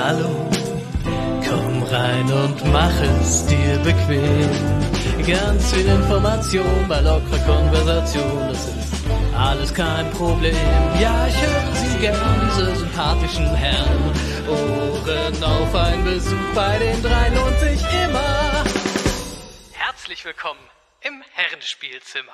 Hallo, komm rein und mach es dir bequem. Ganz viel Information bei lockerer Konversation, das ist alles kein Problem. Ja, ich höre Sie gern, diese sympathischen Herren. Ohren auf, ein Besuch bei den dreien lohnt sich immer. Herzlich willkommen im Herrenspielzimmer.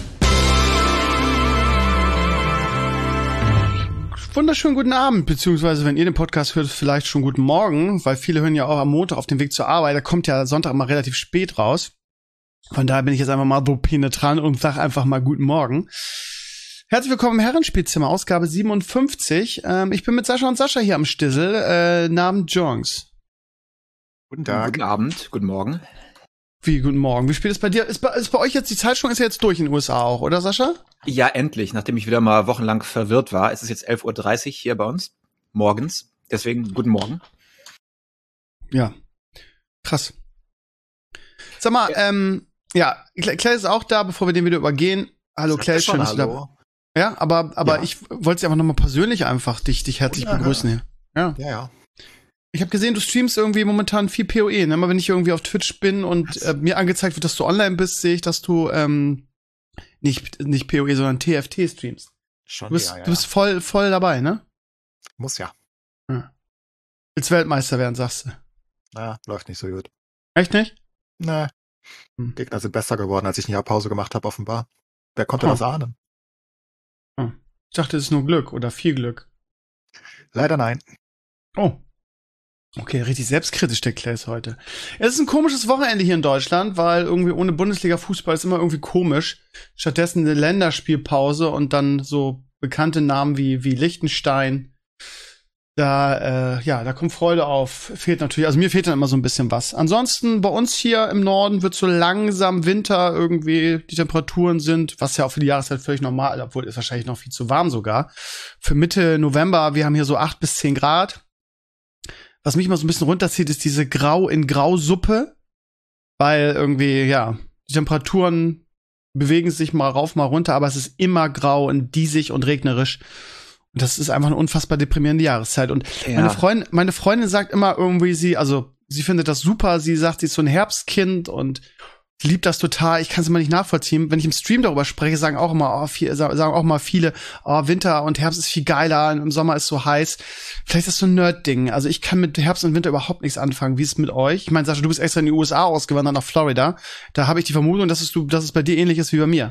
Wunderschönen guten Abend, beziehungsweise wenn ihr den Podcast hört, vielleicht schon guten Morgen, weil viele hören ja auch am Montag auf dem Weg zur Arbeit, da kommt ja Sonntag immer relativ spät raus. Von daher bin ich jetzt einfach mal so penetrant und sag einfach mal guten Morgen. Herzlich willkommen im Herrenspielzimmer, Ausgabe 57. Ich bin mit Sascha und Sascha hier am Stissel, namens Jongs. Guten Tag. Guten Abend, guten Morgen. Wie, guten Morgen. Wie spät ist bei dir? Ist bei euch jetzt, die Zeitsprung ist ja jetzt durch in den USA auch, oder Sascha? Ja, endlich. Nachdem ich wieder mal wochenlang verwirrt war, ist es jetzt 11:30 Uhr hier bei uns. Morgens. Deswegen guten Morgen. Ja. Krass. Sag mal, Claire ist auch da, bevor wir den wieder übergehen. Hallo Claire, schön, dass du da. Ja, aber ich wollte dich einfach nochmal persönlich einfach dich herzlich begrüßen hier. Ja. Ich habe gesehen, du streamst irgendwie momentan viel PoE. Ne? Immer wenn ich irgendwie auf Twitch bin und mir angezeigt wird, dass du online bist, sehe ich, dass du nicht PoE, sondern TFT streamst. Schon, du bist voll dabei, ne? Muss ja. Willst Weltmeister werden, sagst du? Na, läuft nicht so gut. Echt nicht? Na, Gegner sind besser geworden, als ich ein Jahr Pause gemacht habe, offenbar. Wer konnte das ahnen? Ich dachte, es ist nur Glück oder viel Glück. Leider nein. Oh. Okay, richtig selbstkritisch der Claes heute. Es ist ein komisches Wochenende hier in Deutschland, weil irgendwie ohne Bundesliga-Fußball ist immer irgendwie komisch. Stattdessen eine Länderspielpause und dann so bekannte Namen wie Liechtenstein. Da kommt Freude auf. Fehlt natürlich, also mir fehlt dann immer so ein bisschen was. Ansonsten bei uns hier im Norden wird so langsam Winter irgendwie, die Temperaturen sind, was ja auch für die Jahreszeit völlig normal, obwohl ist wahrscheinlich noch viel zu warm sogar. Für Mitte November, wir haben hier so 8 bis 10 Grad. Was mich immer so ein bisschen runterzieht, ist diese Grau-in-Grau-Suppe, weil irgendwie, die Temperaturen bewegen sich mal rauf, mal runter, aber es ist immer grau und diesig und regnerisch. Und das ist einfach eine unfassbar deprimierende Jahreszeit. Und meine Freundin sagt immer irgendwie, sie findet das super, sie sagt, sie ist so ein Herbstkind und sie liebt das total. Ich kann es immer nicht nachvollziehen. Wenn ich im Stream darüber spreche, sagen auch immer viele, Winter und Herbst ist viel geiler, im Sommer ist so heiß. Vielleicht ist das so ein Nerd-Ding. Also ich kann mit Herbst und Winter überhaupt nichts anfangen. Wie ist es mit euch? Ich meine, Sascha, du bist extra in die USA ausgewandert, nach Florida. Da habe ich die Vermutung, dass es bei dir ähnlich ist wie bei mir.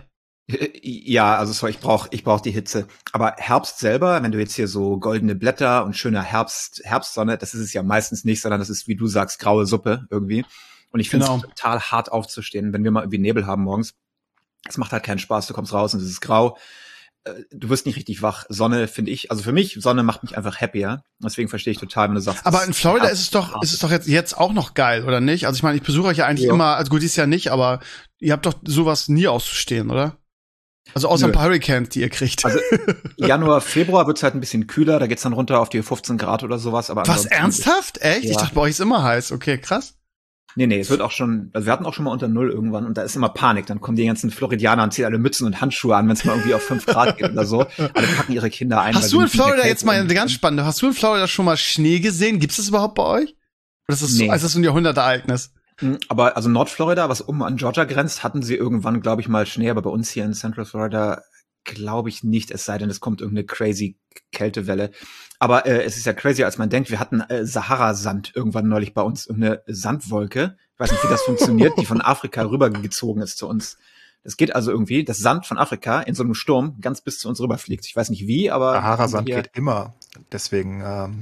Ja, also ich brauch die Hitze. Aber Herbst selber, wenn du jetzt hier so goldene Blätter und schöne Herbstsonne, das ist es ja meistens nicht, sondern das ist, wie du sagst, graue Suppe irgendwie. Und ich finde es total hart aufzustehen, wenn wir mal irgendwie Nebel haben morgens. Es macht halt keinen Spaß, du kommst raus und es ist grau. Du wirst nicht richtig wach. Sonne, finde ich, also für mich, Sonne macht mich einfach happier. Deswegen verstehe ich total, wenn du sagst. Aber in Florida ist es doch jetzt auch noch geil, oder nicht? Also ich meine, ich besuche euch ja eigentlich immer, also gut, dieses Jahr nicht, aber ihr habt doch sowas nie auszustehen, oder? Also außer ein paar Hurricanes, die ihr kriegt. Also Januar, Februar wird's halt ein bisschen kühler, da geht's dann runter auf die 15 Grad oder sowas. Aber was, ernsthaft? Echt? Ja. Ich dachte, bei euch ist immer heiß. Okay, krass. Nee, es wird auch schon, also wir hatten auch schon mal unter 0 irgendwann und da ist immer Panik. Dann kommen die ganzen Floridianer und ziehen alle Mützen und Handschuhe an, wenn es mal irgendwie auf 5 Grad geht oder so. Alle packen ihre Kinder ein. Hast du in Florida jetzt mal eine ganz spannende, hast du in Florida schon mal Schnee gesehen? Gibt's das überhaupt bei euch? Oder ist das so, ist das so ein Jahrhundertereignis? Aber also Nordflorida, was oben an Georgia grenzt, hatten sie irgendwann, glaube ich, mal Schnee, aber bei uns hier in Central Florida glaube ich nicht, es sei denn, es kommt irgendeine crazy Kältewelle. Aber es ist ja crazier, als man denkt. Wir hatten Sahara-Sand irgendwann neulich bei uns, irgendeine Sandwolke. Ich weiß nicht, wie das funktioniert, die von Afrika rübergezogen ist zu uns. Das geht also irgendwie, dass Sand von Afrika in so einem Sturm ganz bis zu uns rüberfliegt. Ich weiß nicht wie, aber Sahara-Sand geht immer. Deswegen,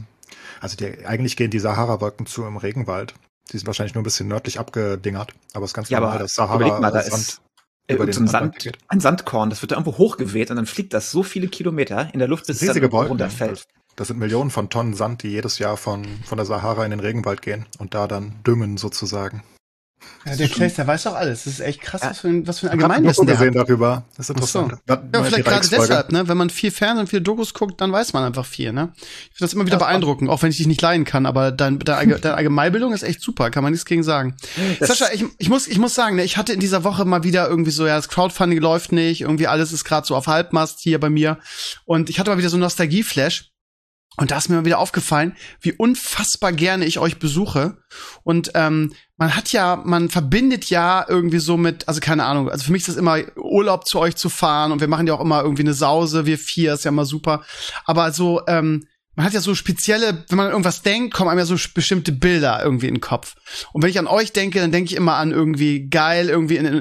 eigentlich gehen die Sahara-Wolken zu im Regenwald. Die sind wahrscheinlich nur ein bisschen nördlich abgedingert, aber es ist ganz normal, dass Sahara-Sand über den Sand geht. Ein Sandkorn, das wird da irgendwo hochgeweht und dann fliegt das so viele Kilometer in der Luft, bis es dann runterfällt. Das sind Millionen von Tonnen Sand, die jedes Jahr von der Sahara in den Regenwald gehen und da dann düngen sozusagen. Ja, der Claes, der weiß doch alles. Das ist echt krass, was für ein Allgemeinwissen der hat. Darüber. Das ist interessant. Ja, vielleicht gerade deshalb, ne? Wenn man viel Fernsehen und viel Dokus guckt, dann weiß man einfach viel, ne? Ich finde das immer wieder beeindruckend, auch wenn ich dich nicht leiden kann, aber deine Allgemeinbildung ist echt super, kann man nichts gegen sagen. Sascha, ich muss sagen, ne, ich hatte in dieser Woche mal wieder irgendwie so, das Crowdfunding läuft nicht, irgendwie alles ist gerade so auf Halbmast hier bei mir und ich hatte mal wieder so einen Nostalgie-Flash. Und da ist mir mal wieder aufgefallen, wie unfassbar gerne ich euch besuche. Und man verbindet ja irgendwie so mit, also keine Ahnung, also für mich ist das immer Urlaub zu euch zu fahren und wir machen ja auch immer irgendwie eine Sause, wir 4, ist ja immer super. Aber so, man hat ja so spezielle, wenn man an irgendwas denkt, kommen einem ja so bestimmte Bilder irgendwie in den Kopf. Und wenn ich an euch denke, dann denke ich immer an irgendwie geil, irgendwie in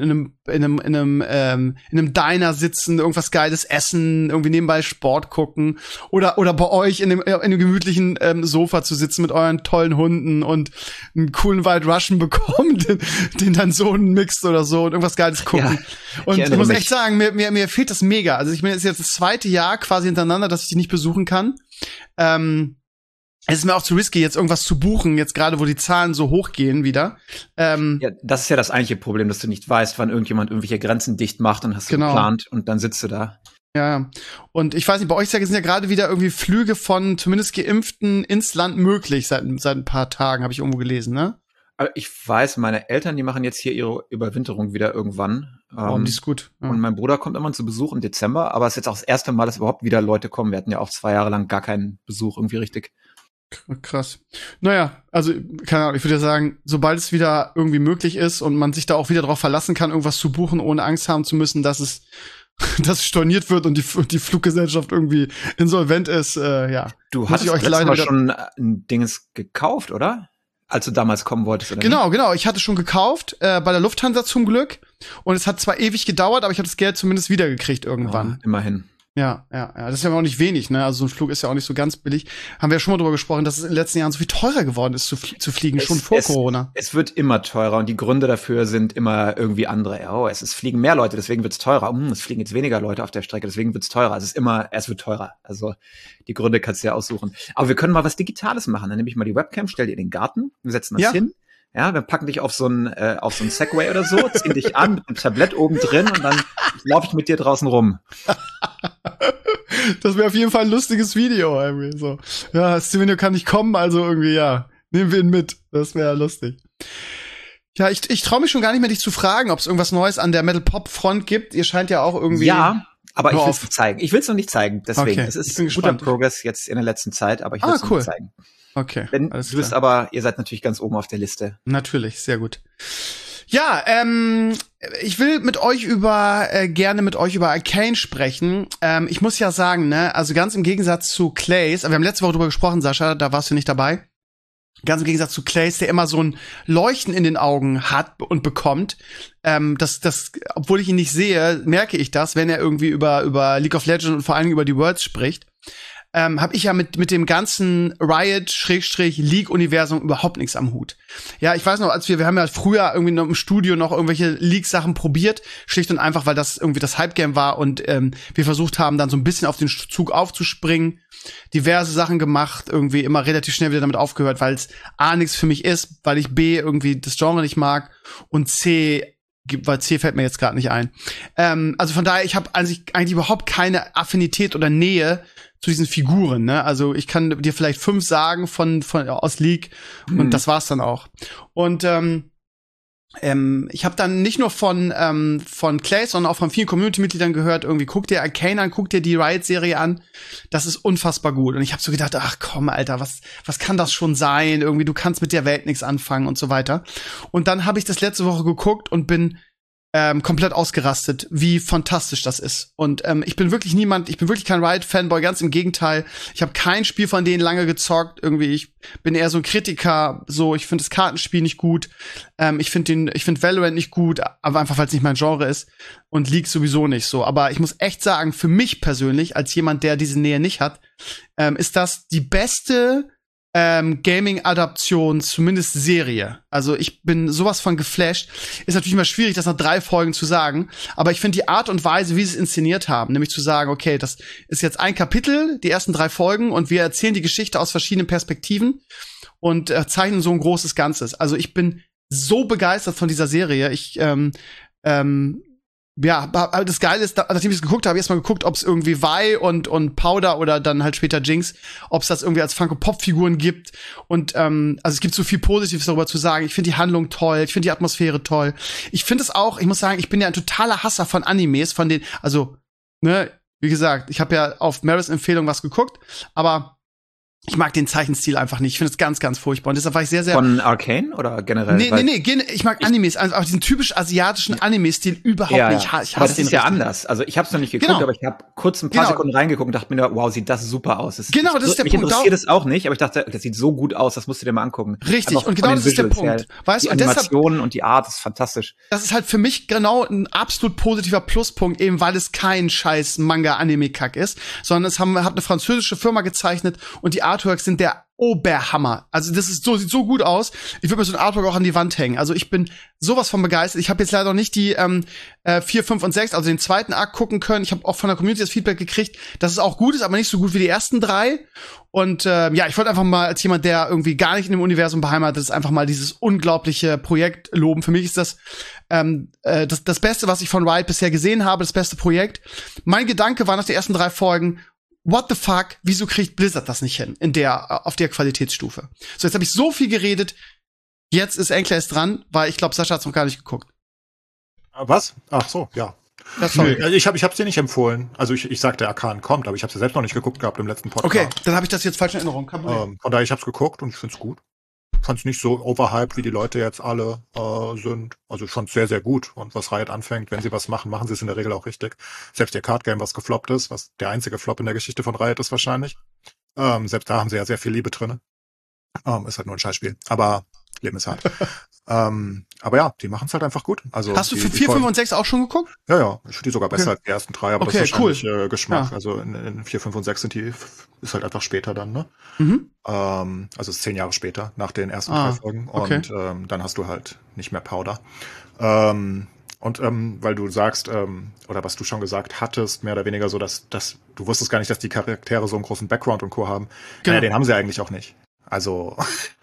einem Diner sitzen, irgendwas Geiles essen, irgendwie nebenbei Sport gucken oder bei euch in einem gemütlichen Sofa zu sitzen mit euren tollen Hunden und einen coolen Wild Russian bekommen, den dann so mixt oder so und irgendwas Geiles gucken. Ja, und ich muss echt sagen, mir fehlt das mega. Also ich meine, es ist jetzt das 2. Jahr quasi hintereinander, dass ich die nicht besuchen kann. Es ist mir auch zu risky, jetzt irgendwas zu buchen, jetzt gerade, wo die Zahlen so hochgehen wieder. Ja, das ist ja das eigentliche Problem, dass du nicht weißt, wann irgendjemand irgendwelche Grenzen dicht macht und hast du geplant und dann sitzt du da. Ja, und ich weiß nicht, bei euch sind ja gerade wieder irgendwie Flüge von zumindest Geimpften ins Land möglich seit ein paar Tagen, habe ich irgendwo gelesen, ne? Aber ich weiß, meine Eltern, die machen jetzt hier ihre Überwinterung wieder irgendwann. Die ist gut. Ja. Und mein Bruder kommt immer zu Besuch im Dezember, aber es ist jetzt auch das erste Mal, dass überhaupt wieder Leute kommen. Wir hatten ja auch 2 Jahre lang gar keinen Besuch irgendwie richtig. Krass. Naja, also, keine Ahnung, ich würde ja sagen, sobald es wieder irgendwie möglich ist und man sich da auch wieder drauf verlassen kann, irgendwas zu buchen, ohne Angst haben zu müssen, dass es storniert wird und die Fluggesellschaft irgendwie insolvent ist, ja. Du hast euch leider schon ein Dinges gekauft, oder? Als du damals kommen wolltest, oder? Genau. Ich hatte schon gekauft, bei der Lufthansa zum Glück. Und es hat zwar ewig gedauert, aber ich habe das Geld zumindest wiedergekriegt irgendwann. Oh, immerhin. Ja. Das ist ja auch nicht wenig, ne? Also so ein Flug ist ja auch nicht so ganz billig. Haben wir ja schon mal drüber gesprochen, dass es in den letzten Jahren so viel teurer geworden ist zu fliegen, schon vor Corona. Es wird immer teurer und die Gründe dafür sind immer irgendwie andere. Es fliegen mehr Leute, deswegen wird's teurer. Es fliegen jetzt weniger Leute auf der Strecke, deswegen wird's teurer. Es wird teurer. Also die Gründe kannst du ja aussuchen. Aber wir können mal was Digitales machen. Dann nehme ich mal die Webcam, stell dir in den Garten, wir setzen das hin. Ja, wir packen dich auf so ein Segway oder so, ziehen dich an mit einem Tablett oben drin und dann laufe ich mit dir draußen rum. Das wäre auf jeden Fall ein lustiges Video irgendwie so. Ja, Stevenio kann nicht kommen, also irgendwie nehmen wir ihn mit. Das wäre lustig. Ja, ich traue mich schon gar nicht mehr, dich zu fragen, ob es irgendwas Neues an der Metal Pop Front gibt. Ihr scheint ja auch irgendwie. Ja, aber ich will es nicht zeigen. Ich will es noch nicht zeigen. Deswegen, es ist guter Progress jetzt in der letzten Zeit, aber ich will es noch nicht zeigen. Okay. Ihr seid natürlich ganz oben auf der Liste. Natürlich, sehr gut. Ja, ich will gerne mit euch über Arcane sprechen. Ich muss ja sagen, ne, also ganz im Gegensatz zu Clays, wir haben letzte Woche drüber gesprochen, Sascha, da warst du nicht dabei. Ganz im Gegensatz zu Clays, der immer so ein Leuchten in den Augen hat und bekommt. Obwohl ich ihn nicht sehe, merke ich das, wenn er irgendwie über League of Legends und vor allen Dingen über die Worlds spricht. Habe ich ja mit dem ganzen Riot-League-Universum überhaupt nichts am Hut. Ja, ich weiß noch, wir haben ja früher irgendwie noch im Studio noch irgendwelche League-Sachen probiert, schlicht und einfach, weil das irgendwie das Hype-Game war und wir versucht haben, dann so ein bisschen auf den Zug aufzuspringen, diverse Sachen gemacht, irgendwie immer relativ schnell wieder damit aufgehört, weil es A, nichts für mich ist, weil ich B, irgendwie das Genre nicht mag und C, weil C fällt mir jetzt gerade nicht ein. Also von daher, ich habe eigentlich überhaupt keine Affinität oder Nähe zu diesen Figuren, ne? Also ich kann dir vielleicht 5 sagen aus League und das war's dann auch. Und ich habe dann nicht nur von Clay, sondern auch von vielen Community-Mitgliedern gehört, irgendwie guck dir Arcane an, guck dir die Riot-Serie an, das ist unfassbar gut. Und ich habe so gedacht, ach komm, Alter, was kann das schon sein? Irgendwie, du kannst mit der Welt nichts anfangen und so weiter. Und dann habe ich das letzte Woche geguckt und bin komplett ausgerastet, wie fantastisch das ist. Und ich bin wirklich kein Riot-Fanboy, ganz im Gegenteil. Ich habe kein Spiel von denen lange gezockt. Irgendwie, ich bin eher so ein Kritiker, so, ich finde das Kartenspiel nicht gut. Ich finde Valorant nicht gut, aber einfach, weil es nicht mein Genre ist. Und League sowieso nicht so. Aber ich muss echt sagen, für mich persönlich, als jemand, der diese Nähe nicht hat, ist das die beste Gaming-Adaption, zumindest Serie. Also ich bin sowas von geflasht. Ist natürlich immer schwierig, das nach 3 Folgen zu sagen, aber ich finde die Art und Weise, wie sie es inszeniert haben, nämlich zu sagen, okay, das ist jetzt ein Kapitel, die ersten 3 Folgen und wir erzählen die Geschichte aus verschiedenen Perspektiven und zeichnen so ein großes Ganzes. Also ich bin so begeistert von dieser Serie. Das Geile ist, nachdem ich es geguckt habe, erstmal geguckt, ob es irgendwie Vi und Powder oder dann halt später Jinx, ob es das irgendwie als Funko-Pop-Figuren gibt. Und also es gibt so viel Positives darüber zu sagen. Ich finde die Handlung toll, ich finde die Atmosphäre toll. Ich finde es auch, ich muss sagen, ich bin ja ein totaler Hasser von Animes, also, ne, wie gesagt, ich habe ja auf Marys Empfehlung was geguckt, aber Ich mag den Zeichenstil einfach nicht. Ich finde es ganz, ganz furchtbar. Und deshalb war ich sehr, sehr... Von Arcane oder generell? Nee. Ich mag Animes. Also auch diesen typisch asiatischen Anime-Stil überhaupt nicht. Ich hasse aber das den ist ja richtig. anders. Also ich habe es noch nicht geguckt, aber ich habe kurz ein paar Sekunden reingeguckt und dachte mir, wow, sieht das super aus. Das ist der Punkt. Mich interessiert es auch nicht, aber ich dachte, das sieht so gut aus, das musst du dir mal angucken. Richtig, und genau das ist der Punkt. Weißt du, die Animationen und die Art ist fantastisch. Das ist halt für mich genau ein absolut positiver Pluspunkt, eben weil es kein scheiß Manga-Anime-Kack ist, sondern es hat eine französische Firma gezeichnet und die Artworks sind der Oberhammer. Also das ist sieht so gut aus. Ich würde mir so ein Artwork auch an die Wand hängen. Also ich bin sowas von begeistert. Ich habe jetzt leider noch nicht die 4, 5 und 6, also den zweiten Akt gucken können. Ich habe auch von der Community das Feedback gekriegt, dass es auch gut ist, aber nicht so gut wie die ersten 3. Und ich wollte einfach mal als jemand, der irgendwie gar nicht in dem Universum beheimatet ist, einfach mal dieses unglaubliche Projekt loben. Für mich ist das das Beste, was ich von Riot bisher gesehen habe, das beste Projekt. Mein Gedanke war nach den ersten 3 Folgen, what the fuck, wieso kriegt Blizzard das nicht hin auf der Qualitätsstufe? So, jetzt habe ich so viel geredet. Jetzt ist Enclaves dran, weil ich glaube, Sascha hat's noch gar nicht geguckt. Was? Ach so, ja. Ich hab's dir nicht empfohlen. Also ich sagte, Arcane kommt, aber ich hab's ja selbst noch nicht geguckt gehabt im letzten Podcast. Okay, dann habe ich das jetzt falsch in Erinnerung. Von daher, ich hab's geguckt und ich find's gut. Fand's nicht so overhyped, wie die Leute jetzt alle sind. Also ich fand's sehr, sehr gut. Und was Riot anfängt, wenn sie was machen, machen sie es in der Regel auch richtig. Selbst ihr Card Game, was gefloppt ist, was der einzige Flop in der Geschichte von Riot ist wahrscheinlich. Selbst da haben sie ja sehr viel Liebe drin. Ist halt nur ein Scheißspiel. Aber Leben ist hart. Aber ja, die machen's halt einfach gut. Also hast du für 4, 5 und 6 auch schon geguckt? Ja. Ich finde die sogar besser als die ersten 3, aber das ist wahrscheinlich Geschmack. Ja. Also in 4, 5 und 6 ist halt einfach später dann, ne? Also ist 10 Jahre später, nach den ersten 3 Folgen. Und dann hast du halt nicht mehr Powder. Weil du sagst, oder was du schon gesagt hattest, mehr oder weniger so, dass du wusstest gar nicht, dass die Charaktere so einen großen Background und Co. haben. Genau. Naja, den haben sie eigentlich auch nicht. Also,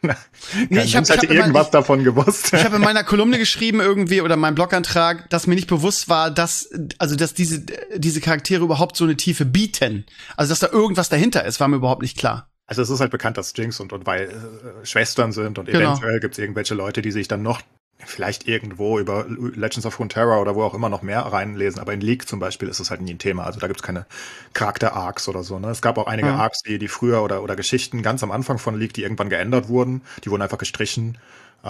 ich hätte irgendwas davon gewusst. Ich habe in meiner Kolumne geschrieben irgendwie oder in meinem Blogantrag, dass mir nicht bewusst war, dass diese Charaktere überhaupt so eine Tiefe bieten. Also, dass da irgendwas dahinter ist, war mir überhaupt nicht klar. Also, es ist halt bekannt, dass Jinx und weil Schwestern sind und eventuell gibt es irgendwelche Leute, die sich dann noch vielleicht irgendwo über Legends of Runeterra oder wo auch immer noch mehr reinlesen, aber in League zum Beispiel ist es halt nie ein Thema. Also da gibt's keine Charakter-Arcs oder so. Ne? Es gab auch einige Arcs, die früher oder Geschichten ganz am Anfang von League, die irgendwann geändert wurden. Die wurden einfach gestrichen.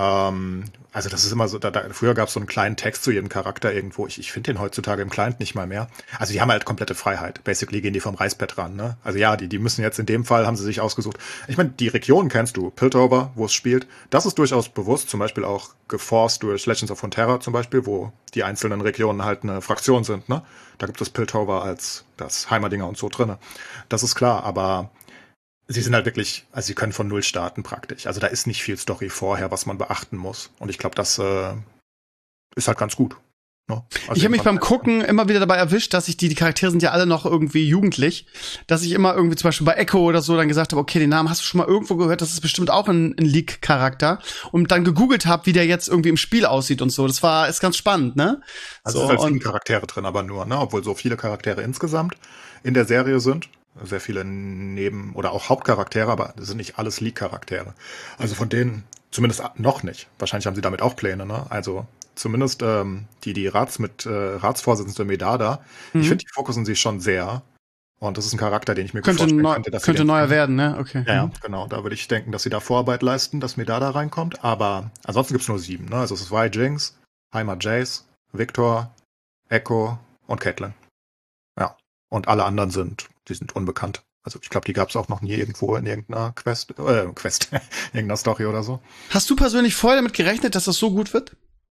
Also das ist immer so, früher gab es so einen kleinen Text zu jedem Charakter irgendwo. Ich finde den heutzutage im Client nicht mal mehr. Also die haben halt komplette Freiheit. Basically gehen die vom Reißbrett ran. Ne? Also ja, die müssen jetzt in dem Fall, haben sie sich ausgesucht. Ich meine, die Region kennst du, Piltover, wo es spielt. Das ist durchaus bewusst, zum Beispiel auch geforst durch Legends of Runeterra zum Beispiel, wo die einzelnen Regionen halt eine Fraktion sind. Ne? Da gibt es Piltover als das Heimerdinger und so drinne. Das ist klar, aber sie sind halt wirklich, also sie können von Null starten praktisch. Also da ist nicht viel Story vorher, was man beachten muss. Und ich glaube, das ist halt ganz gut. Ne? Also ich habe mich beim Gucken immer wieder dabei erwischt, dass ich die Charaktere sind ja alle noch irgendwie jugendlich, dass ich immer irgendwie zum Beispiel bei Echo oder so dann gesagt habe, okay, den Namen hast du schon mal irgendwo gehört, das ist bestimmt auch ein League-Charakter. Und dann gegoogelt habe, wie der jetzt irgendwie im Spiel aussieht und so. Das ist ganz spannend, ne? Also es sind halt 7 Charaktere drin, aber nur, ne? Obwohl so viele Charaktere insgesamt in der Serie sind. Sehr viele oder auch Hauptcharaktere, aber das sind nicht alles League-Charaktere. Also von denen zumindest noch nicht. Wahrscheinlich haben sie damit auch Pläne, ne? Also zumindest die Ratsvorsitzende Medada, ich finde, die fokussen sie schon sehr. Und das ist ein Charakter, den ich mir könnte neuer werden, ne? Okay. Ja, genau. Da würde ich denken, dass sie da Vorarbeit leisten, dass Medada reinkommt. Aber ansonsten gibt's nur 7, ne? Also es ist Vi, Jinx, Heimer Jace, Victor, Echo und Caitlyn. Ja. Und alle anderen sind unbekannt. Also ich glaube, die gab es auch noch nie irgendwo in irgendeiner irgendeiner Story oder so. Hast du persönlich voll damit gerechnet, dass das so gut wird?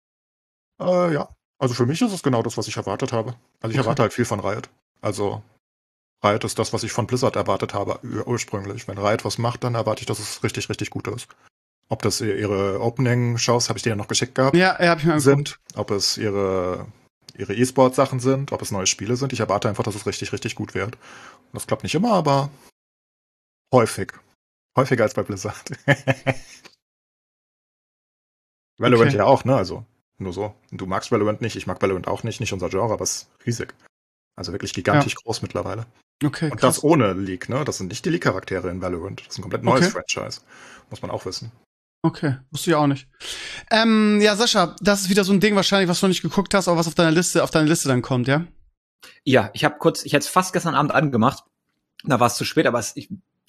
Ja. Also für mich ist es genau das, was ich erwartet habe. Also ich erwarte halt viel von Riot. Also Riot ist das, was ich von Blizzard erwartet habe ursprünglich. Wenn Riot was macht, dann erwarte ich, dass es richtig, richtig gut ist. Ob das ihre Opening-Shows, habe ich dir ja noch geschickt gehabt, hab ich mir sind, ob es ihre E-Sport-Sachen sind, ob es neue Spiele sind. Ich erwarte einfach, dass es richtig, richtig gut wird. Und das klappt nicht immer, aber häufig. Häufiger als bei Blizzard. Valorant ja auch, ne? Also nur so. Du magst Valorant nicht, ich mag Valorant auch nicht unser Genre, aber es ist riesig. Also wirklich gigantisch groß mittlerweile. Okay, und krass. Das ohne League, ne? Das sind nicht die League-Charaktere in Valorant. Das ist ein komplett neues Franchise. Muss man auch wissen. Okay, wusste ich auch nicht. Ja, Sascha, das ist wieder so ein Ding wahrscheinlich, was du noch nicht geguckt hast, aber was auf deine Liste dann kommt, ja? Ja, ich hätte es fast gestern Abend angemacht. Da war es zu spät, aber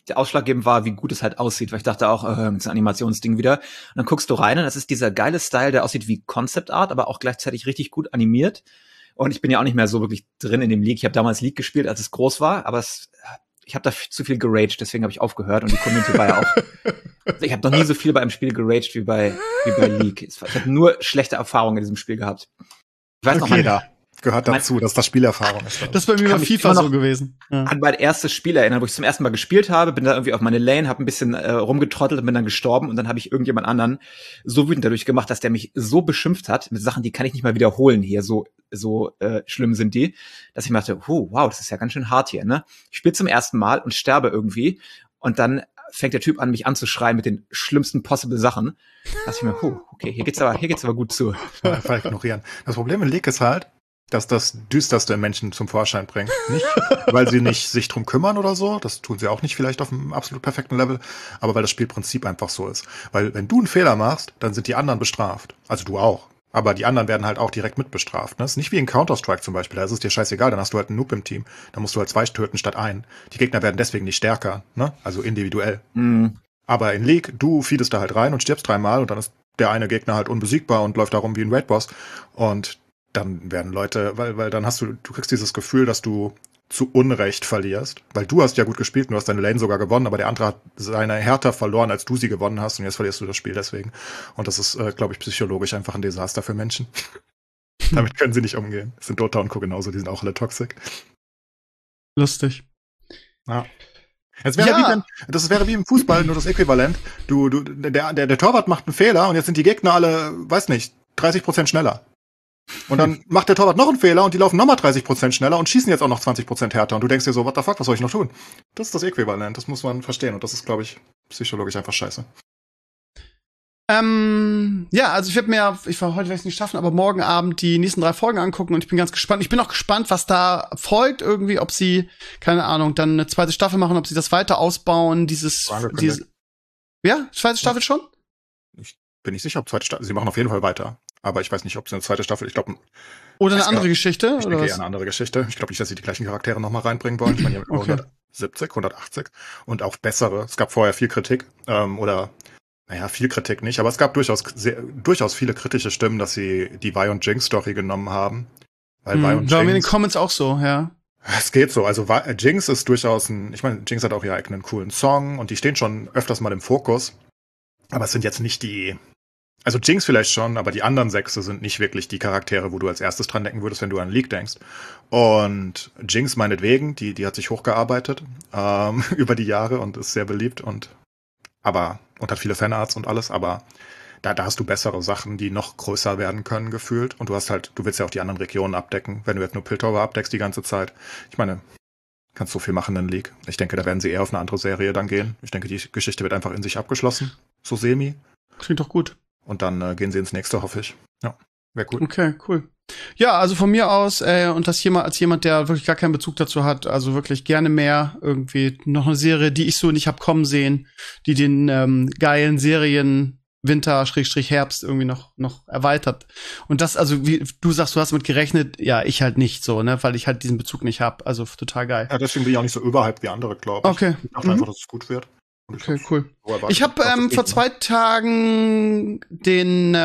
der ausschlaggebend war, wie gut es halt aussieht, weil ich dachte auch, das ist ein Animationsding wieder. Und dann guckst du rein und das ist dieser geile Style, der aussieht wie Concept Art, aber auch gleichzeitig richtig gut animiert. Und ich bin ja auch nicht mehr so wirklich drin in dem League. Ich habe damals League gespielt, als es groß war, aber ich habe da zu viel geraged, deswegen habe ich aufgehört und die Community war ja auch. Ich habe noch nie so viel bei einem Spiel geraged wie bei League. Ich habe nur schlechte Erfahrungen in diesem Spiel gehabt. Ich weiß noch mal da. Gehört dazu, dass das Spielerfahrung ist. Das ist bei mir bei FIFA so gewesen. Ja. An mein erstes Spiel erinnern, wo ich zum ersten Mal gespielt habe, bin da irgendwie auf meine Lane, habe ein bisschen rumgetrottelt und bin dann gestorben und dann habe ich irgendjemand anderen so wütend dadurch gemacht, dass der mich so beschimpft hat mit Sachen, die kann ich nicht mal wiederholen hier, so schlimm sind die, dass ich mir dachte, wow, das ist ja ganz schön hart hier, ne? Ich spiele zum ersten Mal und sterbe irgendwie und dann fängt der Typ an, mich anzuschreien mit den schlimmsten possible Sachen. Da dachte ich mir, okay, hier geht's aber gut zu. Einfach ignorieren. Das Problem in League ist halt, dass das Düsterste im Menschen zum Vorschein bringt. Nicht, weil sie nicht sich drum kümmern oder so, das tun sie auch nicht vielleicht auf einem absolut perfekten Level, aber weil das Spielprinzip einfach so ist. Weil wenn du einen Fehler machst, dann sind die anderen bestraft. Also du auch. Aber die anderen werden halt auch direkt mitbestraft. Ne? Das ist nicht wie in Counter-Strike zum Beispiel, da ist es dir scheißegal, dann hast du halt einen Noob im Team. Da musst du halt 2 töten statt 1. Die Gegner werden deswegen nicht stärker, ne? Also individuell. Mhm. Aber in League, du feedest da halt rein und stirbst 3-mal und dann ist der eine Gegner halt unbesiegbar und läuft da rum wie ein Raid-Boss. Und dann werden Leute, weil dann du kriegst dieses Gefühl, dass du zu Unrecht verlierst, weil du hast ja gut gespielt und du hast deine Lane sogar gewonnen, aber der andere hat seine härter verloren, als du sie gewonnen hast und jetzt verlierst du das Spiel deswegen. Und das ist, glaube ich, psychologisch einfach ein Desaster für Menschen. Damit können sie nicht umgehen. Das sind Dota und Co. genauso, die sind auch alle toxic. Lustig. Ja. Das wäre wie im Fußball, nur das Äquivalent. Der Torwart macht einen Fehler und jetzt sind die Gegner alle, weiß nicht, 30% schneller. Und dann macht der Torwart noch einen Fehler und die laufen nochmal 30% schneller und schießen jetzt auch noch 20% härter. Und du denkst dir so, what the fuck, was soll ich noch tun? Das ist das Äquivalent, das muss man verstehen. Und das ist, glaube ich, psychologisch einfach scheiße. Ja, also ich werde es nicht schaffen, aber morgen Abend die nächsten 3 Folgen angucken und ich bin ganz gespannt. Ich bin auch gespannt, was da folgt irgendwie, ob sie, keine Ahnung, dann eine zweite Staffel machen, ob sie das weiter ausbauen, ja, zweite Staffel schon? Ich bin nicht sicher, ob zweite Staffel, sie machen auf jeden Fall weiter. Aber ich weiß nicht, ob es eine zweite Staffel, ich glaube. Oder eine andere Geschichte? Ich denke eher eine andere Geschichte. Ich glaube nicht, dass sie die gleichen Charaktere nochmal reinbringen wollen. Ich meine, okay. 170, 180 und auch bessere. Es gab vorher viel Kritik, viel Kritik nicht, aber es gab durchaus viele kritische Stimmen, dass sie die Vi und Jinx Story genommen haben. Weil Vi und Jinx. War mir in den Comments auch so, ja. Es geht so, also Jinx ist durchaus Jinx hat auch ihren eigenen coolen Song und die stehen schon öfters mal im Fokus. Aber es sind jetzt nicht also Jinx vielleicht schon, aber die anderen 6 sind nicht wirklich die Charaktere, wo du als erstes dran denken würdest, wenn du an League denkst. Und Jinx meinetwegen, die hat sich hochgearbeitet über die Jahre und ist sehr beliebt und hat viele Fanarts und alles, aber da hast du bessere Sachen, die noch größer werden können, gefühlt. Und du willst ja auch die anderen Regionen abdecken, wenn du jetzt nur Piltover abdeckst die ganze Zeit. Ich meine, kannst so viel machen in League. Ich denke, da werden sie eher auf eine andere Serie dann gehen. Ich denke, die Geschichte wird einfach in sich abgeschlossen. So semi. Klingt doch gut. Und dann gehen sie ins nächste, hoffe ich. Ja, wäre cool. Okay, cool. Ja, also von mir aus, und das als jemand, der wirklich gar keinen Bezug dazu hat, also wirklich gerne mehr irgendwie noch eine Serie, die ich so nicht hab kommen sehen, die den geilen Serien Winter/Herbst irgendwie noch erweitert. Und das, also wie du sagst, du hast damit gerechnet, ja, ich halt nicht so, ne, weil ich halt diesen Bezug nicht hab. Also total geil. Ja, deswegen bin ich auch nicht so überhyped wie andere, glaube ich. Okay. Ich dachte einfach, dass es gut wird. Okay, cool. Ich habe vor 2 Tagen den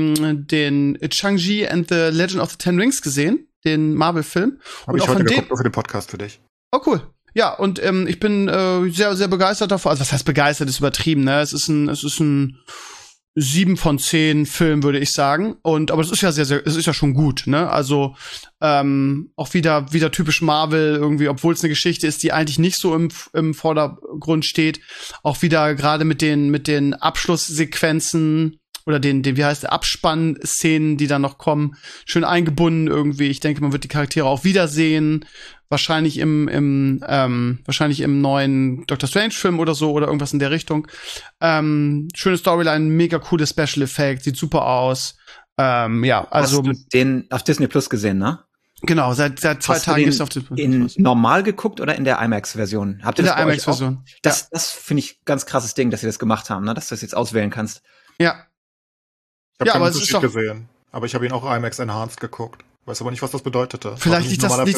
Shang-Chi and the Legend of the Ten Rings gesehen, den Marvel-Film. Habe ich heute geguckt, nur für den Podcast für dich. Oh, cool. Ja, und ich bin sehr, sehr begeistert davon. Also was heißt begeistert, ist übertrieben, ne? Es ist ein 7 von 10 Film, würde ich sagen. Aber es ist ja es ist ja schon gut, ne? Also auch wieder typisch Marvel irgendwie, obwohl es eine Geschichte ist, die eigentlich nicht so im Vordergrund steht. Auch wieder gerade mit den Abschlusssequenzen oder den Abspannszenen, die dann noch kommen, schön eingebunden irgendwie. Ich denke, man wird die Charaktere auch wiedersehen. Wahrscheinlich im neuen Doctor Strange Film oder so oder irgendwas in der Richtung. Schöne Storyline, mega coole Special Effect, sieht super aus. Ja, also. Hast du den auf Disney Plus gesehen, ne? Genau, seit 2 Tagen ist es auf Disney Plus. In normal geguckt oder in der IMAX-Version? Habt ihr das in der IMAX-Version? Das finde ich ganz krasses Ding, dass sie das gemacht haben, ne? Dass du das jetzt auswählen kannst. Ja. Ich habe keinen Unterschied gesehen, aber ich habe ihn auch IMAX Enhanced geguckt. Weiß aber nicht, was das bedeutete. Vielleicht liegt das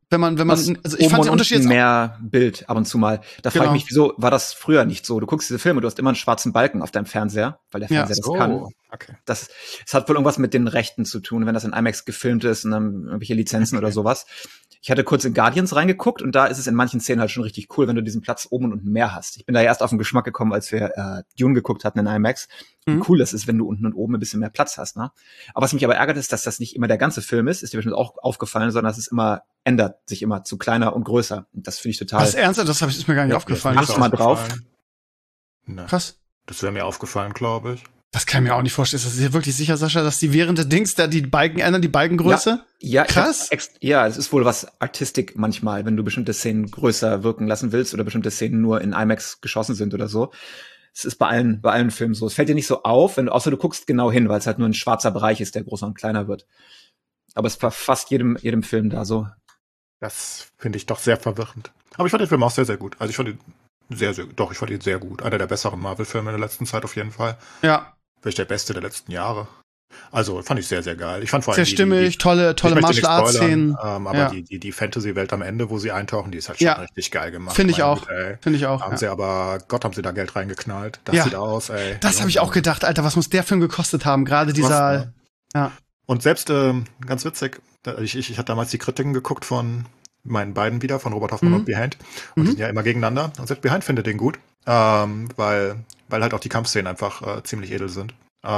wenn man, also ich fand den Unterschied jetzt mehr Bild ab und zu mal. Da frage ich mich, wieso war das früher nicht so? Du guckst diese Filme, du hast immer einen schwarzen Balken auf deinem Fernseher, weil der Fernseher das kann. Okay. Das hat wohl irgendwas mit den Rechten zu tun, wenn das in IMAX gefilmt ist und dann irgendwelche Lizenzen oder sowas. Ich hatte kurz in Guardians reingeguckt und da ist es in manchen Szenen halt schon richtig cool, wenn du diesen Platz oben und unten mehr hast. Ich bin da erst auf den Geschmack gekommen, als wir Dune geguckt hatten in IMAX. Wie cool das ist, wenn du unten und oben ein bisschen mehr Platz hast. Ne? Aber was mich aber ärgert, ist, dass das nicht immer der ganze Film ist dir bestimmt auch aufgefallen, sondern dass es immer ändert sich immer zu kleiner und größer. Und das finde ich total... Was ernst? Das ist mir gar nicht aufgefallen. Acht mal drauf. Ne. Krass. Das wäre mir aufgefallen, glaube ich. Das kann ich mir auch nicht vorstellen. Ist das dir wirklich sicher, Sascha, dass die während der Dings da die Balken ändern, die Balkengröße? Ja, krass. Ja, es ist wohl was Artistik manchmal, wenn du bestimmte Szenen größer wirken lassen willst oder bestimmte Szenen nur in IMAX geschossen sind oder so. Es ist bei allen Filmen so. Es fällt dir nicht so auf, außer du guckst genau hin, weil es halt nur ein schwarzer Bereich ist, der größer und kleiner wird. Aber es war fast jedem Film da so. Das finde ich doch sehr verwirrend. Aber ich fand den Film auch sehr, sehr gut. Also ich fand ihn ich fand ihn sehr gut. Einer der besseren Marvel-Filme in der letzten Zeit auf jeden Fall. Ja. Vielleicht der beste der letzten Jahre. Also fand ich sehr, sehr geil. Ich fand vor allem sehr stimmig, tolle Martial-Arts-Szenen. Aber die Fantasy-Welt am Ende, wo sie eintauchen, die ist halt schon richtig geil gemacht. Finde ich auch. Haben sie da Geld reingeknallt. Das sieht aus, ey. Das habe ich auch gedacht, Alter, was muss der Film gekostet haben? Gerade dieser, ja. Und selbst, ganz witzig, ich hatte damals die Kritiken geguckt von meinen beiden wieder, von Robert Hoffmann und Behind. Und die sind ja immer gegeneinander. Und selbst Behind findet den gut, weil halt auch die Kampfszenen einfach ziemlich edel sind.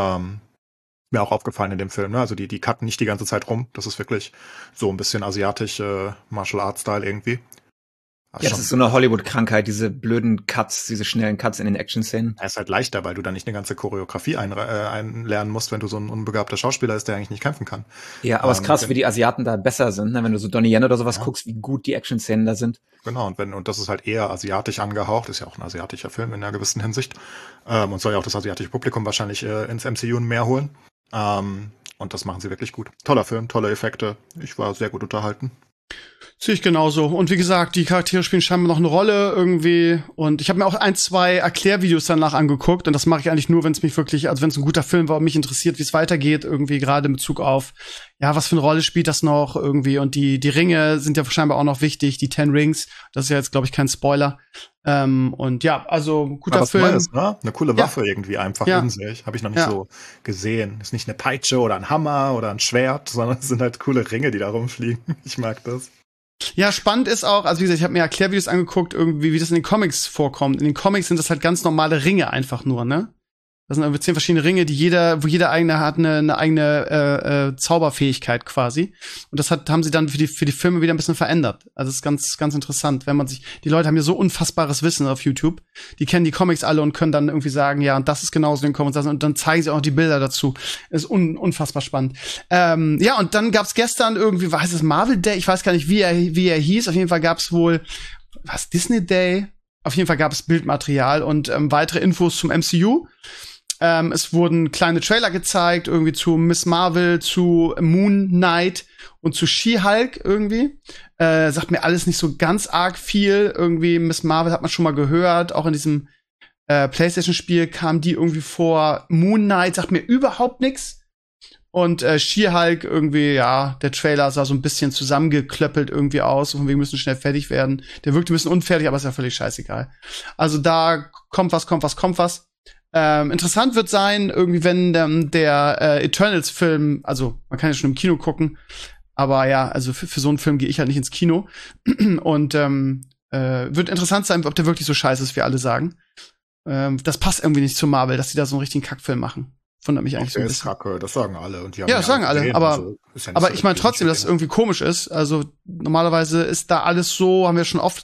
Mir auch aufgefallen in dem Film, ne? Also die cutten nicht die ganze Zeit rum. Das ist wirklich so ein bisschen asiatisch Martial Arts Style irgendwie. Also das ist so eine Hollywood-Krankheit, diese blöden Cuts, diese schnellen Cuts in den Action-Szenen. Es ist halt leichter, weil du dann nicht eine ganze Choreografie einlernen musst, wenn du so ein unbegabter Schauspieler ist, der eigentlich nicht kämpfen kann. Ja, aber es ist krass, wie die Asiaten da besser sind, ne? Wenn du so Donnie Yen oder sowas guckst, wie gut die Action-Szenen da sind. Genau, und das ist halt eher asiatisch angehaucht, ist ja auch ein asiatischer Film in einer gewissen Hinsicht. Und soll ja auch das asiatische Publikum wahrscheinlich ins MCU mehr holen. Und das machen sie wirklich gut. Toller Film, tolle Effekte. Ich war sehr gut unterhalten. Sehe ich genauso. Und wie gesagt, die Charaktere spielen scheinbar noch eine Rolle irgendwie. Und ich habe mir auch 1-2 Erklärvideos danach angeguckt. Und das mache ich eigentlich nur, wenn es mich wirklich, also wenn es ein guter Film war und mich interessiert, wie es weitergeht, irgendwie gerade in Bezug auf, ja, was für eine Rolle spielt das noch irgendwie. Und die Ringe sind ja scheinbar auch noch wichtig, die 10 Rings. Das ist ja jetzt, glaube ich, kein Spoiler. Und ja, also guter Film. Neues, ne? Eine coole Waffe irgendwie einfach in sich. Habe ich noch nicht so gesehen. Ist nicht eine Peitsche oder ein Hammer oder ein Schwert, sondern es sind halt coole Ringe, die da rumfliegen. Ich mag das. Ja, spannend ist auch, also wie gesagt, ich habe mir Erklärvideos angeguckt, irgendwie, wie das in den Comics vorkommt. In den Comics sind das halt ganz normale Ringe einfach nur, ne? Das sind irgendwie 10 verschiedene Ringe, wo jeder eigene hat eine eigene Zauberfähigkeit quasi. Und das haben sie dann für die Filme wieder ein bisschen verändert. Also das ist ganz, ganz interessant, wenn man die Leute haben ja so unfassbares Wissen auf YouTube. Die kennen die Comics alle und können dann irgendwie sagen, ja, und das ist genauso in den Comics. Und dann zeigen sie auch die Bilder dazu. Das ist unfassbar spannend. Ja, und dann gab's gestern irgendwie, heißt es Marvel Day? Ich weiß gar nicht, wie er hieß. Auf jeden Fall gab's wohl, Disney Day? Auf jeden Fall gab es Bildmaterial und weitere Infos zum MCU. Es wurden kleine Trailer gezeigt, irgendwie zu Miss Marvel, zu Moon Knight und zu She-Hulk irgendwie. Sagt mir alles nicht so ganz arg viel. Irgendwie Miss Marvel hat man schon mal gehört. Auch in diesem PlayStation-Spiel kam die irgendwie vor. Moon Knight sagt mir überhaupt nichts. Und She-Hulk irgendwie, ja, der Trailer sah so ein bisschen zusammengeklöppelt irgendwie aus. Und wir müssen schnell fertig werden. Der wirkte ein bisschen unfertig, aber ist ja völlig scheißegal. Also da kommt was. Interessant wird sein, irgendwie, wenn der Eternals-Film, also man kann ja schon im Kino gucken, aber ja, also für so einen Film gehe ich halt nicht ins Kino. Und wird interessant sein, ob der wirklich so scheiße ist, wie alle sagen. Das passt irgendwie nicht zu Marvel, dass die da so einen richtigen Kackfilm machen. Wundert mich eigentlich so ein bisschen. Kacke, das sagen alle. Und die haben das sagen alle, gesehen, aber, also aber so ich meine trotzdem, dass es irgendwie komisch ist. Also normalerweise ist da alles so, haben wir schon oft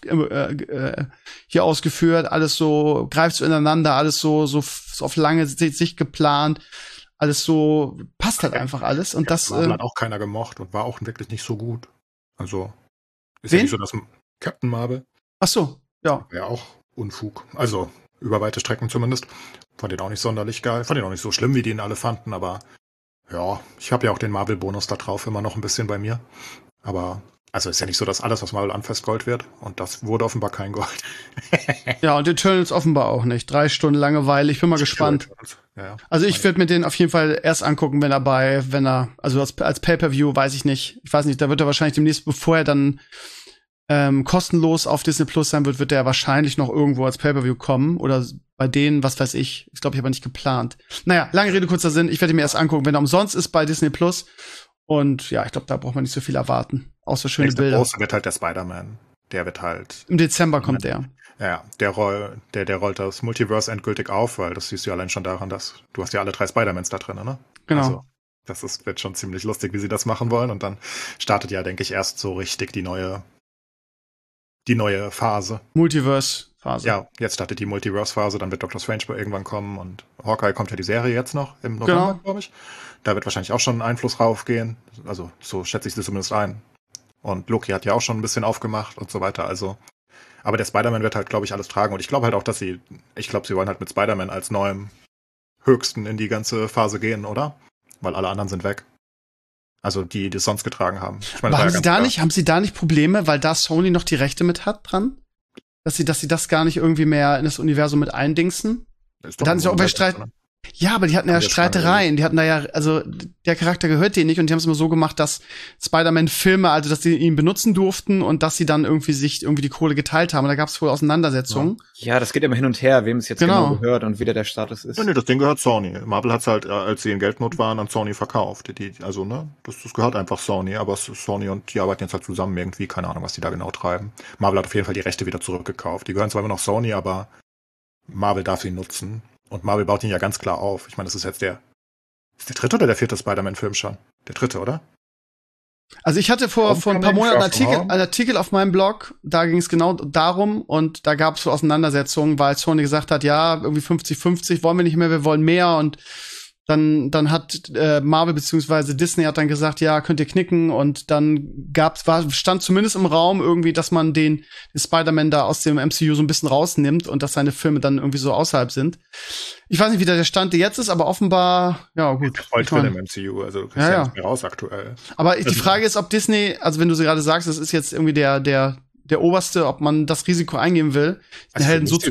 hier ausgeführt, alles so, greift so ineinander, alles so auf lange Sicht geplant, alles so, passt halt einfach alles. Und das hat auch keiner gemocht und war auch wirklich nicht so gut. Also, ist ja nicht so, dass Captain Marvel. Ach so, ja. Wäre auch Unfug. Also, über weite Strecken zumindest. Fand den auch nicht sonderlich geil. Fand den auch nicht so schlimm, wie die ihn alle fanden, aber ja, ich habe ja auch den Marvel-Bonus da drauf immer noch ein bisschen bei mir. Aber, also ist ja nicht so, dass alles, was Marvel anfasst, Gold wird. Und das wurde offenbar kein Gold. Ja, und Eternals offenbar auch nicht. 3 Stunden Langeweile. Ich bin mal gespannt. Ja. Also ich würde mir den auf jeden Fall erst angucken, also als Pay-Per-View, weiß ich nicht. Ich weiß nicht, da wird er wahrscheinlich demnächst, bevor er dann kostenlos auf Disney Plus sein wird er wahrscheinlich noch irgendwo als Pay-Per-View kommen. Oder bei denen, was weiß ich. Ich glaube, ich habe nicht geplant. Naja, lange Rede, kurzer Sinn. Ich werde mir erst angucken, wenn er umsonst ist bei Disney Plus. Und ja, ich glaube, da braucht man nicht so viel erwarten. Außer schöne Bilder. Der große wird halt der Spider-Man. Der wird halt. Im Dezember kommt der. Ja, der rollt das Multiverse endgültig auf, weil das siehst du ja allein schon daran, dass du hast ja alle 3 Spider-Mans da drin, ne? Genau. Also, wird schon ziemlich lustig, wie sie das machen wollen. Und dann startet ja, denke ich, erst so richtig die neue Phase. Multiverse-Phase. Ja, jetzt startet die Multiverse-Phase, dann wird Doctor Strange irgendwann kommen und Hawkeye kommt ja die Serie jetzt noch im November, glaube ich. Da wird wahrscheinlich auch schon ein Einfluss raufgehen. Also, so schätze ich das zumindest ein. Und Loki hat ja auch schon ein bisschen aufgemacht und so weiter. Also, aber der Spider-Man wird halt, glaube ich, alles tragen. Und ich glaube halt auch, sie wollen halt mit Spider-Man als neuem Höchsten in die ganze Phase gehen, oder? Weil alle anderen sind weg. Also die das sonst getragen haben. Ich meine, aber haben sie da nicht Probleme, weil da Sony noch die Rechte mit hat dran? Dass sie das gar nicht irgendwie mehr in das Universum mit eindingsen? Da hatten sie auch Streit. Ne? Ja, aber die hatten ja Streitereien. Die hatten da ja, also der Charakter gehört denen nicht und die haben es immer so gemacht, dass Spider-Man-Filme, also dass sie ihn benutzen durften und dass sie dann irgendwie die Kohle geteilt haben. Und da gab es wohl Auseinandersetzungen. Ja, das geht immer hin und her, wem es jetzt genau gehört und wie der Status ist. Nee, das Ding gehört Sony. Marvel hat es halt, als sie in Geldnot waren, an Sony verkauft. Das gehört einfach Sony, aber Sony und die arbeiten jetzt halt zusammen irgendwie. Keine Ahnung, was die da genau treiben. Marvel hat auf jeden Fall die Rechte wieder zurückgekauft. Die gehören zwar immer noch Sony, aber Marvel darf sie nutzen. Und Marvel baut ihn ja ganz klar auf. Ich meine, das ist jetzt der 3. oder der 4. Spider-Man-Film schon? Der 3., oder? Also ich hatte vor ein paar Monaten einen Artikel auf meinem Blog, da ging es genau darum und da gab es so Auseinandersetzungen, weil Sony gesagt hat, ja, irgendwie 50-50 wollen wir nicht mehr, wir wollen mehr und dann hat Marvel bzw. Disney hat dann gesagt, ja, könnt ihr knicken und dann stand zumindest im Raum irgendwie, dass man den Spider-Man da aus dem MCU so ein bisschen rausnimmt und dass seine Filme dann irgendwie so außerhalb sind. Ich weiß nicht, wie der Stand jetzt ist, aber offenbar, ja gut. Der folgt für den MCU, also du kriegst ja nicht mehr raus aktuell. Aber die Frage ist, ob Disney, also wenn du gerade sagst, das ist jetzt irgendwie der Oberste, ob man das Risiko eingehen will, den Helden so zu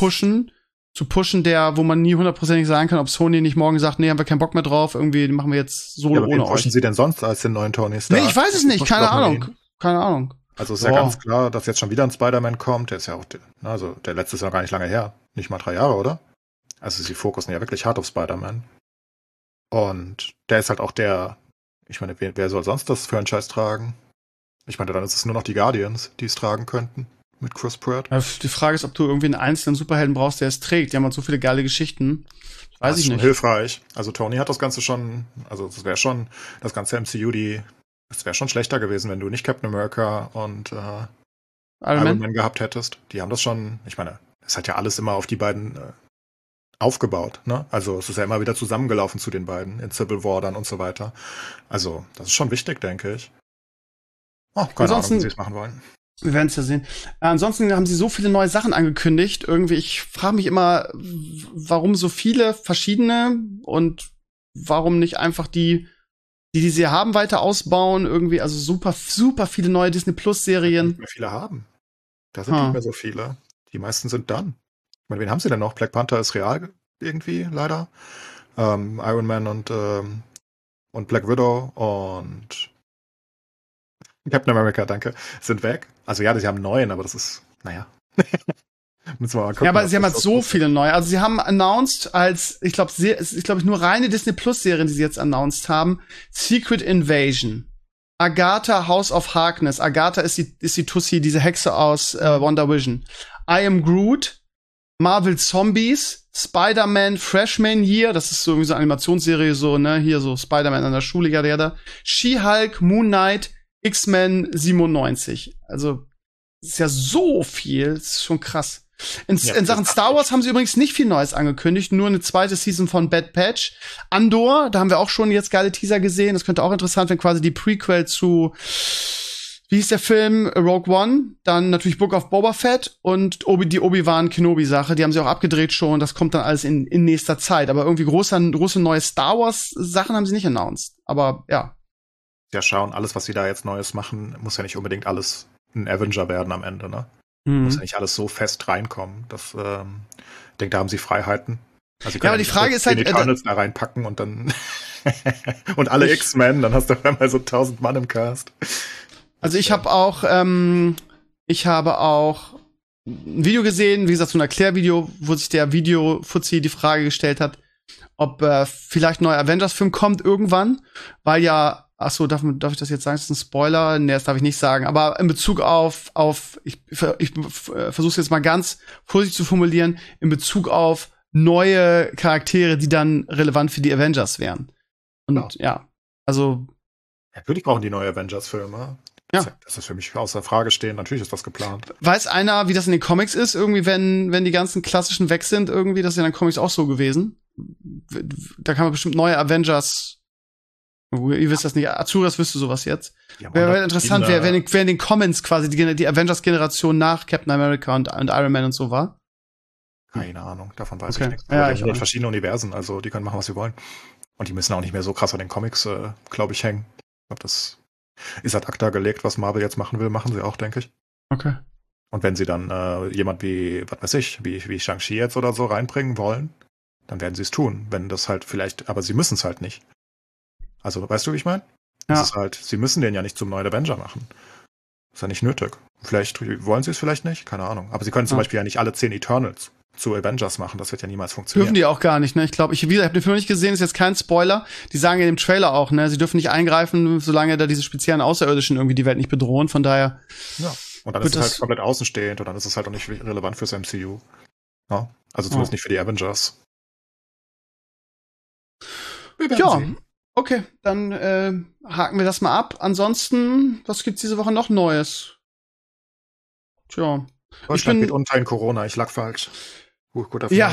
pushen, wo man nie hundertprozentig sagen kann, ob Sony nicht morgen sagt, nee, haben wir keinen Bock mehr drauf, irgendwie machen wir jetzt Solo ohne euch. Pushen sie denn sonst als den neuen Tony Stark? Nee, ich weiß es nicht, keine Ahnung. Also ist ja ganz klar, dass jetzt schon wieder ein Spider-Man kommt, der ist ja auch, also der letzte ist ja gar nicht lange her, nicht mal 3 Jahre, oder? Also sie fokussen ja wirklich hart auf Spider-Man. Und der ist halt auch ich meine, wer soll sonst das Franchise tragen? Ich meine, dann ist es nur noch die Guardians, die es tragen könnten. Mit Chris Pratt. Die Frage ist, ob du irgendwie einen einzelnen Superhelden brauchst, der es trägt. Die haben halt so viele geile Geschichten. Weiß ich nicht. Das ist schon hilfreich. Also Tony hat das Ganze schon, also das wäre schon, das ganze MCU, es wäre schon schlechter gewesen, wenn du nicht Captain America und Iron Man gehabt hättest. Die haben das schon, ich meine, es hat ja alles immer auf die beiden aufgebaut, ne? Also es ist ja immer wieder zusammengelaufen zu den beiden, in Civil War dann und so weiter. Also das ist schon wichtig, denke ich. Keine Ahnung, wie sie es machen wollen. Wir werden es ja sehen. Ansonsten haben sie so viele neue Sachen angekündigt. Irgendwie, ich frage mich immer, warum so viele verschiedene und warum nicht einfach die sie haben, weiter ausbauen. Irgendwie, also super, super viele neue Disney Plus Serien. Nicht mehr viele haben. Da sind nicht mehr so viele. Die meisten sind dann. Ich meine, wen haben sie denn noch? Black Panther ist real irgendwie, leider. Iron Man und Black Widow und Captain America, danke, sind weg. Also ja, sie haben 9, aber das ist, naja. Müssen wir mal gucken. Ja, aber sie haben halt so viele neue. Also sie haben announced es ist, glaube ich, nur reine Disney Plus Serien, die sie jetzt announced haben. Secret Invasion. Agatha, House of Harkness. Agatha ist die Tussi, diese Hexe aus Wonder Vision. I Am Groot. Marvel Zombies. Spider-Man Freshman Year. Das ist so irgendwie so eine Animationsserie, so, ne, hier so Spider-Man an der Schule, ja. She-Hulk, Moon Knight, X-Men 97. Also, das ist ja so viel. Das ist schon krass. In Sachen Star Wars haben sie übrigens nicht viel Neues angekündigt. Nur eine zweite Season von Bad Batch. Andor, da haben wir auch schon jetzt geile Teaser gesehen. Das könnte auch interessant werden, quasi die Prequel zu, wie hieß der Film? Rogue One. Dann natürlich Book of Boba Fett und die Obi-Wan Kenobi-Sache. Die haben sie auch abgedreht schon. Das kommt dann alles in nächster Zeit. Aber irgendwie große neue Star Wars-Sachen haben sie nicht announced. Aber ja. Ja, schauen, alles, was sie da jetzt Neues machen, muss ja nicht unbedingt alles ein Avenger werden am Ende, ne? Mhm. Muss ja nicht alles so fest reinkommen. Ich denke, da haben sie Freiheiten. Also ja, aber die Frage ist halt, die Eternals da reinpacken und dann und alle X-Men, dann hast du auf einmal so 1000 Mann im Cast. Also ich habe auch ein Video gesehen, wie gesagt, so ein Erklärvideo, wo sich der Video-Fuzzi die Frage gestellt hat, ob vielleicht ein neuer Avengers-Film kommt irgendwann, weil ja, achso, darf ich das jetzt sagen, das ist ein Spoiler? Nee, das darf ich nicht sagen, aber in Bezug auf ich versuche es jetzt mal ganz vorsichtig zu formulieren, in Bezug auf neue Charaktere, die dann relevant für die Avengers wären. Und ja, also natürlich brauchen die neue Avengers-Filme. Ja. Das ist für mich außer Frage stehen. Natürlich ist das geplant. Weiß einer, wie das in den Comics ist? Irgendwie, wenn die ganzen klassischen weg sind, irgendwie, das ist ja in den Comics auch so gewesen. Da kann man bestimmt neue Avengers. Ihr wisst das nicht. Azuras wüsste sowas jetzt. Ja, wäre interessant, wer in den Comics quasi die Avengers-Generation nach Captain America und Iron Man und so war. Keine Ahnung, davon weiß ich nichts. Ja, die haben verschiedene Universen, also die können machen, was sie wollen. Und die müssen auch nicht mehr so krass an den Comics, glaube ich, hängen. Ich glaube, das ist ad acta gelegt, was Marvel jetzt machen will, machen sie auch, denke ich. Okay. Und wenn sie dann jemand wie, was weiß ich, wie Shang-Chi jetzt oder so reinbringen wollen, dann werden sie es tun. Wenn das halt vielleicht, aber sie müssen es halt nicht. Also, weißt du, wie ich meine? Ja. Das ist halt, sie müssen den ja nicht zum neuen Avenger machen. Ist ja nicht nötig. Vielleicht wollen sie es vielleicht nicht, keine Ahnung. Aber sie können zum Beispiel ja nicht alle 10 Eternals zu Avengers machen, das wird ja niemals funktionieren. Dürfen die auch gar nicht, ne? Ich glaube, ich habe den Film nicht gesehen, ist jetzt kein Spoiler. Die sagen in dem Trailer auch, ne, sie dürfen nicht eingreifen, solange da diese speziellen Außerirdischen irgendwie die Welt nicht bedrohen, von daher. Ja, und dann ist es halt komplett außenstehend und dann ist es halt auch nicht relevant fürs MCU. Ja, also zumindest nicht für die Avengers. Ja, okay, dann haken wir das mal ab. Ansonsten, was gibt's diese Woche noch Neues? Tja. Deutschland geht unter in Corona, ich lag falsch. Gut ja,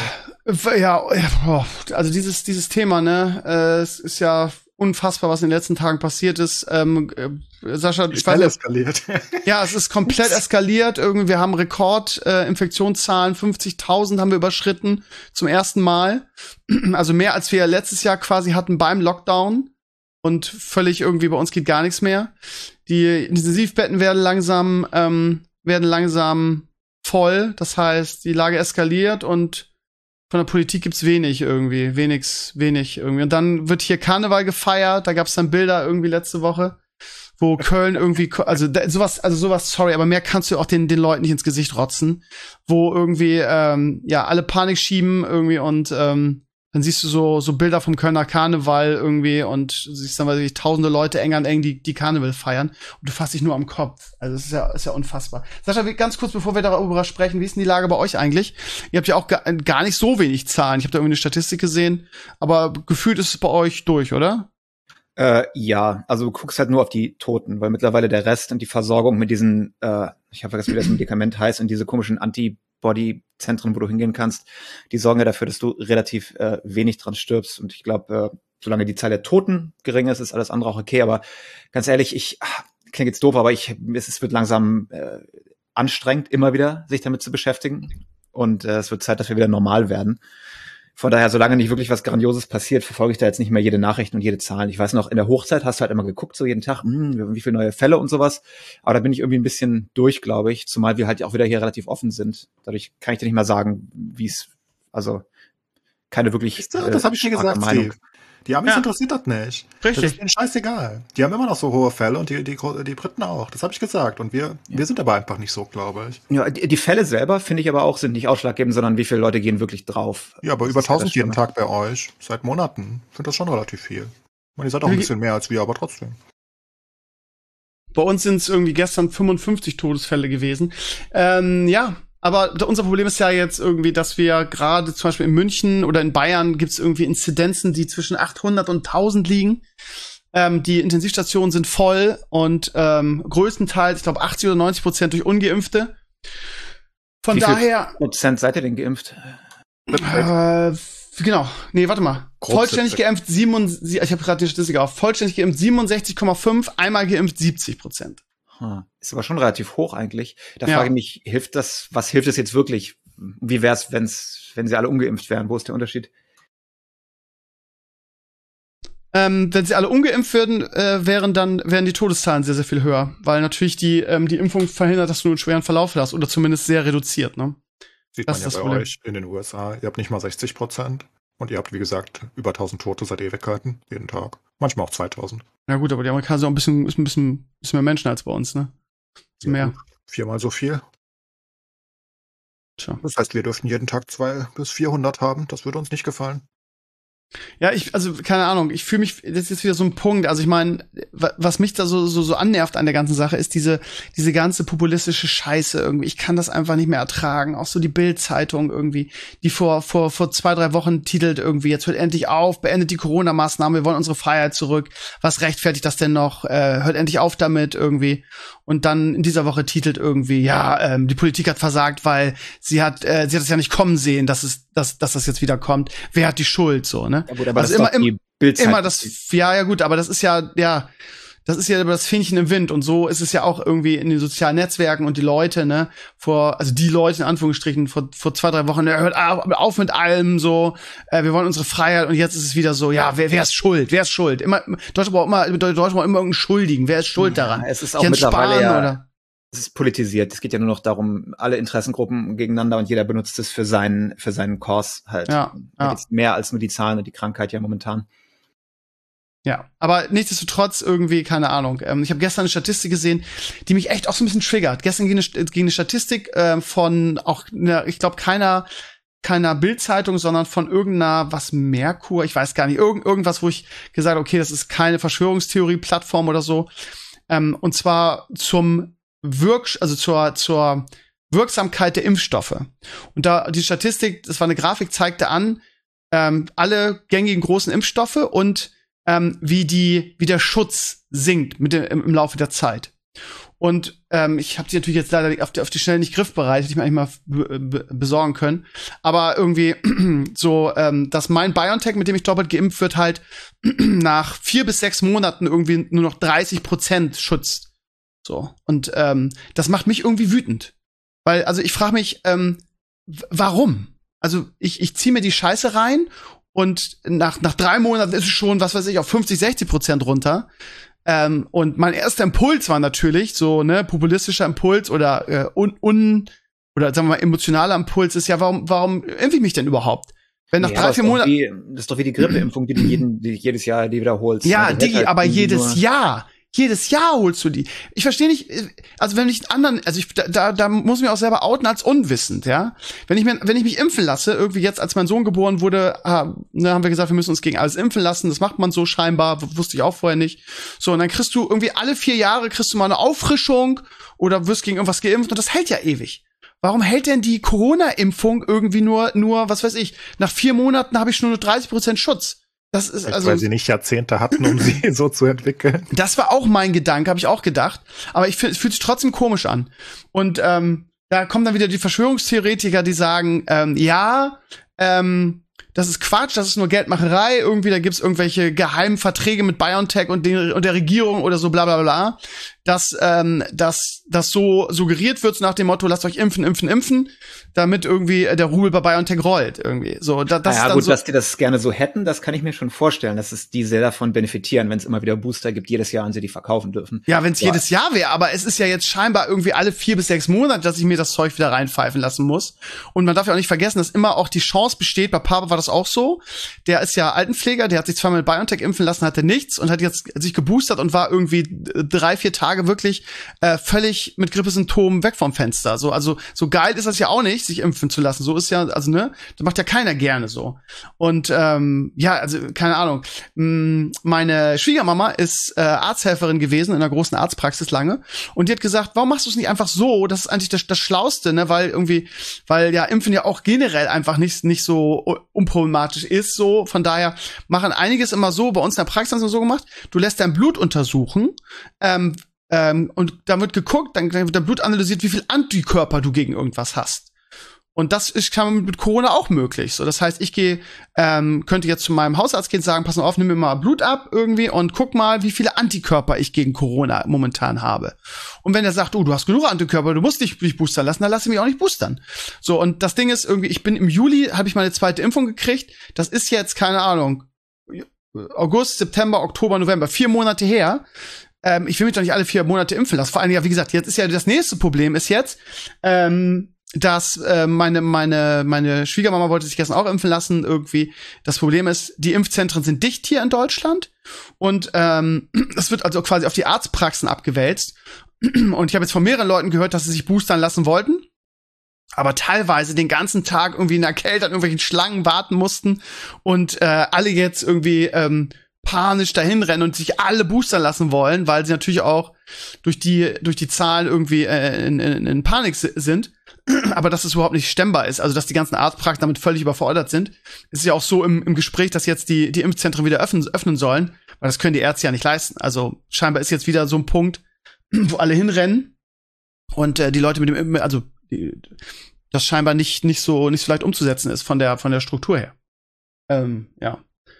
also dieses Thema, ne, es ist ja unfassbar, was in den letzten Tagen passiert ist. Sascha, ich weiß, eskaliert. Ja, es ist komplett eskaliert. Irgendwie, wir haben Infektionszahlen, 50.000 haben wir überschritten zum ersten Mal. Also mehr als wir letztes Jahr quasi hatten beim Lockdown. Und völlig irgendwie, bei uns geht gar nichts mehr. Die Intensivbetten werden langsam voll, das heißt, die Lage eskaliert und von der Politik gibt's wenig irgendwie. Und dann wird hier Karneval gefeiert, da gab's dann Bilder irgendwie letzte Woche, wo Köln irgendwie, sowas, sorry, aber mehr kannst du auch den Leuten nicht ins Gesicht rotzen, wo irgendwie, alle Panik schieben irgendwie und, dann siehst du so Bilder vom Kölner Karneval irgendwie und siehst dann, weil sich tausende Leute eng an eng die Karneval feiern und du fasst dich nur am Kopf. Also das ist ja unfassbar. Sascha, ganz kurz, bevor wir darüber sprechen, wie ist denn die Lage bei euch eigentlich? Ihr habt ja auch gar nicht so wenig Zahlen. Ich habe da irgendwie eine Statistik gesehen, aber gefühlt ist es bei euch durch, oder? Ja, also du guckst halt nur auf die Toten, weil mittlerweile der Rest und die Versorgung mit diesen, ich habe vergessen, wie das Medikament heißt, und diese komischen Antibody-Zentren, wo du hingehen kannst, die sorgen ja dafür, dass du relativ wenig dran stirbst. Und ich glaube, solange die Zahl der Toten gering ist, ist alles andere auch okay. Aber ganz ehrlich, klingt jetzt doof, aber es wird langsam anstrengend, immer wieder sich damit zu beschäftigen. Und es wird Zeit, dass wir wieder normal werden. Von daher, solange nicht wirklich was Grandioses passiert, verfolge ich da jetzt nicht mehr jede Nachricht und jede Zahl. Ich weiß noch, in der Hochzeit hast du halt immer geguckt, so jeden Tag, wie viele neue Fälle und sowas. Aber da bin ich irgendwie ein bisschen durch, glaube ich. Zumal wir halt auch wieder hier relativ offen sind. Dadurch kann ich dir nicht mal sagen, also keine wirklich das habe ich dir gesagt, Meinung. Steve. Die Amis interessiert das nicht. Richtig. Das ist ihnen scheißegal. Die haben immer noch so hohe Fälle und die Briten auch. Das habe ich gesagt. Und wir sind aber einfach nicht so, glaube ich. Ja, die Fälle selber, finde ich aber auch, sind nicht ausschlaggebend, sondern wie viele Leute gehen wirklich drauf. Ja, aber über 1000 jeden Tag bei euch. Seit Monaten. Ich finde das schon relativ viel. Ich meine, ihr seid auch ein bisschen mehr als wir, aber trotzdem. Bei uns sind es irgendwie gestern 55 Todesfälle gewesen. Aber unser Problem ist ja jetzt irgendwie, dass wir gerade zum Beispiel in München oder in Bayern gibt's irgendwie Inzidenzen, die zwischen 800 und 1000 liegen. Die Intensivstationen sind voll und größtenteils, ich glaube 80 oder 90% durch Ungeimpfte. Von daher. Wie viel % seid ihr denn geimpft? Genau. Nee, warte mal. Vollständig geimpft ich habe gerade die Statistik auf. Vollständig geimpft 67,5, einmal geimpft 70%. Ist aber schon relativ hoch eigentlich. Da frage ich mich, was hilft es jetzt wirklich? Wie wär's, wenn sie alle ungeimpft wären? Wo ist der Unterschied? Wenn sie alle ungeimpft wären die Todeszahlen sehr, sehr viel höher. Weil natürlich die Impfung verhindert, dass du einen schweren Verlauf hast. Oder zumindest sehr reduziert, ne? Sieht man ja bei euch in den USA. Ihr habt nicht mal 60%. Und ihr habt, wie gesagt, über 1000 Tote seit Ewigkeiten, jeden Tag. Manchmal auch 2000. Ja gut, aber die Amerikaner sind auch ein bisschen mehr Menschen als bei uns, ne? Ja, mehr. 4-mal so viel. Tja. Das heißt, wir dürften jeden Tag 200 bis 400 haben. Das würde uns nicht gefallen. Ja, also keine Ahnung, ich fühle mich, das ist wieder so ein Punkt, also ich meine, was mich da so annervt an der ganzen Sache, ist diese ganze populistische Scheiße irgendwie. Ich kann das einfach nicht mehr ertragen. Auch so die Bild-Zeitung irgendwie, die vor 2-3 Wochen titelt irgendwie, jetzt hört endlich auf, beendet die Corona-Maßnahmen, wir wollen unsere Freiheit zurück. Was rechtfertigt das denn noch? Hört endlich auf damit irgendwie. Und dann in dieser Woche titelt irgendwie, ja, die Politik hat versagt, weil sie hat es ja nicht kommen sehen, dass das jetzt wieder kommt. Wer hat die Schuld, so, ne? Ja gut, aber also das ist immer das, ja gut, aber das ist ja das Fähnchen im Wind und so ist es ja auch irgendwie in den sozialen Netzwerken und die Leute, ne, die Leute in Anführungsstrichen vor 2-3 Wochen, hört auf mit allem, so, wir wollen unsere Freiheit und jetzt ist es wieder so, ja, wer ist schuld? Wer ist schuld? Deutschland braucht immer irgendeinen Schuldigen, wer ist schuld daran? Es ist auch mittlerweile es ist politisiert. Es geht ja nur noch darum, alle Interessengruppen gegeneinander und jeder benutzt es für seinen Kurs halt. Ja. Mehr als nur die Zahlen und die Krankheit ja momentan. Ja, aber nichtsdestotrotz irgendwie, keine Ahnung. Ich habe gestern eine Statistik gesehen, die mich echt auch so ein bisschen triggert. Gestern ging eine Statistik von auch, ich glaube, keiner Bild-Zeitung, sondern von irgendeiner, Merkur, ich weiß gar nicht, irgendwas, wo ich gesagt habe, okay, das ist keine Verschwörungstheorie-Plattform oder so. Und zwar zur Wirksamkeit der Impfstoffe. Und da die Statistik, das war eine Grafik, zeigte an, alle gängigen großen Impfstoffe und wie der Schutz sinkt im Laufe der Zeit. Und ich habe die natürlich jetzt leider auf die Schnelle nicht griffbereit, hätte ich mir eigentlich mal besorgen können. Aber irgendwie so, dass mein BioNTech, mit dem ich doppelt geimpft wird, halt nach 4 bis 6 Monaten irgendwie nur noch 30% schützt. So. Und das macht mich irgendwie wütend. Weil, also ich frage mich, warum? Also ich ziehe mir die Scheiße rein und nach 3 Monaten ist es schon, was weiß ich, auf 50-60% runter. Und mein erster Impuls war natürlich so, ne, populistischer Impuls oder oder sagen wir mal emotionaler Impuls ist ja, warum impfe ich mich denn überhaupt? Wenn nach 3-4 Monaten. Das ist doch wie die Grippeimpfung, die du jedes Jahr wiederholst. Ja, Digi, halt aber jedes Jahr. Jedes Jahr holst du die. Ich verstehe nicht, also wenn ich einen anderen, also da muss ich mich auch selber outen als unwissend, ja. Wenn ich mich impfen lasse, irgendwie jetzt, als mein Sohn geboren wurde, haben wir gesagt, wir müssen uns gegen alles impfen lassen. Das macht man so scheinbar, wusste ich auch vorher nicht. So, und dann kriegst du irgendwie alle 4 Jahre kriegst du mal eine Auffrischung oder wirst gegen irgendwas geimpft und das hält ja ewig. Warum hält denn die Corona-Impfung irgendwie nur, was weiß ich, nach 4 Monaten habe ich nur 30% Schutz? Das ist also, weil sie nicht Jahrzehnte hatten, um sie so zu entwickeln. Das war auch mein Gedanke, habe ich auch gedacht. Aber es fühlt sich trotzdem komisch an. Und da kommen dann wieder die Verschwörungstheoretiker, die sagen, das ist Quatsch, das ist nur Geldmacherei. Irgendwie, da gibt's irgendwelche geheimen Verträge mit BioNTech und der Regierung oder so, bla bla bla. Dass das so suggeriert wird, so nach dem Motto, lasst euch impfen, damit irgendwie der Rubel bei BioNTech rollt. Irgendwie. So, das ja, ist gut, so, dass die das gerne so hätten, das kann ich mir schon vorstellen, dass es die sehr davon benefitieren, wenn es immer wieder Booster gibt, jedes Jahr und sie die verkaufen dürfen. Ja, wenn es jedes Jahr wäre, aber es ist ja jetzt scheinbar irgendwie alle 4 bis 6 Monate, dass ich mir das Zeug wieder reinpfeifen lassen muss. Und man darf ja auch nicht vergessen, dass immer auch die Chance besteht, bei Papa war das auch so, der ist ja Altenpfleger, der hat sich zweimal mit BioNTech impfen lassen, hatte nichts und hat jetzt sich geboostert und war irgendwie 3-4 Tage wirklich völlig mit Grippesymptomen weg vom Fenster. So, also so geil ist das ja auch nicht, sich impfen zu lassen. So ist ja, also ne, das macht ja keiner gerne so. Und also keine Ahnung. Meine Schwiegermama ist Arzthelferin gewesen in einer großen Arztpraxis lange und die hat gesagt, warum machst du es nicht einfach so? Das ist eigentlich das Schlauste, ne, weil ja Impfen ja auch generell einfach nicht so unproblematisch ist. So, von daher machen einiges immer so. Bei uns in der Praxis haben sie so gemacht: Du lässt dein Blut untersuchen. Und dann wird geguckt, dann wird der Blut analysiert, wie viel Antikörper du gegen irgendwas hast. Und das kann mit Corona auch möglich. So, das heißt, ich könnte jetzt zu meinem Hausarzt gehen und sagen, pass mal auf, nimm mir mal Blut ab irgendwie und guck mal, wie viele Antikörper ich gegen Corona momentan habe. Und wenn er sagt, du hast genug Antikörper, du musst dich boostern lassen, dann lass ich mich auch nicht boostern. So, und das Ding ist irgendwie, ich bin im Juli, habe ich meine 2. Impfung gekriegt. Das ist jetzt, keine Ahnung, August, September, Oktober, November, 4 Monate her. Ich will mich doch nicht alle 4 Monate impfen lassen. Vor allem, ja, wie gesagt, jetzt ist ja das nächste Problem ist jetzt, dass meine Schwiegermama wollte sich gestern auch impfen lassen irgendwie. Das Problem ist, die Impfzentren sind dicht hier in Deutschland und es wird also quasi auf die Arztpraxen abgewälzt. Und ich habe jetzt von mehreren Leuten gehört, dass sie sich boostern lassen wollten, aber teilweise den ganzen Tag irgendwie in der Kälte an irgendwelchen Schlangen warten mussten und alle jetzt irgendwie panisch dahin rennen und sich alle boostern lassen wollen, weil sie natürlich auch durch die Zahlen irgendwie in Panik sind. Aber dass es überhaupt nicht stemmbar ist, also dass die ganzen Arztpraxen damit völlig überfordert sind. Es ist ja auch so im Gespräch, dass jetzt die Impfzentren wieder öffnen sollen, weil das können die Ärzte ja nicht leisten. Also scheinbar ist jetzt wieder so ein Punkt, wo alle hinrennen und die Leute mit dem das scheinbar nicht so leicht umzusetzen ist von der Struktur her. Ja.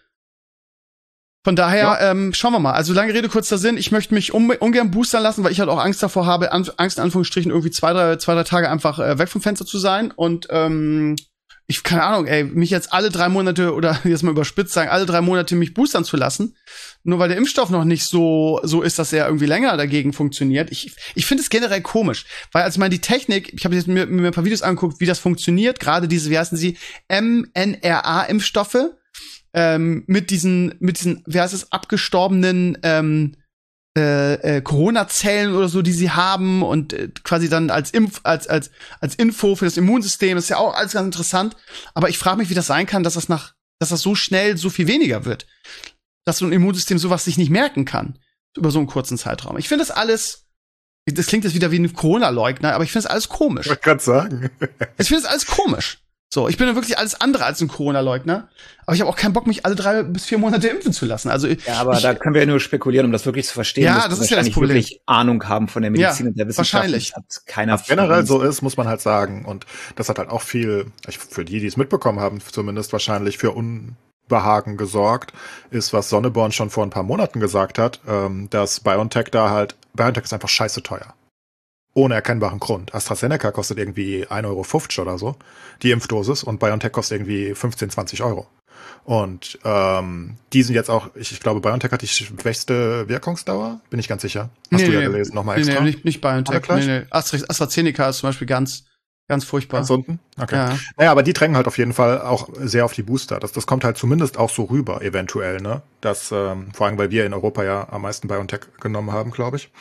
Von daher, schauen wir mal. Also lange Rede, kurzer Sinn. Ich möchte mich ungern boostern lassen, weil ich halt auch Angst davor habe, Angst in Anführungsstrichen, irgendwie zwei, drei Tage einfach weg vom Fenster zu sein. Und ich, keine Ahnung, mich jetzt alle 3 Monate oder jetzt mal überspitzt sagen, alle 3 Monate mich boostern zu lassen, nur weil der Impfstoff noch nicht so ist, dass er irgendwie länger dagegen funktioniert. Ich finde es generell komisch, weil also ich meine, die Technik, ich habe jetzt mir ein paar Videos angeguckt, wie das funktioniert, gerade diese, wie heißen sie, mRNA-Impfstoffe, mit diesen, wie heißt es, abgestorbenen Corona-Zellen oder so, die sie haben und quasi dann als Info für das Immunsystem, das ist ja auch alles ganz interessant. Aber ich frage mich, wie das sein kann, dass das so schnell so viel weniger wird. Dass so ein Immunsystem sowas sich nicht merken kann über so einen kurzen Zeitraum. Ich finde das alles, das klingt jetzt wieder wie ein Corona-Leugner, aber ich finde das alles komisch. Ich wollte gerade sagen. Ich finde das alles komisch. So, ich bin ja wirklich alles andere als ein Corona-Leugner, aber ich habe auch keinen Bock, mich alle 3 bis 4 Monate impfen zu lassen. Also ja, aber da können wir ja nur spekulieren, um das wirklich zu verstehen. Ja, das ist ja das Problem. Wirklich Ahnung haben von der Medizin und der Wissenschaft. Wahrscheinlich. Hat keiner was generell so ist, muss man halt sagen. Und das hat halt auch viel, für die es mitbekommen haben, zumindest wahrscheinlich für Unbehagen gesorgt, ist, was Sonneborn schon vor ein paar Monaten gesagt hat, dass BioNTech ist einfach scheiße teuer. Ohne erkennbaren Grund. AstraZeneca kostet irgendwie 1,50 € oder so, die Impfdosis, und BioNTech kostet irgendwie 15, 20 €. Und die sind jetzt auch, ich glaube, BioNTech hat die schwächste Wirkungsdauer, bin ich ganz sicher. Hast du ja gelesen, nochmal extra? Nee, nicht BioNTech. Nee. AstraZeneca ist zum Beispiel ganz furchtbar. Ganz unten? Okay. Ja. Naja, aber die drängen halt auf jeden Fall auch sehr auf die Booster. Das kommt halt zumindest auch so rüber, eventuell, ne? Das, vor allem, weil wir in Europa ja am meisten BioNTech genommen haben, glaube ich.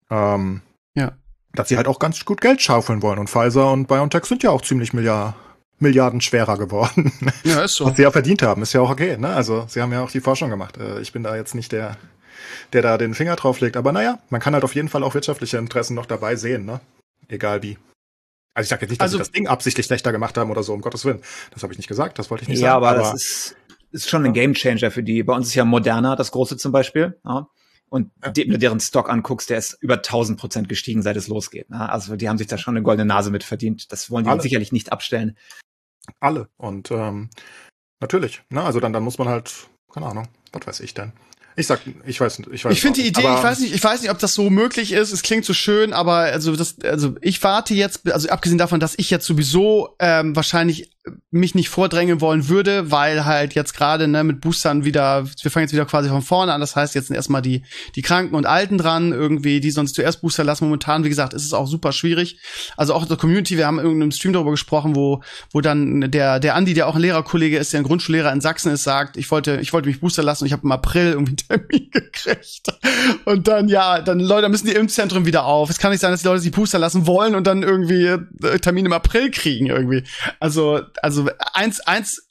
Ja. Dass sie halt auch ganz gut Geld schaufeln wollen. Und Pfizer und BioNTech sind ja auch ziemlich Milliarden schwerer geworden. Ja, ist so. Was sie ja verdient haben, ist ja auch okay, ne? Also, sie haben ja auch die Forschung gemacht. Ich bin da jetzt nicht der da den Finger drauf legt. Aber naja, man kann halt auf jeden Fall auch wirtschaftliche Interessen noch dabei sehen, ne? Egal wie. Also ich sage jetzt nicht, dass sie das Ding absichtlich schlechter gemacht haben oder so, um Gottes Willen. Das habe ich nicht gesagt, das wollte ich nicht sagen. Ja, aber das ist schon ein Gamechanger für die. Bei uns ist ja Moderna das große zum Beispiel, ja. Und wenn du deren Stock anguckst, der ist über 1000% gestiegen, seit es losgeht. Ne? Also die haben sich da schon eine goldene Nase mit verdient. Das wollen die sicherlich nicht abstellen. Alle. Und natürlich. Ne? Also dann muss man halt, keine Ahnung, was weiß ich denn. Ich weiß. Ich finde die Idee, ich weiß nicht, ob das so möglich ist. Es klingt so schön, aber also ich warte jetzt, also abgesehen davon, dass ich jetzt sowieso wahrscheinlich mich nicht vordrängen wollen würde, weil halt jetzt gerade mit Boostern wir fangen jetzt wieder quasi von vorne an. Das heißt, jetzt sind erstmal die Kranken und Alten dran, irgendwie, die sonst zuerst Booster lassen. Momentan, wie gesagt, ist es auch super schwierig. Also auch in der Community, wir haben in irgendeinem Stream darüber gesprochen, wo dann der Andi, der auch ein Lehrerkollege ist, der ein Grundschullehrer in Sachsen ist, sagt, ich wollte mich boostern lassen und ich habe im April irgendwie einen Termin gekriegt. Und dann Leute, müssen die Impfzentren wieder auf. Es kann nicht sein, dass die Leute sich boostern lassen wollen und dann irgendwie Termin im April kriegen irgendwie. Also eins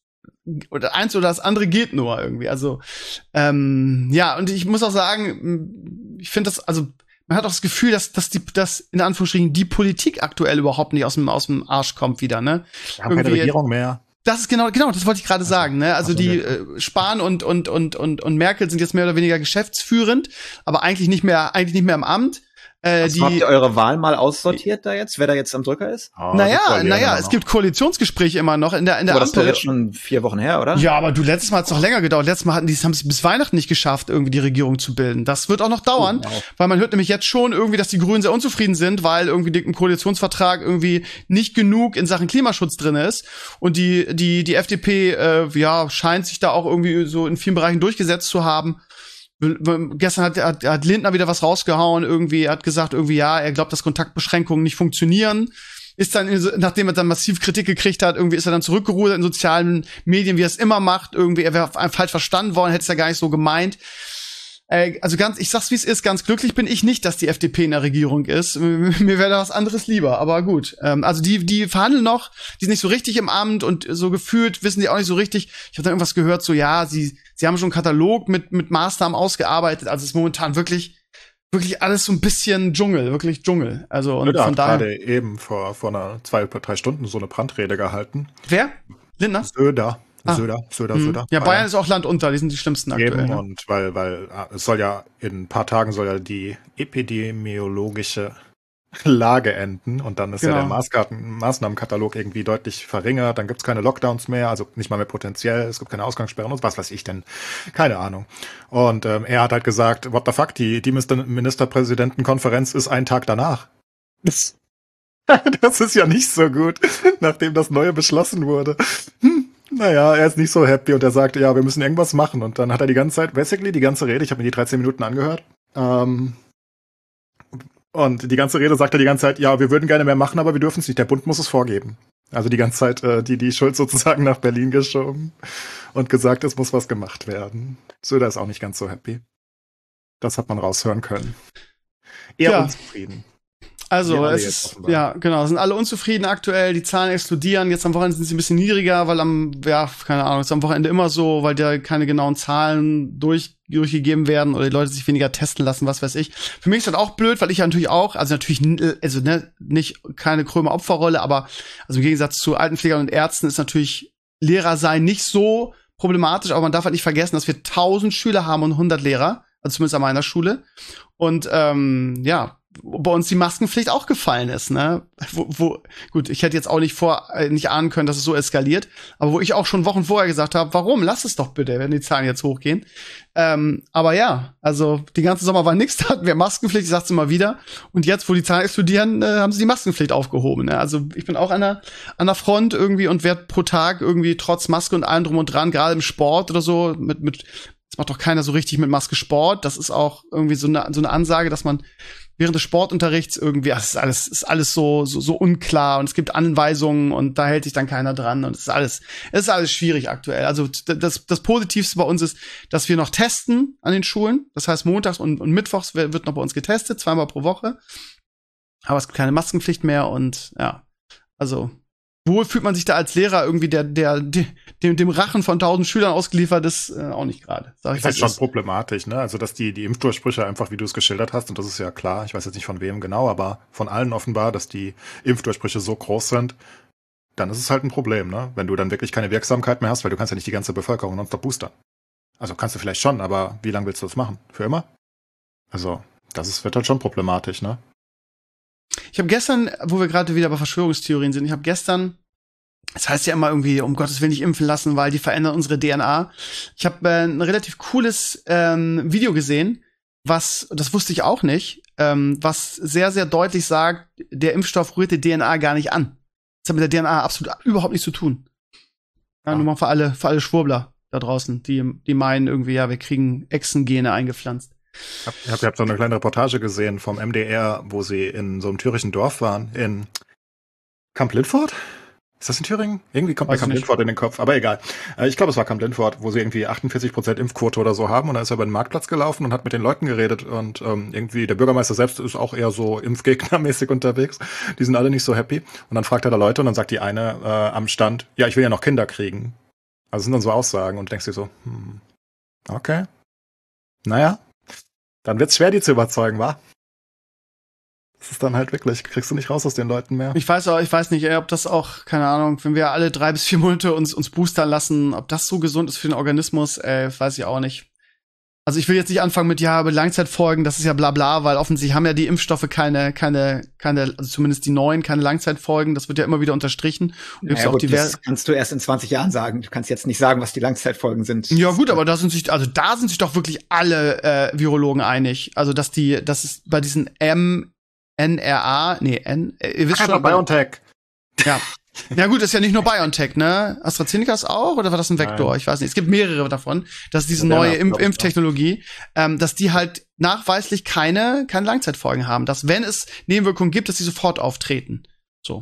oder das andere geht nur irgendwie. Also ja, und ich muss auch sagen, ich finde das, also man hat auch das Gefühl, dass in Anführungsstrichen die Politik aktuell überhaupt nicht aus dem Arsch kommt wieder, ne? Wir haben keine Regierung mehr. Das ist genau, das wollte ich gerade sagen, ne? Also die Spahn und Merkel sind jetzt mehr oder weniger geschäftsführend, aber eigentlich nicht mehr im Amt. Habt ihr eure Wahl mal aussortiert da jetzt, wer da jetzt am Drücker ist? Oh, naja, es gibt Koalitionsgespräche immer noch in der Ampel. Das ist doch jetzt schon 4 Wochen her, oder? Ja, aber letztes Mal hat es noch länger gedauert. Letztes Mal haben sie bis Weihnachten nicht geschafft, irgendwie die Regierung zu bilden. Das wird auch noch dauern, weil man hört nämlich jetzt schon irgendwie, dass die Grünen sehr unzufrieden sind, weil irgendwie im Koalitionsvertrag irgendwie nicht genug in Sachen Klimaschutz drin ist. Und die FDP, scheint sich da auch irgendwie so in vielen Bereichen durchgesetzt zu haben. Gestern hat Lindner wieder was rausgehauen, irgendwie, er hat gesagt, irgendwie, ja, er glaubt, dass Kontaktbeschränkungen nicht funktionieren. ist dann, nachdem er dann massiv Kritik gekriegt hat, irgendwie ist er dann zurückgerudert in sozialen Medien, wie er es immer macht. Irgendwie, er wäre falsch verstanden worden, hätte es ja gar nicht so gemeint. Also ich sag's wie es ist, ganz glücklich bin ich nicht, dass die FDP in der Regierung ist. Mir wäre da was anderes lieber, aber gut. Also die verhandeln noch, die sind nicht so richtig im Amt und so gefühlt wissen die auch nicht so richtig. Ich habe dann irgendwas gehört, so ja, sie haben schon einen Katalog mit Maßnahmen ausgearbeitet. Also es ist momentan wirklich alles so ein bisschen Dschungel, wirklich Dschungel. Also und von daher. Gerade eben vor 2-3 Stunden so eine Brandrede gehalten. Wer? Lindner? Söder. Söder. Ja, Bayern ist auch Land unter, die sind die schlimmsten aktuell. Eben, und weil es soll ja in ein paar Tagen die epidemiologische Lage enden und dann ist ja der Maßnahmenkatalog irgendwie deutlich verringert, dann gibt's keine Lockdowns mehr, also nicht mal mehr potenziell, es gibt keine Ausgangssperren und was weiß ich denn, keine Ahnung. Und er hat halt gesagt, what the fuck, die Ministerpräsidentenkonferenz ist einen Tag danach. Das ist ja nicht so gut, nachdem das Neue beschlossen wurde. Naja, er ist nicht so happy und er sagte, ja, wir müssen irgendwas machen. Und dann hat er die ganze Zeit, basically die ganze Rede, ich habe mir die 13 Minuten angehört, und die ganze Rede sagt er die ganze Zeit, ja, wir würden gerne mehr machen, aber wir dürfen es nicht. Der Bund muss es vorgeben. Also die ganze Zeit die Schuld sozusagen nach Berlin geschoben und gesagt, es muss was gemacht werden. Söder ist auch nicht ganz so happy. Das hat man raushören können. Eher unzufrieden. Also, es ist, ja, genau, sind alle unzufrieden aktuell, die Zahlen explodieren, jetzt am Wochenende sind sie ein bisschen niedriger, weil keine Ahnung, ist am Wochenende immer so, weil da keine genauen Zahlen durchgegeben werden oder die Leute sich weniger testen lassen, was weiß ich. Für mich ist das auch blöd, weil ich ja natürlich auch, nicht keine kröme Opferrolle, aber also im Gegensatz zu Altenpflegern und Ärzten ist natürlich Lehrer sein nicht so problematisch, aber man darf halt nicht vergessen, dass wir 1000 Schüler haben und 100 Lehrer, also zumindest an meiner Schule. Und bei uns die Maskenpflicht auch gefallen ist, ne? Gut, ich hätte jetzt auch nicht ahnen können, dass es so eskaliert, aber wo ich auch schon Wochen vorher gesagt habe, warum? Lass es doch bitte, wenn die Zahlen jetzt hochgehen. Aber ja, also die ganze Sommer war nichts, da hatten wir Maskenpflicht, ich sag's immer wieder. Und jetzt, wo die Zahlen explodieren, haben sie die Maskenpflicht aufgehoben, ne? Also ich bin auch an der Front irgendwie und werde pro Tag irgendwie trotz Maske und allem drum und dran, gerade im Sport oder so, das macht doch keiner so richtig mit Maske Sport. Das ist auch irgendwie so eine Ansage, dass man während des Sportunterrichts irgendwie, es ist alles so unklar und es gibt Anweisungen und da hält sich dann keiner dran und es ist alles schwierig aktuell. Also das Positivste bei uns ist, dass wir noch testen an den Schulen. Das heißt, montags und mittwochs wird noch bei uns getestet, 2-mal pro Woche. Aber es gibt keine Maskenpflicht mehr und ja, also wohl fühlt man sich da als Lehrer irgendwie dem Rachen von 1000 Schülern ausgeliefert ist, auch nicht gerade. Das ist schon problematisch, ne? Also, dass die Impfdurchbrüche einfach, wie du es geschildert hast, und das ist ja klar, ich weiß jetzt nicht von wem genau, aber von allen offenbar, dass die Impfdurchbrüche so groß sind, dann ist es halt ein Problem, ne? Wenn du dann wirklich keine Wirksamkeit mehr hast, weil du kannst ja nicht die ganze Bevölkerung nonstop boostern. Also kannst du vielleicht schon, aber wie lange willst du das machen? Für immer? Also, wird halt schon problematisch, ne? Ich habe gestern, wo wir gerade wieder bei Verschwörungstheorien sind, das heißt ja immer irgendwie, um Gottes Willen nicht impfen lassen, weil die verändern unsere DNA. Ich habe ein relativ cooles Video gesehen, das wusste ich auch nicht, was sehr, sehr deutlich sagt, der Impfstoff rührt die DNA gar nicht an. Das hat mit der DNA absolut überhaupt nichts zu tun. Ja, nur mal für alle Schwurbler da draußen, die meinen irgendwie, ja, wir kriegen Echsengene eingepflanzt. Ich hab so eine kleine Reportage gesehen vom MDR, wo sie in so einem thürischen Dorf waren, in Kamp-Lindfort? Ist das in Thüringen? Irgendwie kommt mir Kamp-Lindfort in den Kopf, aber egal. Ich glaube, es war Kamp-Lindfort, wo sie irgendwie 48% Impfquote oder so haben und dann ist er über den Marktplatz gelaufen und hat mit den Leuten geredet und irgendwie der Bürgermeister selbst ist auch eher so impfgegnermäßig unterwegs. Die sind alle nicht so happy und dann fragt er da Leute und dann sagt die eine am Stand, ja, ich will ja noch Kinder kriegen. Also sind dann so Aussagen und denkst dir so, okay, naja. Dann wird's schwer, die zu überzeugen, wa? Das ist dann halt wirklich, kriegst du nicht raus aus den Leuten mehr. Ich weiß nicht, ob das auch, keine Ahnung, wenn wir alle 3 bis 4 Monate uns boostern lassen, ob das so gesund ist für den Organismus, weiß ich auch nicht. Also ich will jetzt nicht anfangen mit, ja, Langzeitfolgen, das ist ja bla bla, weil offensichtlich haben ja die Impfstoffe keine, also zumindest die neuen, keine Langzeitfolgen, das wird ja immer wieder unterstrichen. Naja, gut, das kannst du erst in 20 Jahren sagen. Du kannst jetzt nicht sagen, was die Langzeitfolgen sind. Ja gut, aber da sind sich doch wirklich alle Virologen einig. Also dass es bei diesen mRNA, ihr wisst schon. BioNTech. Ja. Ja gut, ist ja nicht nur BioNTech, ne? AstraZeneca ist auch, oder war das ein Vektor? Nein. Ich weiß nicht. Es gibt mehrere davon, dass diese neue Impftechnologie, dass die halt nachweislich keine Langzeitfolgen haben. Dass, wenn es Nebenwirkungen gibt, dass die sofort auftreten. So.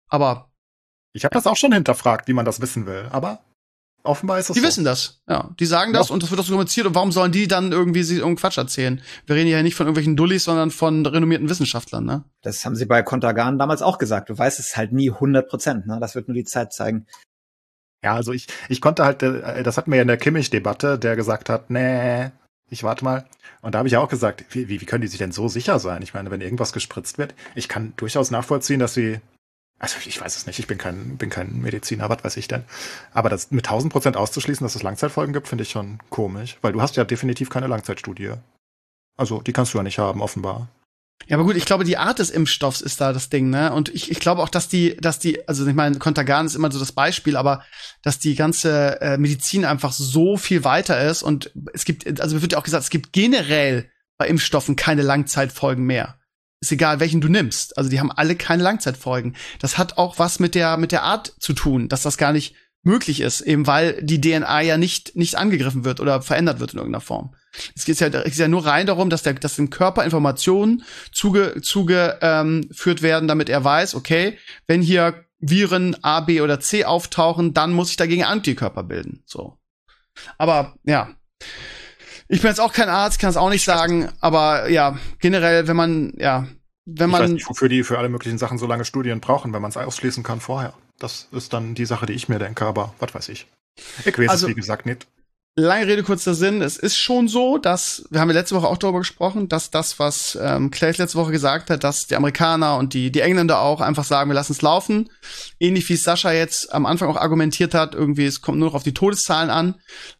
aber ich habe das auch schon hinterfragt, wie man das wissen will, aber offenbar ist es die wissen das, ja. Die sagen das und das wird auch so kommuniziert. Und warum sollen die dann irgendwie sich irgendeinen Quatsch erzählen? Wir reden ja nicht von irgendwelchen Dullis, sondern von renommierten Wissenschaftlern, ne? Das haben sie bei Contergan damals auch gesagt. Du weißt es halt nie 100%, ne? Das wird nur die Zeit zeigen. Ja, also ich konnte halt, das hatten wir ja in der Kimmich-Debatte, der gesagt hat, nee, ich warte mal. Und da habe ich auch gesagt, wie können die sich denn so sicher sein? Ich meine, wenn irgendwas gespritzt wird, ich kann durchaus nachvollziehen, dass sie, also ich weiß es nicht, ich bin kein Mediziner, was weiß ich denn. Aber das mit 1000% auszuschließen, dass es Langzeitfolgen gibt, finde ich schon komisch. Weil du hast ja definitiv keine Langzeitstudie. Also die kannst du ja nicht haben, offenbar. Ja, aber gut, ich glaube, die Art des Impfstoffs ist da das Ding, ne? Und ich glaube auch, dass die, also ich meine, Contergan ist immer so das Beispiel, aber dass die ganze Medizin einfach so viel weiter ist und es gibt, also wird ja auch gesagt, es gibt generell bei Impfstoffen keine Langzeitfolgen mehr. Ist egal, welchen du nimmst. Also die haben alle keine Langzeitfolgen. Das hat auch was mit der Art zu tun, dass das gar nicht möglich ist, eben weil die DNA ja nicht angegriffen wird oder verändert wird in irgendeiner Form. Es geht ja nur rein darum, dass dem Körper Informationen zugeführt werden, damit er weiß, okay, wenn hier Viren A, B oder C auftauchen, dann muss ich dagegen Antikörper bilden. So. Aber ja, ich bin jetzt auch kein Arzt, kann es auch nicht sagen, aber ja, generell, wenn man ich weiß nicht, wofür die für alle möglichen Sachen so lange Studien brauchen, wenn man es ausschließen kann vorher. Das ist dann die Sache, die ich mir denke, aber was weiß ich. Ich weiß es, wie gesagt, nicht. Lange Rede, kurzer Sinn. Es ist schon so, dass, wir haben ja letzte Woche auch darüber gesprochen, dass das, was Clay letzte Woche gesagt hat, dass die Amerikaner und die Engländer auch einfach sagen, wir lassen es laufen. Ähnlich wie es Sascha jetzt am Anfang auch argumentiert hat, irgendwie, es kommt nur noch auf die Todeszahlen an.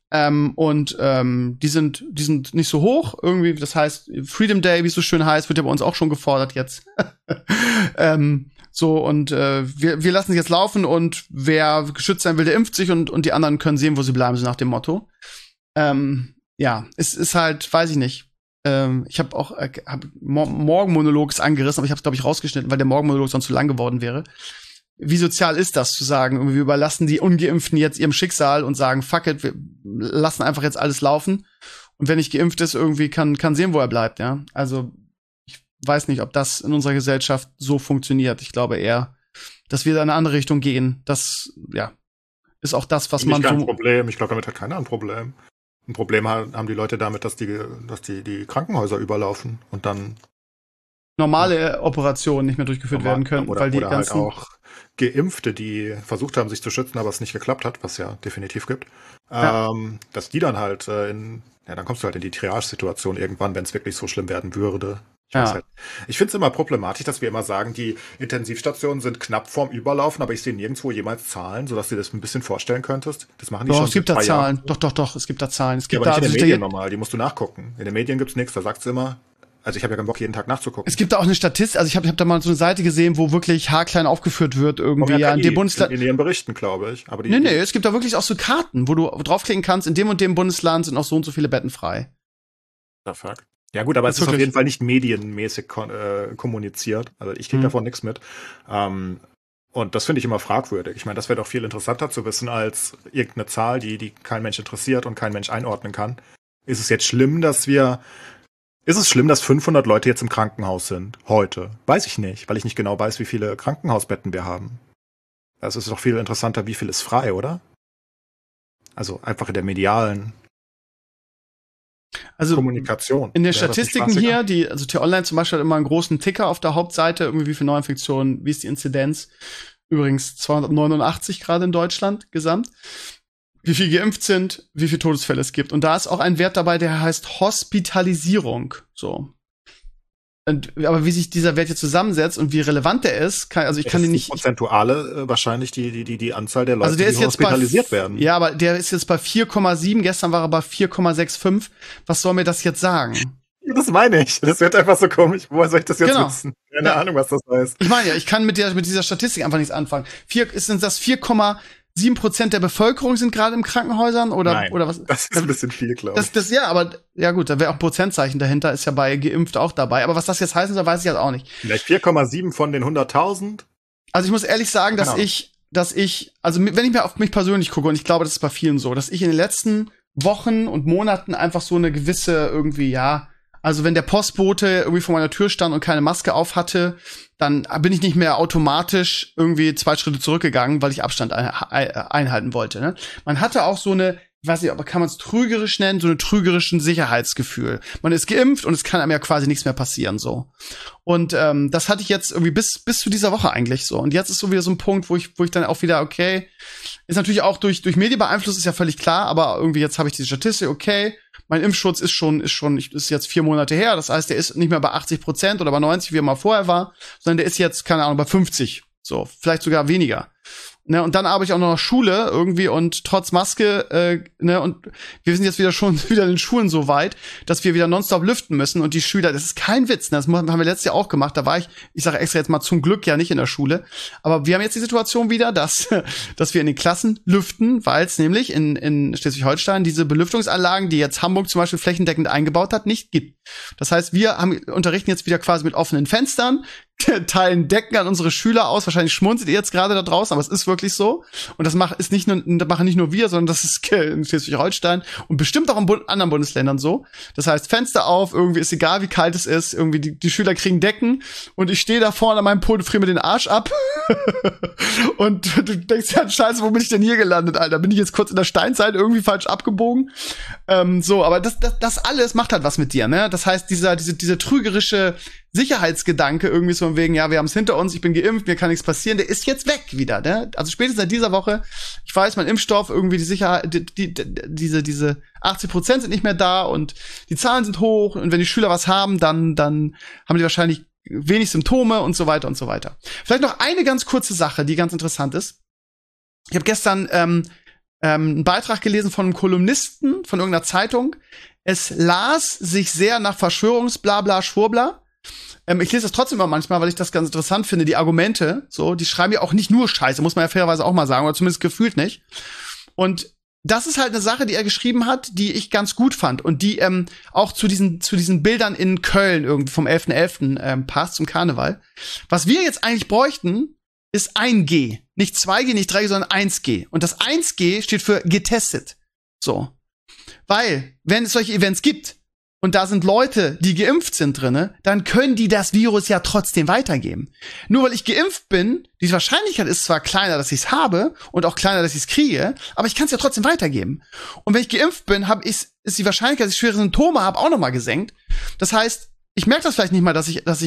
Die sind nicht so hoch. Irgendwie, das heißt, Freedom Day, wie es so schön heißt, wird ja bei uns auch schon gefordert jetzt. Wir lassen es jetzt laufen und wer geschützt sein will, der impft sich und die anderen können sehen, wo sie bleiben, so nach dem Motto. Es ist halt, weiß ich nicht. Ich habe auch Morgenmonolog angerissen, aber ich habe es, glaube ich, rausgeschnitten, weil der Morgenmonolog sonst zu lang geworden wäre. Wie sozial ist das, zu sagen, wir überlassen die Ungeimpften jetzt ihrem Schicksal und sagen, fuck it, wir lassen einfach jetzt alles laufen. Und wenn nicht geimpft ist, irgendwie kann sehen, wo er bleibt, ja. Also, ich weiß nicht, ob das in unserer Gesellschaft so funktioniert. Ich glaube eher, dass wir da in eine andere Richtung gehen. Das, ja, ist auch das, was man so. Kein Problem. Ich glaube, damit hat keiner ein Problem. Ein Problem haben die Leute damit, dass die Krankenhäuser überlaufen und dann normale Operationen nicht mehr durchgeführt werden können, weil die ganzen halt auch Geimpfte, die versucht haben, sich zu schützen, aber es nicht geklappt hat, was ja definitiv gibt, dass die dann halt dann kommst du halt in die Triage-Situation irgendwann, wenn es wirklich so schlimm werden würde. Ich finde es immer problematisch, dass wir immer sagen, die Intensivstationen sind knapp vorm Überlaufen, aber ich sehe nirgendwo jemals Zahlen, sodass du dir das ein bisschen vorstellen könntest. Das machen die schon. Es gibt da Zahlen. Doch, es gibt da Zahlen. Es gibt aber nicht in den Medien normal, die musst du nachgucken. In den Medien gibt's nichts, da sagst du immer. Also ich habe ja keinen Bock, jeden Tag nachzugucken. Es gibt da auch eine Statistik, also ich hab da mal so eine Seite gesehen, wo wirklich haarklein aufgeführt wird, irgendwie in dem Bundesland. In ihren Berichten, glaube ich. Aber es gibt da wirklich auch so Karten, wo du draufklicken kannst, in dem und dem Bundesland sind noch so und so viele Betten frei. The fuck? Ja gut, aber es ist auf jeden Fall nicht medienmäßig kommuniziert. Also ich kriege davon nichts mit. Und das finde ich immer fragwürdig. Ich meine, das wäre doch viel interessanter zu wissen als irgendeine Zahl, die kein Mensch interessiert und kein Mensch einordnen kann. Ist es jetzt schlimm, dass 500 Leute jetzt im Krankenhaus sind? Heute? Weiß ich nicht, weil ich nicht genau weiß, wie viele Krankenhausbetten wir haben. Das ist doch viel interessanter, wie viel ist frei, oder? Also einfach in der medialen Kommunikation. In den Statistiken hier, also T-Online zum Beispiel hat immer einen großen Ticker auf der Hauptseite, irgendwie wie viele Neuinfektionen, wie ist die Inzidenz? Übrigens 289 gerade in Deutschland gesamt. Wie viel geimpft sind, wie viele Todesfälle es gibt. Und da ist auch ein Wert dabei, der heißt Hospitalisierung. So. Aber wie sich dieser Wert hier zusammensetzt und wie relevant der ist, kann ich den nicht. Prozentuale wahrscheinlich die Anzahl der Leute, also der ist die jetzt hospitalisiert werden. Ja, aber der ist jetzt bei 4,7. Gestern war er bei 4,65. Was soll mir das jetzt sagen? Das meine ich. Das wird einfach so komisch. Woher soll ich das jetzt wissen? Keine Ahnung, was das heißt. Ich meine ja, ich kann mit dieser Statistik einfach nichts anfangen. Sind das 4,7% der Bevölkerung sind gerade in Krankenhäusern oder was? Das ist ein bisschen viel, glaube ich. Aber gut, da wäre auch ein Prozentzeichen dahinter, ist ja bei geimpft auch dabei. Aber was das jetzt heißen soll, weiß ich jetzt auch nicht. Vielleicht 4,7 von den 100.000? Also ich muss ehrlich sagen, dass ich, also wenn ich mir auf mich persönlich gucke, und ich glaube, das ist bei vielen so, dass ich in den letzten Wochen und Monaten einfach so eine gewisse irgendwie, Also wenn der Postbote irgendwie vor meiner Tür stand und keine Maske auf hatte, dann bin ich nicht mehr automatisch irgendwie 2 Schritte zurückgegangen, weil ich Abstand einhalten wollte. Ne? Man hatte auch so eine, ich weiß nicht, aber kann man es trügerisch nennen, so eine trügerischen Sicherheitsgefühl. Man ist geimpft und es kann einem ja quasi nichts mehr passieren, so. Und das hatte ich jetzt irgendwie bis zu dieser Woche eigentlich so. Und jetzt ist so wieder so ein Punkt, wo ich dann auch wieder, okay, ist natürlich auch durch Medienbeeinfluss, ist ja völlig klar, aber irgendwie jetzt habe ich die Statistik, okay, mein Impfschutz ist jetzt 4 Monate her, das heißt, der ist nicht mehr bei 80% oder bei 90%, wie er mal vorher war, sondern der ist jetzt, keine Ahnung, bei 50, so, vielleicht sogar weniger. Ne, und dann arbeite ich auch noch Schule irgendwie und trotz Maske, ne, und wir sind jetzt wieder in den Schulen so weit, dass wir wieder nonstop lüften müssen und die Schüler, das ist kein Witz, ne, das haben wir letztes Jahr auch gemacht, da war ich sage extra jetzt mal zum Glück ja nicht in der Schule, aber wir haben jetzt die Situation wieder, dass wir in den Klassen lüften, weil es nämlich in Schleswig-Holstein diese Belüftungsanlagen, die jetzt Hamburg zum Beispiel flächendeckend eingebaut hat, nicht gibt. Das heißt, wir unterrichten jetzt wieder quasi mit offenen Fenstern, teilen Decken an unsere Schüler aus. Wahrscheinlich schmunzelt ihr jetzt gerade da draußen, aber es ist wirklich so. Und das machen nicht nur wir, sondern das ist in Schleswig-Holstein und bestimmt auch in anderen Bundesländern so. Das heißt, Fenster auf, irgendwie ist egal, wie kalt es ist, irgendwie die Schüler kriegen Decken und ich stehe da vorne an meinem Pult und friere mir den Arsch ab. Und du denkst ja, scheiße, wo bin ich denn hier gelandet, Alter? Bin ich jetzt kurz in der Steinzeit irgendwie falsch abgebogen? So, aber das alles macht halt was mit dir, ne? Das heißt, diese trügerische Sicherheitsgedanke irgendwie so von wegen, ja, wir haben es hinter uns, ich bin geimpft, mir kann nichts passieren, der ist jetzt weg wieder, ne? Also spätestens seit dieser Woche, ich weiß, mein Impfstoff, irgendwie die Sicherheit, diese 80% sind nicht mehr da und die Zahlen sind hoch und wenn die Schüler was haben, dann haben die wahrscheinlich wenig Symptome und so weiter und so weiter. Vielleicht noch eine ganz kurze Sache, die ganz interessant ist. Ich habe gestern einen Beitrag gelesen von einem Kolumnisten von irgendeiner Zeitung. Es las sich sehr nach Verschwörungsblabla, Schwurbla. Ich lese das trotzdem immer manchmal, weil ich das ganz interessant finde, die Argumente, so, die schreiben ja auch nicht nur Scheiße, muss man ja fairerweise auch mal sagen, oder zumindest gefühlt nicht. Und das ist halt eine Sache, die er geschrieben hat, die ich ganz gut fand und die auch zu diesen Bildern in Köln irgendwie vom 11.11. Passt, zum Karneval. Was wir jetzt eigentlich bräuchten, ist 1G. Nicht 2G, nicht 3G, sondern 1G. Und das 1G steht für getestet. So. Weil, wenn es solche Events gibt, und da sind Leute, die geimpft sind drinne, dann können die das Virus ja trotzdem weitergeben. Nur weil ich geimpft bin, die Wahrscheinlichkeit ist zwar kleiner, dass ich es habe und auch kleiner, dass ich es kriege, aber ich kann es ja trotzdem weitergeben. Und wenn ich geimpft bin, ist die Wahrscheinlichkeit, dass ich schwere Symptome habe, auch nochmal gesenkt. Das heißt, ich merke das vielleicht nicht mal, dass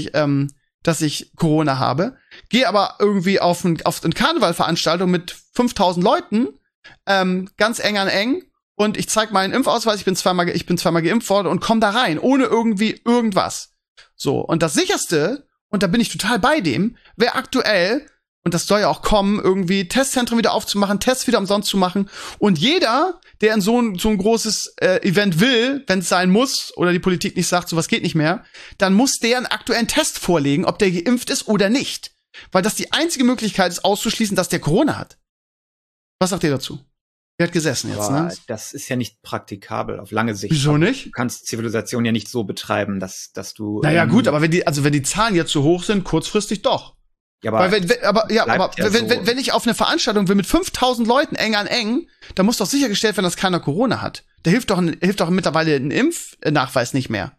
ich Corona habe, gehe aber irgendwie auf eine Karnevalveranstaltung mit 5000 Leuten, ganz eng an eng, und ich zeige meinen Impfausweis, ich bin zweimal geimpft worden und komme da rein, ohne irgendwie irgendwas. So, und das Sicherste, und da bin ich total bei dem, wäre aktuell, und das soll ja auch kommen, irgendwie Testzentren wieder aufzumachen, Tests wieder umsonst zu machen. Und jeder, der in so ein großes Event will, wenn es sein muss, oder die Politik nicht sagt, sowas geht nicht mehr, dann muss der einen aktuellen Test vorlegen, ob der geimpft ist oder nicht. Weil das die einzige Möglichkeit ist, auszuschließen, dass der Corona hat. Was sagt ihr dazu? Wer hat gesessen jetzt, aber ne? Das ist ja nicht praktikabel auf lange Sicht. Wieso nicht? Du kannst Zivilisation ja nicht so betreiben, dass du. Naja, gut, aber wenn die Zahlen jetzt so hoch sind, kurzfristig doch. Ja, aber wenn ich auf eine Veranstaltung will mit 5000 Leuten eng an eng, dann muss doch sichergestellt werden, dass keiner Corona hat. Da hilft doch mittlerweile ein Impfnachweis nicht mehr.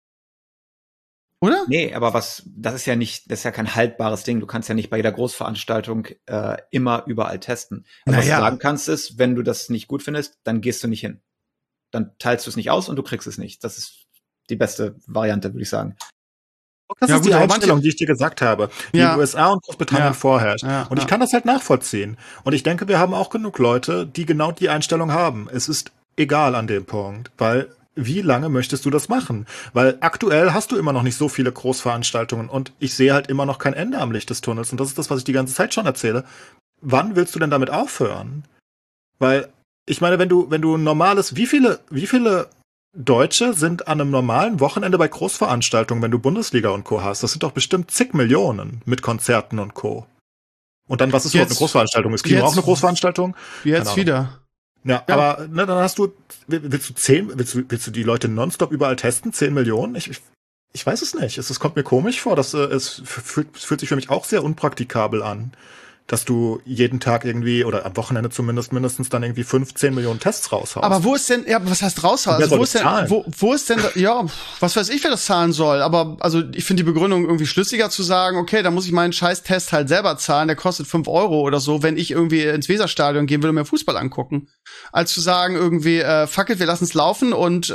Oder? Nee, aber das ist ja kein haltbares Ding. Du kannst ja nicht bei jeder Großveranstaltung immer überall testen. Also was du sagen kannst ist, wenn du das nicht gut findest, dann gehst du nicht hin. Dann teilst du es nicht aus und du kriegst es nicht. Das ist die beste Variante, würde ich sagen. Das ist die Einstellung, die ich dir gesagt habe, die in den USA und Großbritannien vorherrscht. Und ich kann das halt nachvollziehen. Und ich denke, wir haben auch genug Leute, die genau die Einstellung haben. Es ist egal an dem Punkt, weil wie lange möchtest du das machen? Weil aktuell hast du immer noch nicht so viele Großveranstaltungen und ich sehe halt immer noch kein Ende am Licht des Tunnels. Und das ist das, was ich die ganze Zeit schon erzähle. Wann willst du denn damit aufhören? Weil, ich meine, wenn du ein normales, wie viele Deutsche sind an einem normalen Wochenende bei Großveranstaltungen, wenn du Bundesliga und Co. hast? Das sind doch bestimmt zig Millionen mit Konzerten und Co. Und dann, was ist überhaupt eine Großveranstaltung? Ist Kino auch eine Großveranstaltung? Jetzt wieder. Ja, aber ne, dann hast du, willst du die Leute nonstop überall testen? 10 Millionen? Ich weiß es nicht. Es kommt mir komisch vor, dass es fühlt sich für mich auch sehr unpraktikabel an. dass du jeden Tag irgendwie oder am Wochenende zumindest mindestens dann irgendwie 15 Millionen Tests raushaust. Aber wo ist denn, ja, was heißt raushauen? Also wo ist denn, ja, was weiß ich, wer das zahlen soll. Aber also ich finde die Begründung irgendwie schlüssiger zu sagen, okay, da muss ich meinen Scheiß-Test halt selber zahlen, der kostet 5 € oder so, wenn ich irgendwie ins Weserstadion gehen will und mir Fußball angucken. Als zu sagen irgendwie, fuck it, wir lassen es laufen und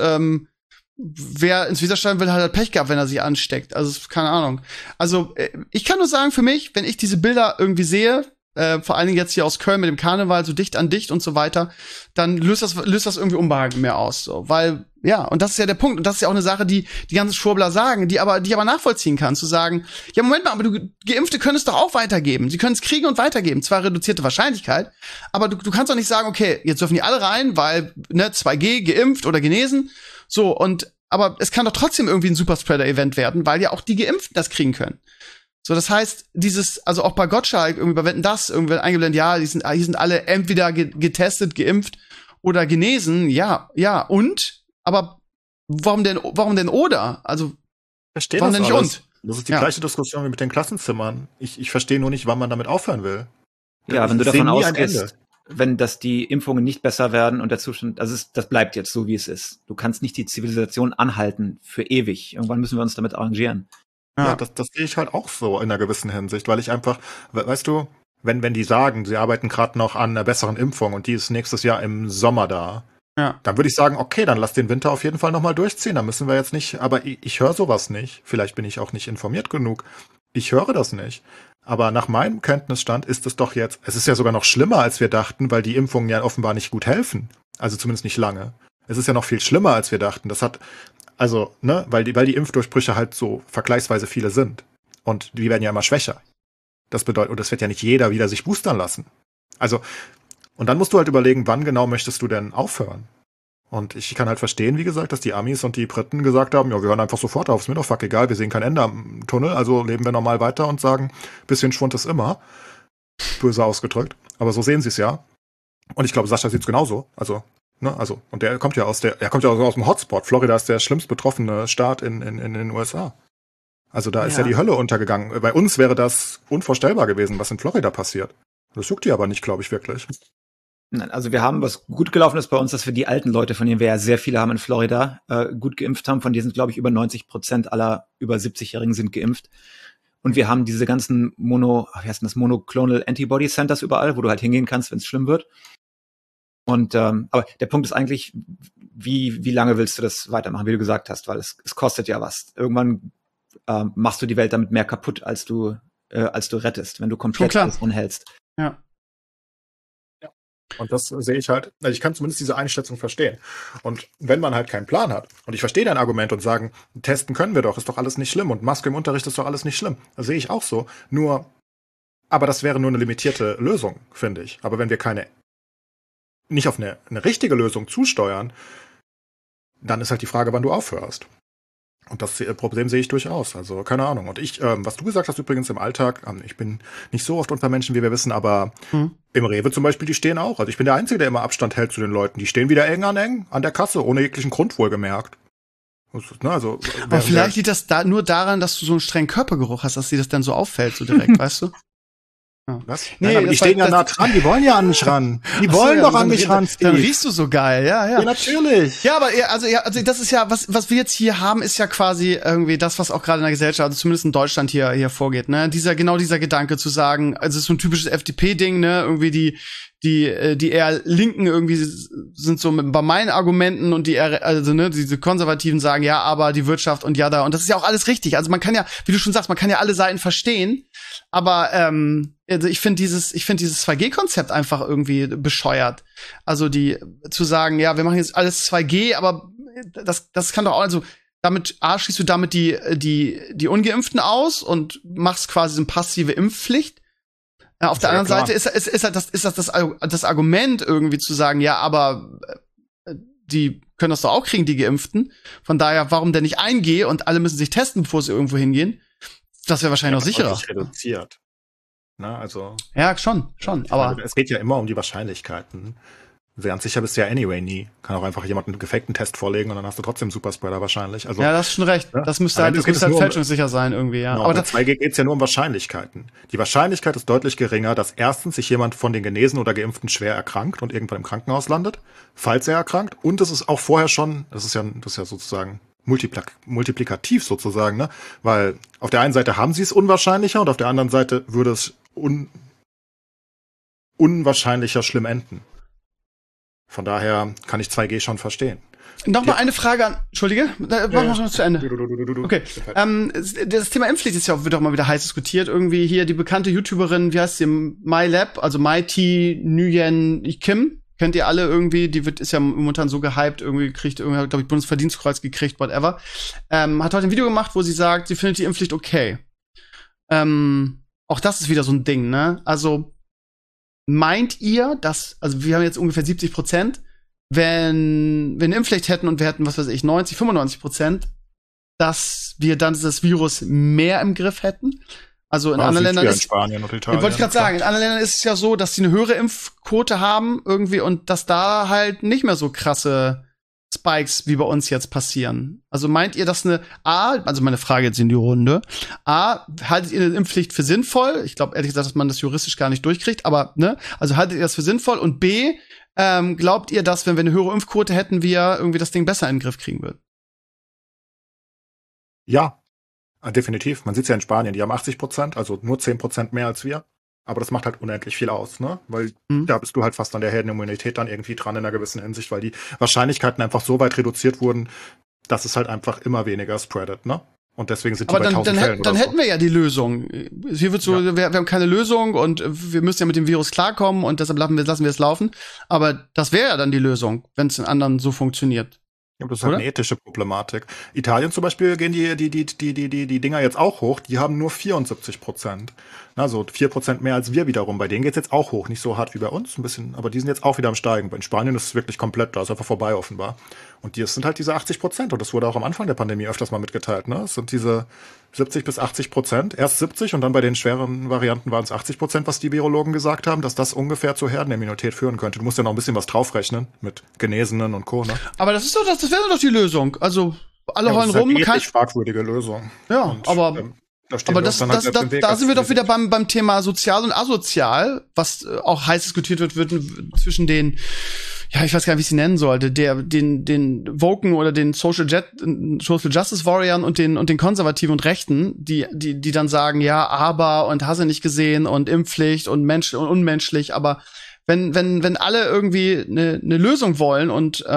wer ins Weserstadion will, hat halt Pech gehabt, wenn er sich ansteckt. Also, keine Ahnung. Also, ich kann nur sagen, für mich, wenn ich diese Bilder irgendwie sehe, vor allen Dingen jetzt hier aus Köln mit dem Karneval, so dicht an dicht und so weiter, dann löst das irgendwie Unbehagen in mir aus. So. Weil, ja, und das ist ja der Punkt. Und das ist ja auch eine Sache, die ganzen Schwurbler sagen, die aber nachvollziehen kann, zu sagen, ja, Moment mal, aber Geimpfte können es doch auch weitergeben. Sie können es kriegen und weitergeben. Zwar reduzierte Wahrscheinlichkeit, aber du kannst doch nicht sagen, okay, jetzt dürfen die alle rein, weil, 2G, geimpft oder genesen. So, aber es kann doch trotzdem irgendwie ein Superspreader-Event werden, weil ja auch die Geimpften das kriegen können. So, das heißt, also auch bei Gottschalk, irgendwie bei Wetten, das, irgendwie eingeblendet, ja, hier sind alle entweder getestet, geimpft oder genesen, ja, aber warum denn oder? Also, verstehe warum denn nicht alles. Und? Das ist die gleiche Diskussion wie mit den Klassenzimmern. Ich verstehe nur nicht, wann man damit aufhören will. Ja, wenn du davon ausgehst, wenn die Impfungen nicht besser werden und der Zustand, das bleibt jetzt so, wie es ist. Du kannst nicht die Zivilisation anhalten für ewig. Irgendwann müssen wir uns damit arrangieren. Ja, das sehe ich halt auch so in einer gewissen Hinsicht, weil ich einfach, weißt du, wenn die sagen, sie arbeiten gerade noch an einer besseren Impfung und die ist nächstes Jahr im Sommer da, dann würde ich sagen, okay, dann lass den Winter auf jeden Fall nochmal durchziehen, dann müssen wir jetzt nicht, aber ich höre sowas nicht. Vielleicht bin ich auch nicht informiert genug. Ich höre das nicht. Aber nach meinem Kenntnisstand ist es doch jetzt, es ist ja sogar noch schlimmer, als wir dachten, weil die Impfungen ja offenbar nicht gut helfen. Also zumindest nicht lange. Es ist ja noch viel schlimmer, als wir dachten. Das hat, also, weil die Impfdurchbrüche halt so vergleichsweise viele sind. Und die werden ja immer schwächer. Das bedeutet, und das wird ja nicht jeder wieder sich boostern lassen. Also, und dann musst du halt überlegen, wann genau möchtest du denn aufhören? Und ich kann halt verstehen, wie gesagt, dass die Amis und die Briten gesagt haben, ja, wir hören einfach sofort auf, ist mir doch fuck egal, wir sehen kein Ende am Tunnel, also leben wir normal weiter und sagen, bisschen Schwund ist immer. Böse ausgedrückt. Aber so sehen sie es ja. Und ich glaube, Sascha sieht es genauso. Und der kommt ja aus dem Hotspot. Florida ist der schlimmst betroffene Staat in den USA. Also da ist ja die Hölle untergegangen. Bei uns wäre das unvorstellbar gewesen, was in Florida passiert. Das juckt die aber nicht, glaube ich, wirklich. Nein, also wir haben, was gut gelaufen ist bei uns, dass wir die alten Leute, von denen wir ja sehr viele haben in Florida, gut geimpft haben. Von denen sind, glaube ich, über 90% aller über 70-Jährigen sind geimpft. Und wir haben diese ganzen Monoclonal Antibody Centers überall, wo du halt hingehen kannst, wenn es schlimm wird. Und aber der Punkt ist eigentlich, wie lange willst du das weitermachen, wie du gesagt hast, weil es kostet ja was. Irgendwann machst du die Welt damit mehr kaputt, als du rettest, wenn du komplett alles anhältst. Ja. Und das sehe ich halt, also ich kann zumindest diese Einschätzung verstehen. Und wenn man halt keinen Plan hat, und ich verstehe dein Argument und sagen, testen können wir doch, ist doch alles nicht schlimm und Maske im Unterricht ist doch alles nicht schlimm. Das sehe ich auch so. Aber das wäre nur eine limitierte Lösung, finde ich. Aber wenn wir nicht auf eine richtige Lösung zusteuern, dann ist halt die Frage, wann du aufhörst. Und das Problem sehe ich durchaus. Also, keine Ahnung. Und was du gesagt hast übrigens im Alltag, ich bin nicht so oft unter Menschen, wie wir wissen, aber im Rewe zum Beispiel, die stehen auch. Also ich bin der Einzige, der immer Abstand hält zu den Leuten. Die stehen wieder eng an der Kasse, ohne jeglichen Grund wohlgemerkt. Also, aber vielleicht liegt das nur daran, dass du so einen strengen Körpergeruch hast, dass dir das dann so auffällt, so direkt, weißt du? Ja. Was? Nee, aber die stehen ja nah dran, die wollen ja an mich ran. Die wollen doch an mich ran, Steve. Dann riechst du so geil, ja. Ja, natürlich. Ja, aber also das ist ja, was wir jetzt hier haben, ist ja quasi irgendwie das, was auch gerade in der Gesellschaft, also zumindest in Deutschland hier vorgeht, ne? Dieser Gedanke zu sagen, also es ist so ein typisches FDP-Ding, ne? Irgendwie die eher Linken irgendwie sind so bei meinen Argumenten und die eher, also ne, diese Konservativen sagen, ja, aber die Wirtschaft und ja da, und das ist ja auch alles richtig. Also man kann ja, wie du schon sagst, man kann ja alle Seiten verstehen, aber also ich finde dieses 2G-Konzept einfach irgendwie bescheuert. Also zu sagen, ja, wir machen jetzt alles 2G, aber das kann doch auch, also damit schließt du damit die Ungeimpften aus und machst quasi so eine passive Impfpflicht. Auf der anderen Seite ist das Argument irgendwie zu sagen, ja, aber die können das doch auch kriegen, die Geimpften. Von daher, warum denn nicht 1G und alle müssen sich testen, bevor sie irgendwo hingehen? Das wäre wahrscheinlich noch sicherer. Reduziert. Na, also. Ja, schon. Aber es geht ja immer um die Wahrscheinlichkeiten. Während sicher bist du ja anyway nie. Kann auch einfach jemand einen gefakten Test vorlegen und dann hast du trotzdem Superspreader wahrscheinlich. Also, ja, das ist schon recht. Ja? Das müsste halt fälschungssicher sein irgendwie, ja. Genau, aber bei 2G geht's ja nur um Wahrscheinlichkeiten. Die Wahrscheinlichkeit ist deutlich geringer, dass erstens sich jemand von den Genesen oder Geimpften schwer erkrankt und irgendwann im Krankenhaus landet, falls er erkrankt. Und es ist auch vorher schon, das ist ja sozusagen multiplikativ sozusagen, ne? Weil auf der einen Seite haben sie es unwahrscheinlicher und auf der anderen Seite würde es unwahrscheinlicher schlimm enden. Von daher kann ich 2G schon verstehen. Nochmal eine Frage an, Entschuldige, machen wir schon zu Ende. Okay, das Thema Impfpflicht wird auch mal wieder heiß diskutiert. Irgendwie hier die bekannte YouTuberin, wie heißt sie, MyLab, also Mighty Nguyen Kim. Kennt ihr alle irgendwie, ist ja momentan so gehypt, irgendwie glaube ich, Bundesverdienstkreuz gekriegt, whatever. Hat heute ein Video gemacht, wo sie sagt, sie findet die Impfpflicht okay. Auch das ist wieder so ein Ding, ne? Also, meint ihr, dass, also wir haben jetzt ungefähr 70%, wenn wir eine Impfpflicht hätten und wir hätten, was weiß ich, 95%, dass wir dann das Virus mehr im Griff hätten? Also in anderen Ländern ist, Spanien und Italien, wollte ich gerade sagen, in anderen Ländern ist es ja so, dass sie eine höhere Impfquote haben irgendwie und dass da halt nicht mehr so krasse Spikes wie bei uns jetzt passieren. Also meint ihr, dass also meine Frage jetzt in die Runde, haltet ihr eine Impfpflicht für sinnvoll? Ich glaube ehrlich gesagt, dass man das juristisch gar nicht durchkriegt, aber ne, also haltet ihr das für sinnvoll? Und B, glaubt ihr, dass wenn wir eine höhere Impfquote hätten, wir irgendwie das Ding besser in den Griff kriegen würden? Ja, definitiv. Man sieht es ja in Spanien, die haben 80%, also nur 10% mehr als wir. Aber das macht halt unendlich viel aus, ne? Weil da bist du halt fast an der Herdenimmunität dann irgendwie dran in einer gewissen Hinsicht, weil die Wahrscheinlichkeiten einfach so weit reduziert wurden, dass es halt einfach immer weniger spreadet, ne? Und deswegen sind die bei 1000 Fällen dann hätten wir ja die Lösung. Hier wird so, wir haben keine Lösung und wir müssen ja mit dem Virus klarkommen und deshalb lassen wir es laufen. Aber das wäre ja dann die Lösung, wenn es in anderen so funktioniert. Ja, das ist halt eine ethische Problematik. Italien zum Beispiel gehen die Dinger jetzt auch hoch. Die haben nur 74%. Also 4% mehr als wir wiederum. Bei denen geht's jetzt auch hoch. Nicht so hart wie bei uns, ein bisschen, aber die sind jetzt auch wieder am Steigen. In Spanien ist es wirklich komplett, da ist einfach vorbei offenbar. Und das sind halt diese 80%. Und das wurde auch am Anfang der Pandemie öfters mal mitgeteilt, ne? Es sind diese 70-80%. Erst 70 und dann bei den schweren Varianten waren es 80%, was die Virologen gesagt haben, dass das ungefähr zur Herdenimmunität führen könnte. Du musst ja noch ein bisschen was draufrechnen mit Genesenen und Co., ne? Aber das wäre doch die Lösung. Also alle heulen rum. Das ist eine fragwürdige Lösung. Ja, und, aber da sind wir doch wieder beim Thema sozial und asozial, was auch heiß diskutiert wird zwischen den, ja, ich weiß gar nicht, wie ich sie nennen sollte, den Woken oder den Social Justice Warriors und den Konservativen und Rechten, die dann sagen, ja, aber und hast du nicht gesehen und Impfpflicht und menschlich und unmenschlich, aber wenn alle irgendwie eine Lösung wollen und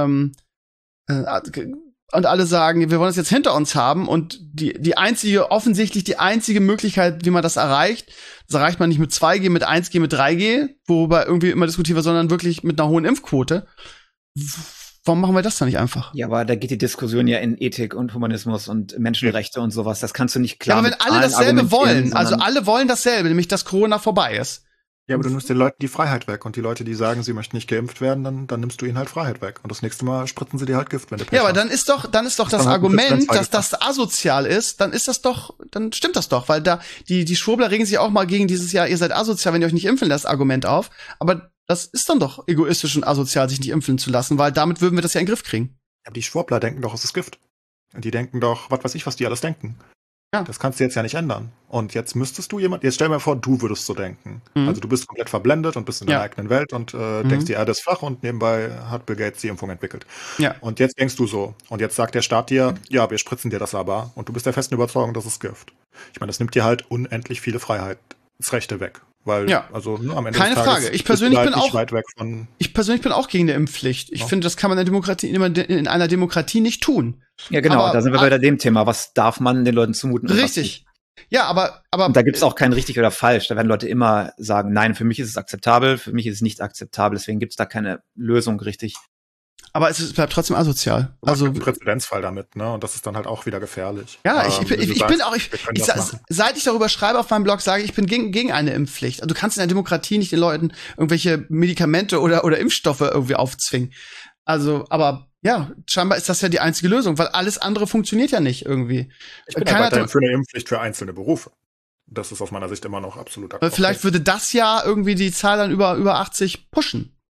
alle sagen, wir wollen das jetzt hinter uns haben und offensichtlich die einzige Möglichkeit, wie man das erreicht man nicht mit 2G, mit 1G, mit 3G, worüber irgendwie immer diskutiert wird, sondern wirklich mit einer hohen Impfquote. Warum machen wir das dann nicht einfach? Ja, aber da geht die Diskussion ja in Ethik und Humanismus und Menschenrechte und sowas. Das kannst du nicht klar. Ja, aber wenn alle dasselbe wollen, also alle wollen dasselbe, nämlich dass Corona vorbei ist. Ja, aber du nimmst den Leuten die Freiheit weg. Und die Leute, die sagen, sie möchten nicht geimpft werden, dann nimmst du ihnen halt Freiheit weg. Und das nächste Mal spritzen sie dir halt Gift, wenn du Pech hast. Ja, aber dann ist doch das Argument, dass das asozial ist, dann stimmt das doch. Weil da, die Schwurbler regen sich auch mal gegen dieses Jahr, ihr seid asozial, wenn ihr euch nicht impfen lasst, Argument auf. Aber das ist dann doch egoistisch und asozial, sich nicht impfen zu lassen, weil damit würden wir das ja in den Griff kriegen. Aber die Schwurbler denken doch, es ist Gift. Und die denken doch, was weiß ich, was die alles denken. Ja. Das kannst du jetzt ja nicht ändern. Und jetzt müsstest du jetzt stell dir mal vor, du würdest so denken. Also du bist komplett verblendet und bist in deiner eigenen Welt und denkst, die Erde ist flach und nebenbei hat Bill Gates die Impfung entwickelt. Ja. Und jetzt denkst du so. Und jetzt sagt der Staat dir, ja, wir spritzen dir das aber. Und du bist der festen Überzeugung, das ist Gift. Ich meine, das nimmt dir halt unendlich viele Freiheitsrechte weg. Weil, also am Ende keine des Tages Frage. Ich persönlich bin auch weit weg von. Ich persönlich bin auch gegen eine Impfpflicht. Ich finde, das kann man in einer Demokratie nicht tun. Ja, genau. Aber, da sind wir bei dem Thema. Was darf man den Leuten zumuten? Richtig. Ja, aber und da gibt's auch kein richtig oder falsch. Da werden Leute immer sagen, nein, für mich ist es akzeptabel, für mich ist es nicht akzeptabel. Deswegen gibt's da keine Lösung richtig. Aber es bleibt trotzdem asozial. Also ein Präzedenzfall damit, ne? Und das ist dann halt auch wieder gefährlich. Ja, seit ich darüber schreibe auf meinem Blog, sage ich bin gegen eine Impfpflicht. Also du kannst in der Demokratie nicht den Leuten irgendwelche Medikamente oder Impfstoffe irgendwie aufzwingen. Also, aber ja, scheinbar ist das ja die einzige Lösung, weil alles andere funktioniert ja nicht irgendwie. Ich bin weiterhin für eine Impfpflicht für einzelne Berufe. Das ist aus meiner Sicht immer noch absolut aktuell. Vielleicht würde das ja irgendwie die Zahl dann über 80 pushen.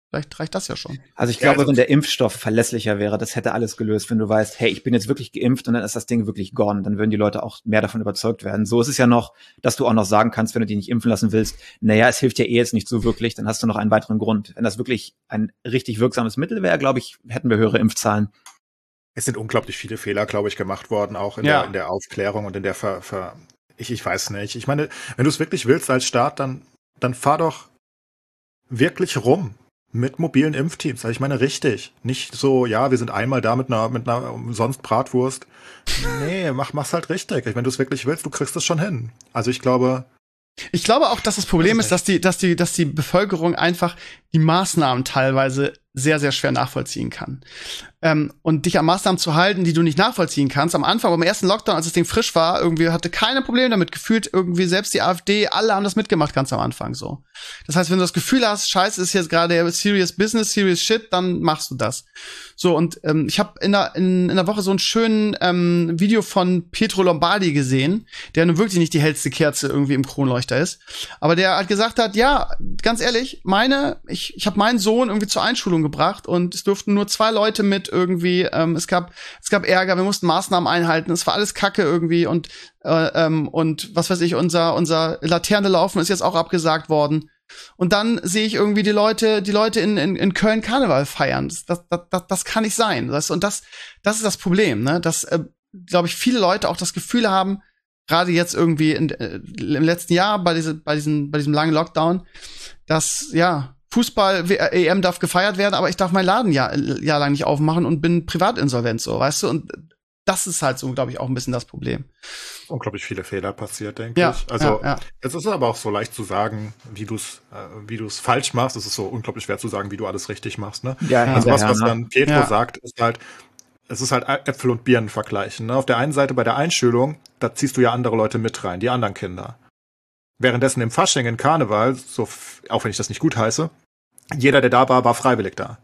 Vielleicht reicht das ja schon. Also ich glaube, wenn der Impfstoff verlässlicher wäre, das hätte alles gelöst. Wenn du weißt, hey, ich bin jetzt wirklich geimpft und dann ist das Ding wirklich gone, dann würden die Leute auch mehr davon überzeugt werden. So ist es ja noch, dass du auch noch sagen kannst, wenn du dich nicht impfen lassen willst, naja, es hilft ja jetzt nicht so wirklich, dann hast du noch einen weiteren Grund. Wenn das wirklich ein richtig wirksames Mittel wäre, glaube ich, hätten wir höhere Impfzahlen. Es sind unglaublich viele Fehler, glaube ich, gemacht worden, auch in der Aufklärung und in der ich weiß nicht. Ich meine, wenn du es wirklich willst als Staat, dann fahr doch wirklich rum. Mit mobilen Impfteams. Also ich meine, richtig. Nicht so, ja, wir sind einmal da mit einer umsonst Bratwurst. Nee, mach's halt richtig. Wenn du es wirklich willst, du kriegst es schon hin. Also ich glaube auch, dass das Problem ist, dass die Bevölkerung einfach die Maßnahmen teilweise sehr, sehr schwer nachvollziehen kann. Und dich an Maßnahmen zu halten, die du nicht nachvollziehen kannst. Am Anfang, beim ersten Lockdown, als das Ding frisch war, irgendwie hatte keine Probleme damit gefühlt, irgendwie selbst die AfD, alle haben das mitgemacht ganz am Anfang so. Das heißt, wenn du das Gefühl hast, scheiße, ist jetzt gerade serious business, serious shit, dann machst du das. So, und ich habe in der Woche so einen schönen Video von Pietro Lombardi gesehen, der nun wirklich nicht die hellste Kerze irgendwie im Kronleuchter ist. Aber der halt gesagt hat, ja, ganz ehrlich, ich habe meinen Sohn irgendwie zur Einschulung gebracht und es durften nur 2 Leute mit irgendwie, es gab Ärger, wir mussten Maßnahmen einhalten, es war alles Kacke irgendwie und was weiß ich, unser Laterne laufen ist jetzt auch abgesagt worden. Und dann sehe ich irgendwie die Leute in Köln Karneval feiern. Das kann nicht sein. Und das ist das Problem, ne? Dass, glaube ich, viele Leute auch das Gefühl haben, gerade jetzt irgendwie im letzten Jahr bei diesem langen Lockdown, dass, ja, Fußball-EM darf gefeiert werden, aber ich darf meinen Laden jahrelang nicht aufmachen und bin privat insolvent, so, weißt du? Und das ist halt so, glaube ich, auch ein bisschen das Problem. Unglaublich viele Fehler passiert, denke ich. Also, es ist aber auch so leicht zu sagen, wie du es falsch machst. Es ist so unglaublich schwer zu sagen, wie du alles richtig machst, ne? Also was dann Pietro sagt, ist halt, es ist halt Äpfel und Birnen vergleichen, ne? Auf der einen Seite bei der Einschulung, da ziehst du ja andere Leute mit rein, die anderen Kinder. Währenddessen im Fasching, in Karneval, so, auch wenn ich das nicht gut heiße, jeder, der da war freiwillig da.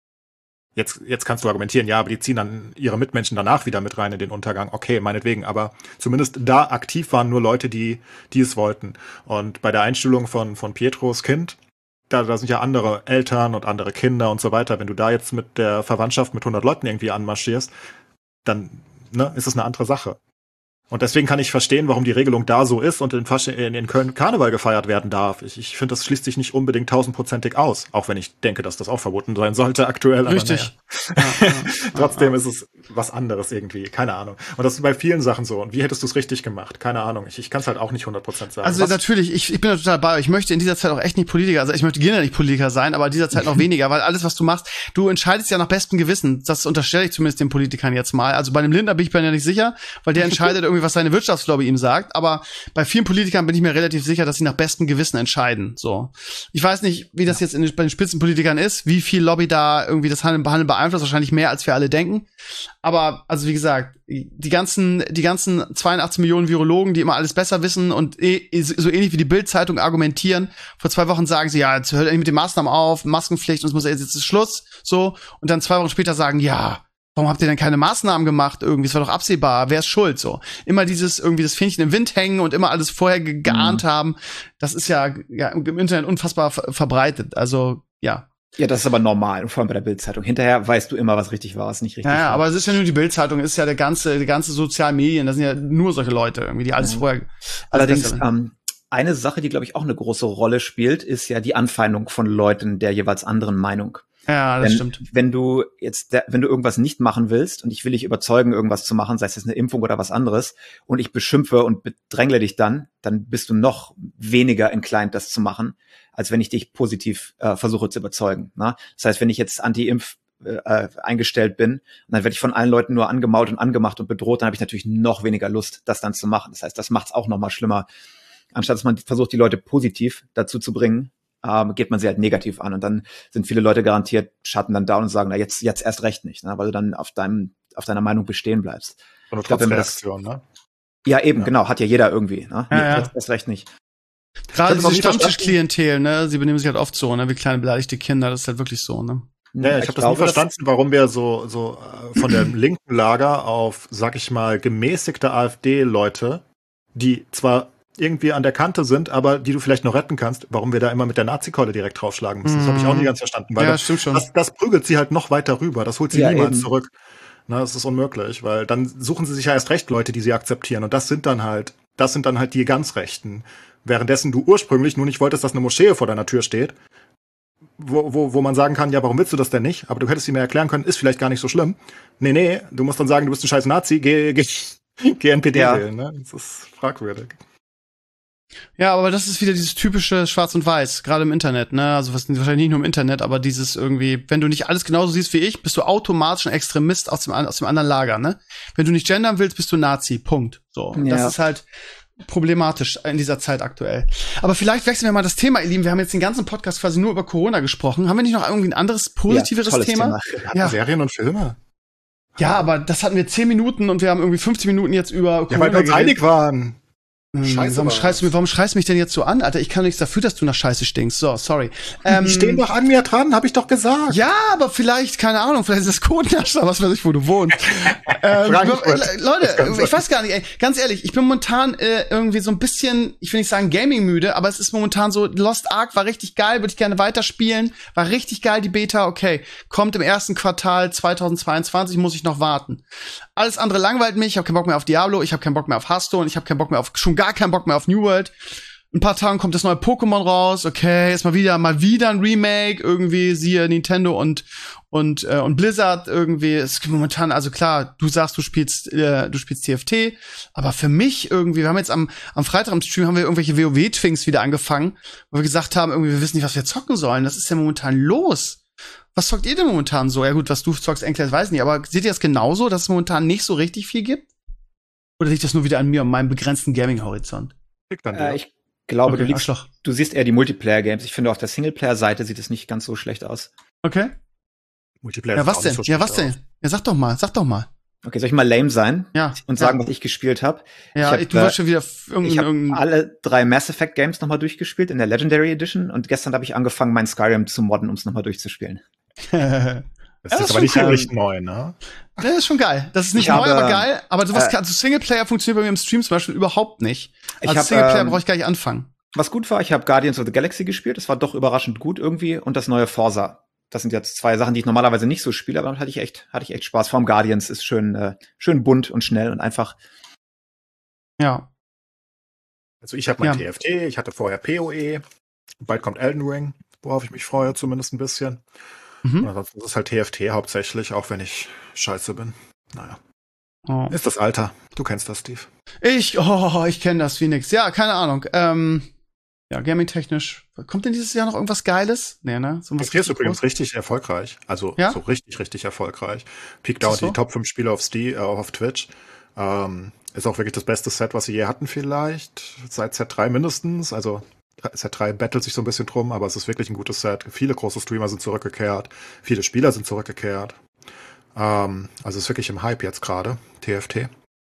Jetzt kannst du argumentieren, ja, aber die ziehen dann ihre Mitmenschen danach wieder mit rein in den Untergang. Okay, meinetwegen, aber zumindest da aktiv waren nur Leute, die es wollten. Und bei der Einstellung von Pietros Kind, da sind ja andere Eltern und andere Kinder und so weiter. Wenn du da jetzt mit der Verwandtschaft mit 100 Leuten irgendwie anmarschierst, dann ist es eine andere Sache. Und deswegen kann ich verstehen, warum die Regelung da so ist und in Köln Karneval gefeiert werden darf. Ich finde, das schließt sich nicht unbedingt 1000%ig aus, auch wenn ich denke, dass das auch verboten sein sollte aktuell. Richtig. Trotzdem ist es was anderes irgendwie, keine Ahnung. Und das ist bei vielen Sachen so. Und wie hättest du es richtig gemacht? Keine Ahnung. Ich kann es halt auch nicht 100% sagen. Also natürlich, ich bin da total bei euch. Ich möchte in dieser Zeit auch echt nicht Politiker, also ich möchte generell nicht Politiker sein, aber in dieser Zeit noch weniger, weil alles, was du machst, du entscheidest ja nach bestem Gewissen. Das unterstelle ich zumindest den Politikern jetzt mal. Also bei dem Lindner bin ich mir ja nicht sicher, weil der entscheidet irgendwie, was seine Wirtschaftslobby ihm sagt, aber bei vielen Politikern bin ich mir relativ sicher, dass sie nach bestem Gewissen entscheiden. So, ich weiß nicht, wie das jetzt bei den Spitzenpolitikern ist, wie viel Lobby da irgendwie das Handeln beeinflusst, wahrscheinlich mehr, als wir alle denken. Aber, also wie gesagt, die ganzen 82 Millionen Virologen, die immer alles besser wissen und so ähnlich wie die Bild-Zeitung argumentieren, vor 2 Wochen sagen sie, ja, jetzt hört mit den Maßnahmen auf, Maskenpflicht und es muss jetzt ist Schluss, so, und dann 2 Wochen später sagen, ja, warum habt ihr denn keine Maßnahmen gemacht irgendwie? Es war doch absehbar. Wer ist schuld? So. Immer dieses irgendwie das Fähnchen im Wind hängen und immer alles vorher geahnt haben. Das ist ja im Internet unfassbar verbreitet. Also, ja. Ja, das ist aber normal. Und vor allem bei der Bild-Zeitung. Hinterher weißt du immer, was richtig war, was nicht richtig war. Ja, aber es ist ja nur die Bild-Zeitung. Es ist ja die ganze sozialen Medien. Das sind ja nur solche Leute irgendwie, die alles vorher. Allerdings, eine Sache, die, glaube ich, auch eine große Rolle spielt, ist ja die Anfeindung von Leuten der jeweils anderen Meinung. Ja, das stimmt. Wenn du irgendwas nicht machen willst und ich will dich überzeugen, irgendwas zu machen, sei es jetzt eine Impfung oder was anderes, und ich beschimpfe und bedrängle dich dann bist du noch weniger inclined, das zu machen, als wenn ich dich positiv versuche zu überzeugen. Ne? Das heißt, wenn ich jetzt anti-Impf eingestellt bin, und dann werde ich von allen Leuten nur angemault und angemacht und bedroht, dann habe ich natürlich noch weniger Lust, das dann zu machen. Das heißt, das macht es auch noch mal schlimmer. Anstatt dass man versucht, die Leute positiv dazu zu bringen, geht man sie halt negativ an, und dann sind viele Leute garantiert Schatten dann down und sagen, na jetzt erst recht nicht, ne? Weil du dann auf deiner Meinung bestehen bleibst. Und ich glaube, Reaktion, ne? Ja, eben, genau, hat ja jeder irgendwie, ne? Jetzt erst recht nicht. Gerade diese Stammtischklientel, ne? Sie benehmen sich halt oft so, ne? Wie kleine beleidigte Kinder, das ist halt wirklich so, ne? Ja, ich habe das nie verstanden, warum wir so von dem linken Lager auf, sag ich mal, gemäßigte AfD-Leute, die zwar irgendwie an der Kante sind, aber die du vielleicht noch retten kannst, warum wir da immer mit der Nazi-Keule direkt draufschlagen müssen. Das habe ich auch nie ganz verstanden. Weil stimmt schon. Das prügelt sie halt noch weiter rüber. Das holt sie niemals zurück. Na, das ist unmöglich, weil dann suchen sie sich ja erst recht Leute, die sie akzeptieren. Und das sind dann halt die ganz Rechten. Währenddessen du ursprünglich nur nicht wolltest, dass eine Moschee vor deiner Tür steht, wo man sagen kann, ja, warum willst du das denn nicht? Aber du hättest ihm ja erklären können, ist vielleicht gar nicht so schlimm. Nee, du musst dann sagen, du bist ein scheiß Nazi, geh NPD wählen, ne? Das ist fragwürdig. Ja, aber das ist wieder dieses typische Schwarz und Weiß, gerade im Internet, ne? Also wahrscheinlich nicht nur im Internet, aber dieses irgendwie, wenn du nicht alles genauso siehst wie ich, bist du automatisch ein Extremist aus dem anderen Lager, ne? Wenn du nicht gendern willst, bist du Nazi. Punkt. So. Ja. Das ist halt problematisch in dieser Zeit aktuell. Aber vielleicht wechseln wir mal das Thema, ihr Lieben. Wir haben jetzt den ganzen Podcast quasi nur über Corona gesprochen. Haben wir nicht noch irgendwie ein anderes, positiveres Thema? Ja, Serien und Filme. Ja, aber das hatten wir 10 Minuten und wir haben irgendwie 15 Minuten jetzt über Corona weil wir uns einig waren. Scheiße, warum schreist du mich denn jetzt so an, Alter? Ich kann nichts dafür, dass du nach Scheiße stinkst. So, sorry. Die stehen doch an mir dran, hab ich doch gesagt. Ja, aber vielleicht, keine Ahnung, vielleicht ist das Kotnascher, was weiß ich, wo du wohnst. Leute, ich weiß gar nicht, ey, ganz ehrlich, ich bin momentan irgendwie so ein bisschen, ich will nicht sagen Gaming-müde, aber es ist momentan so, Lost Ark war richtig geil, würde ich gerne weiterspielen, war richtig geil, die Beta, okay, kommt im ersten Quartal 2022, muss ich noch warten. Alles andere langweilt mich, ich habe keinen Bock mehr auf Diablo, ich habe keinen Bock mehr auf Hearthstone, ich habe keinen Bock mehr auf, schon gar keinen Bock mehr auf New World. In ein paar Tagen kommt das neue Pokémon raus, okay, ist mal wieder ein Remake, irgendwie, siehe Nintendo und Blizzard irgendwie. Es gibt momentan, also klar, du sagst, du spielst TFT, aber für mich irgendwie, wir haben jetzt am Freitag im Stream haben wir irgendwelche WoW-Twinks wieder angefangen, wo wir gesagt haben, irgendwie, wir wissen nicht, was wir zocken sollen. Das ist ja momentan los. Was zockt ihr denn momentan so? Ja gut, was du zockst, Enkles, weiß nicht, aber seht ihr das genauso, dass es momentan nicht so richtig viel gibt? Oder liegt das nur wieder an mir und meinem begrenzten Gaming-Horizont? Ich glaube, okay, du siehst eher die Multiplayer-Games. Ich finde, auf der Singleplayer-Seite sieht es nicht ganz so schlecht aus. Okay. Multiplayer ja, was denn? So was denn? Ja, sag doch mal. Okay, soll ich mal lame sein? Ja. Und sagen, was ich gespielt habe? Ja, du warst schon wieder Ich habe alle 3 Mass Effect Games nochmal durchgespielt in der Legendary Edition und gestern habe ich angefangen, mein Skyrim zu modden, um es nochmal durchzuspielen. Das ist aber nicht wirklich neu, ne? Das ist schon geil. Das ist nicht neu, aber geil. Aber sowas also Singleplayer funktioniert bei mir im Stream zum Beispiel überhaupt nicht. Also Singleplayer brauche ich gar nicht anfangen. Was gut war, ich habe Guardians of the Galaxy gespielt. Das war doch überraschend gut irgendwie. Und das neue Forza. Das sind jetzt 2 Sachen, die ich normalerweise nicht so spiele, aber dann hatte ich echt Spaß. Vor allem Guardians ist schön bunt und schnell und einfach. Ja. Also ich habe mein TFT, ich hatte vorher PoE. Bald kommt Elden Ring, worauf ich mich freue, zumindest ein bisschen. Und ansonsten ist es halt TFT hauptsächlich, auch wenn ich scheiße bin. Naja. Oh. Ist das Alter. Du kennst das, Steve. Ich kenne das wie nix. Ja, keine Ahnung. Ja, gaming-technisch. Kommt denn dieses Jahr noch irgendwas Geiles? Nee, ne? So TFT ist übrigens richtig erfolgreich. Also so richtig erfolgreich. Peakt out die Top 5 Spieler auf Twitch. Ist auch wirklich das beste Set, was sie je hatten vielleicht. Seit Z3 mindestens. Also Z3 battelt sich so ein bisschen drum, aber es ist wirklich ein gutes Set. Viele große Streamer sind zurückgekehrt. Viele Spieler sind zurückgekehrt. Also es ist wirklich im Hype jetzt gerade, TFT.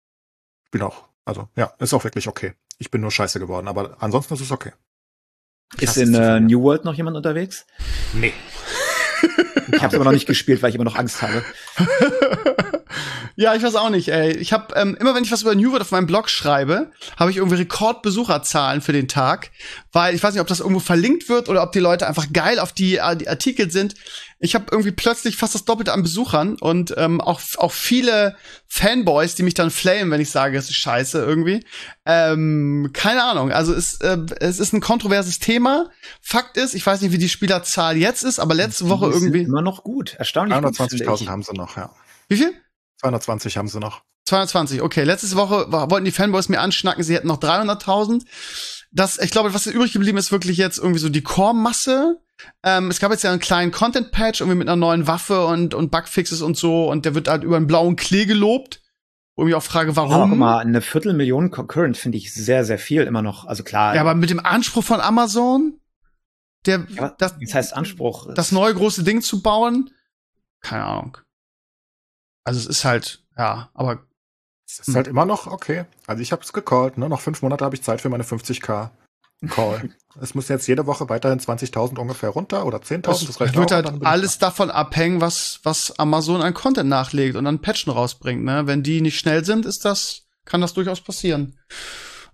Ist auch wirklich okay. Ich bin nur scheiße geworden, aber ansonsten ist es okay. Ist in New World noch jemand unterwegs? Nee. Ich habe es aber noch nicht gespielt, weil ich immer noch Angst habe. Ja, ich weiß auch nicht, ey. Ich habe immer, wenn ich was über New World auf meinem Blog schreibe, habe ich irgendwie Rekordbesucherzahlen für den Tag, weil ich weiß nicht, ob das irgendwo verlinkt wird oder ob die Leute einfach geil auf die Artikel sind. Ich habe irgendwie plötzlich fast das Doppelte an Besuchern und auch viele Fanboys, die mich dann flamen, wenn ich sage, es ist scheiße irgendwie. Keine Ahnung. Also es ist ein kontroverses Thema. Fakt ist, ich weiß nicht, wie die Spielerzahl jetzt ist, aber letzte Woche irgendwie immer noch gut. Erstaunlich. 120.000 haben sie noch, ja. Wie viel? 220 haben sie noch. 220, okay. Letzte Woche wollten die Fanboys mir anschnacken, sie hätten noch 300.000. Ich glaube, was übrig geblieben ist, wirklich jetzt irgendwie so die Core-Masse. Es gab jetzt ja einen kleinen Content-Patch, irgendwie mit einer neuen Waffe und Bugfixes und so, und der wird halt über einen blauen Klee gelobt. Wo ich auch frage, warum? Aber mal, 250.000 Concurrent finde ich sehr, sehr viel immer noch. Also klar. Ja, aber mit dem Anspruch von Amazon, das heißt Anspruch. Das neue große Ding zu bauen? Keine Ahnung. Also es ist halt, ja, aber es ist halt immer noch okay. Also ich habe es gecallt, ne? Noch 5 Monate habe ich Zeit für meine 50.000 Call. Es muss jetzt jede Woche weiterhin 20.000 ungefähr runter oder 10.000. Das reicht wird auch, halt alles davon abhängen, was Amazon an Content nachlegt und an Patchen rausbringt. Ne? Wenn die nicht schnell sind, kann das durchaus passieren.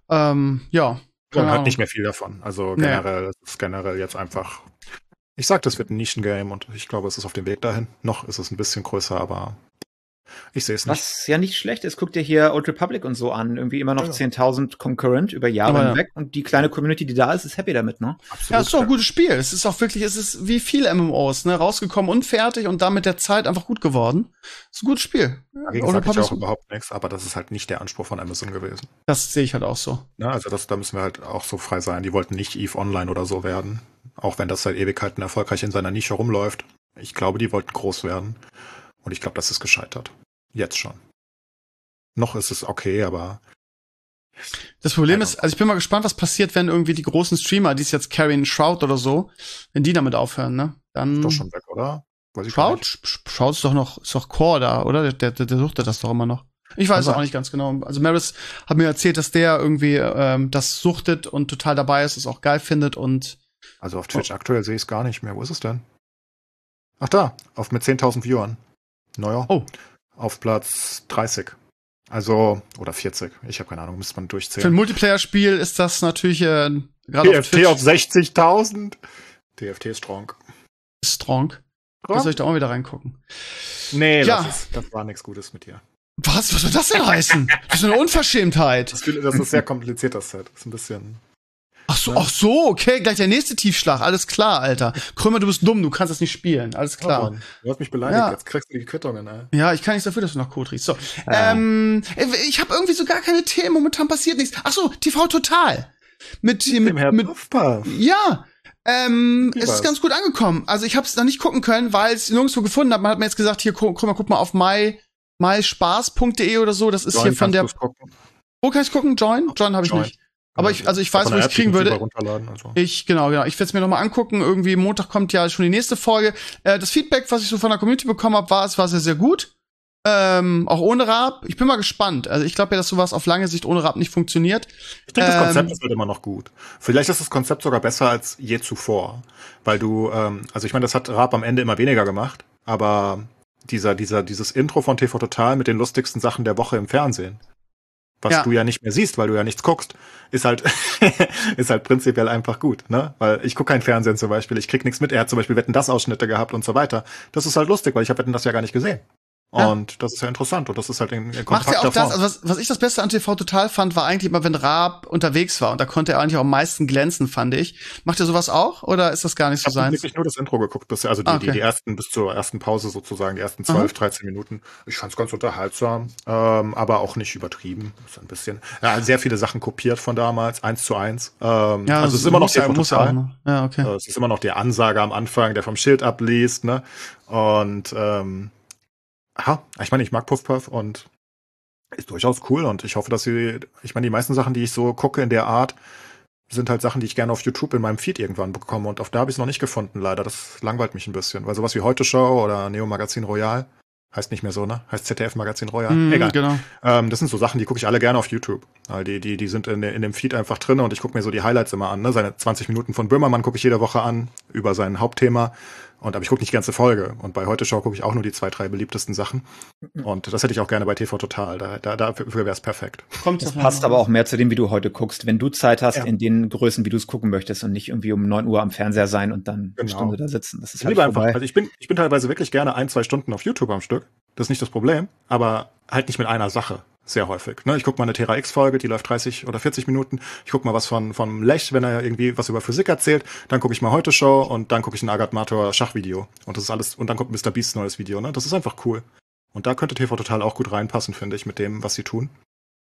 Ja. Und halt nicht mehr viel davon. Also generell, es ist generell jetzt einfach, ich sag, das wird ein Nischen-Game und ich glaube, es ist auf dem Weg dahin. Noch ist es ein bisschen größer, aber ich sehe es nicht. Was ja nicht schlecht ist, guck dir hier Old Republic und so an. Irgendwie immer noch 10.000 Concurrent über Jahre hinweg. Und die kleine Community, die da ist happy damit, ne? Absolut. Ja, es ist doch ein gutes Spiel. Es ist auch wirklich, es ist wie viele MMOs, ne? Rausgekommen und fertig und dann mit der Zeit einfach gut geworden. Es ist ein gutes Spiel. Dagegen sage ich auch überhaupt nichts, aber das ist halt nicht der Anspruch von Amazon gewesen. Das sehe ich halt auch so. Ja, also da müssen wir halt auch so frei sein. Die wollten nicht EVE Online oder so werden. Auch wenn das seit Ewigkeiten erfolgreich in seiner Nische rumläuft. Ich glaube, die wollten groß werden. Und ich glaube, das ist gescheitert. Jetzt schon. Noch ist es okay, aber das Problem ist, also ich bin mal gespannt, was passiert, wenn irgendwie die großen Streamer, die es jetzt carryen, Shroud oder so, wenn die damit aufhören, ne? Dann ist doch schon weg, oder? Shroud ist doch Core da, oder? Der suchte das doch immer noch. Ich weiß es auch nicht ganz genau. Also Maris hat mir erzählt, dass der irgendwie das suchtet und total dabei ist, es auch geil findet und also auf Twitch aktuell sehe ich es gar nicht mehr. Wo ist es denn? Ach da, mit 10.000 Viewern. Naja. Oh. Auf Platz 30. Also, oder 40. Ich habe keine Ahnung, müsste man durchzählen. Für ein Multiplayer-Spiel ist das natürlich gerade TFT auf 60.000. TFT ist strong. Strong? Da soll ich da auch wieder reingucken. Nee, das war nichts Gutes mit dir. Was soll das denn heißen? Das ist eine Unverschämtheit. Das ist sehr kompliziert, das Set. Das ist ein bisschen... Ach so, okay, gleich der nächste Tiefschlag, alles klar, Alter. Krümmer, du bist dumm, du kannst das nicht spielen, alles klar. Du hast mich beleidigt, jetzt kriegst du die Quittungen, ey. Ja, ich kann nichts dafür, dass du nach Code riechst. So, ich habe irgendwie so gar keine Themen, momentan passiert nichts. Ach so, TV Total. Mit Puffpuff. Ja, es ist ganz gut angekommen. Also ich habe es noch nicht gucken können, weil es nirgendwo gefunden habe. Man hat mir jetzt gesagt, hier, guck mal auf myspaß.de oder so, das ist Join, hier von der... Gucken. Wo kann ich gucken? Join habe ich nicht. Aber ich weiß, wo ich es kriegen würde. Also. Genau. Ich werde es mir nochmal angucken. Irgendwie Montag kommt ja schon die nächste Folge. Das Feedback, was ich so von der Community bekommen habe, war sehr, sehr gut. Auch ohne Raab. Ich bin mal gespannt. Also ich glaube ja, dass sowas auf lange Sicht ohne Raab nicht funktioniert. Ich denke, das Konzept ist halt immer noch gut. Vielleicht ist das Konzept sogar besser als je zuvor. Weil du, also ich meine, das hat Raab am Ende immer weniger gemacht. Aber dieses Intro von TV Total mit den lustigsten Sachen der Woche im Fernsehen, was du ja nicht mehr siehst, weil du ja nichts guckst, ist halt prinzipiell einfach gut, ne? Weil ich gucke kein Fernsehen zum Beispiel, ich krieg nichts mit. Er hat zum Beispiel Wetten, das Ausschnitte gehabt und so weiter. Das ist halt lustig, weil ich habe Wetten, das ja gar nicht gesehen. Und das ist ja interessant und das ist halt in Macht ja auch das, also was ich das Beste an TV Total fand, war eigentlich immer, wenn Raab unterwegs war und da konnte er eigentlich auch am meisten glänzen, fand ich. Macht er sowas auch oder ist das gar nicht so sein? Ich habe wirklich nur das Intro geguckt, also die ersten bis zur ersten Pause sozusagen, die ersten 12, 13 Minuten. Ich fand's ganz unterhaltsam, aber auch nicht übertrieben. Ist ein bisschen, sehr viele Sachen kopiert von damals, 1:1. Also es ist immer noch TV Total. Ja, okay. Es ist immer noch der Ansager am Anfang, der vom Schild abliest, ne? Und ich meine, ich mag Puffpuff und ist durchaus cool und ich hoffe, dass die meisten Sachen, die ich so gucke in der Art, sind halt Sachen, die ich gerne auf YouTube in meinem Feed irgendwann bekomme und auf da habe ich es noch nicht gefunden, leider. Das langweilt mich ein bisschen, weil sowas wie Heute Show oder Neo Magazin Royal, heißt nicht mehr so, ne? Heißt ZDF Magazin Royal. Egal. Genau. Das sind so Sachen, die gucke ich alle gerne auf YouTube. Weil die sind in dem Feed einfach drin und ich gucke mir so die Highlights immer an, ne? Seine 20 Minuten von Böhmermann gucke ich jede Woche an, über sein Hauptthema. Aber ich gucke nicht die ganze Folge. Und bei Heute Show gucke ich auch nur die 2, 3 beliebtesten Sachen. Und das hätte ich auch gerne bei TV Total. Dafür wäre es perfekt. Das passt aber auch mehr zu dem, wie du heute guckst. Wenn du Zeit hast, in den Größen, wie du es gucken möchtest und nicht irgendwie um 9 Uhr am Fernseher sein und dann eine Stunde da sitzen. Das ist halt einfach. Also ich bin teilweise wirklich gerne 1, 2 Stunden auf YouTube am Stück. Das ist nicht das Problem. Aber halt nicht mit einer Sache. Sehr häufig. Ne? Ich gucke mal eine Terra X-Folge, die läuft 30 oder 40 Minuten. Ich gucke mal was von Lech, wenn er irgendwie was über Physik erzählt. Dann gucke ich mal Heute Show und dann gucke ich ein Agat Mator Schachvideo. Und das ist alles. Und dann kommt Mr. Beasts neues Video. Ne? Das ist einfach cool. Und da könnte TV Total auch gut reinpassen, finde ich, mit dem, was sie tun.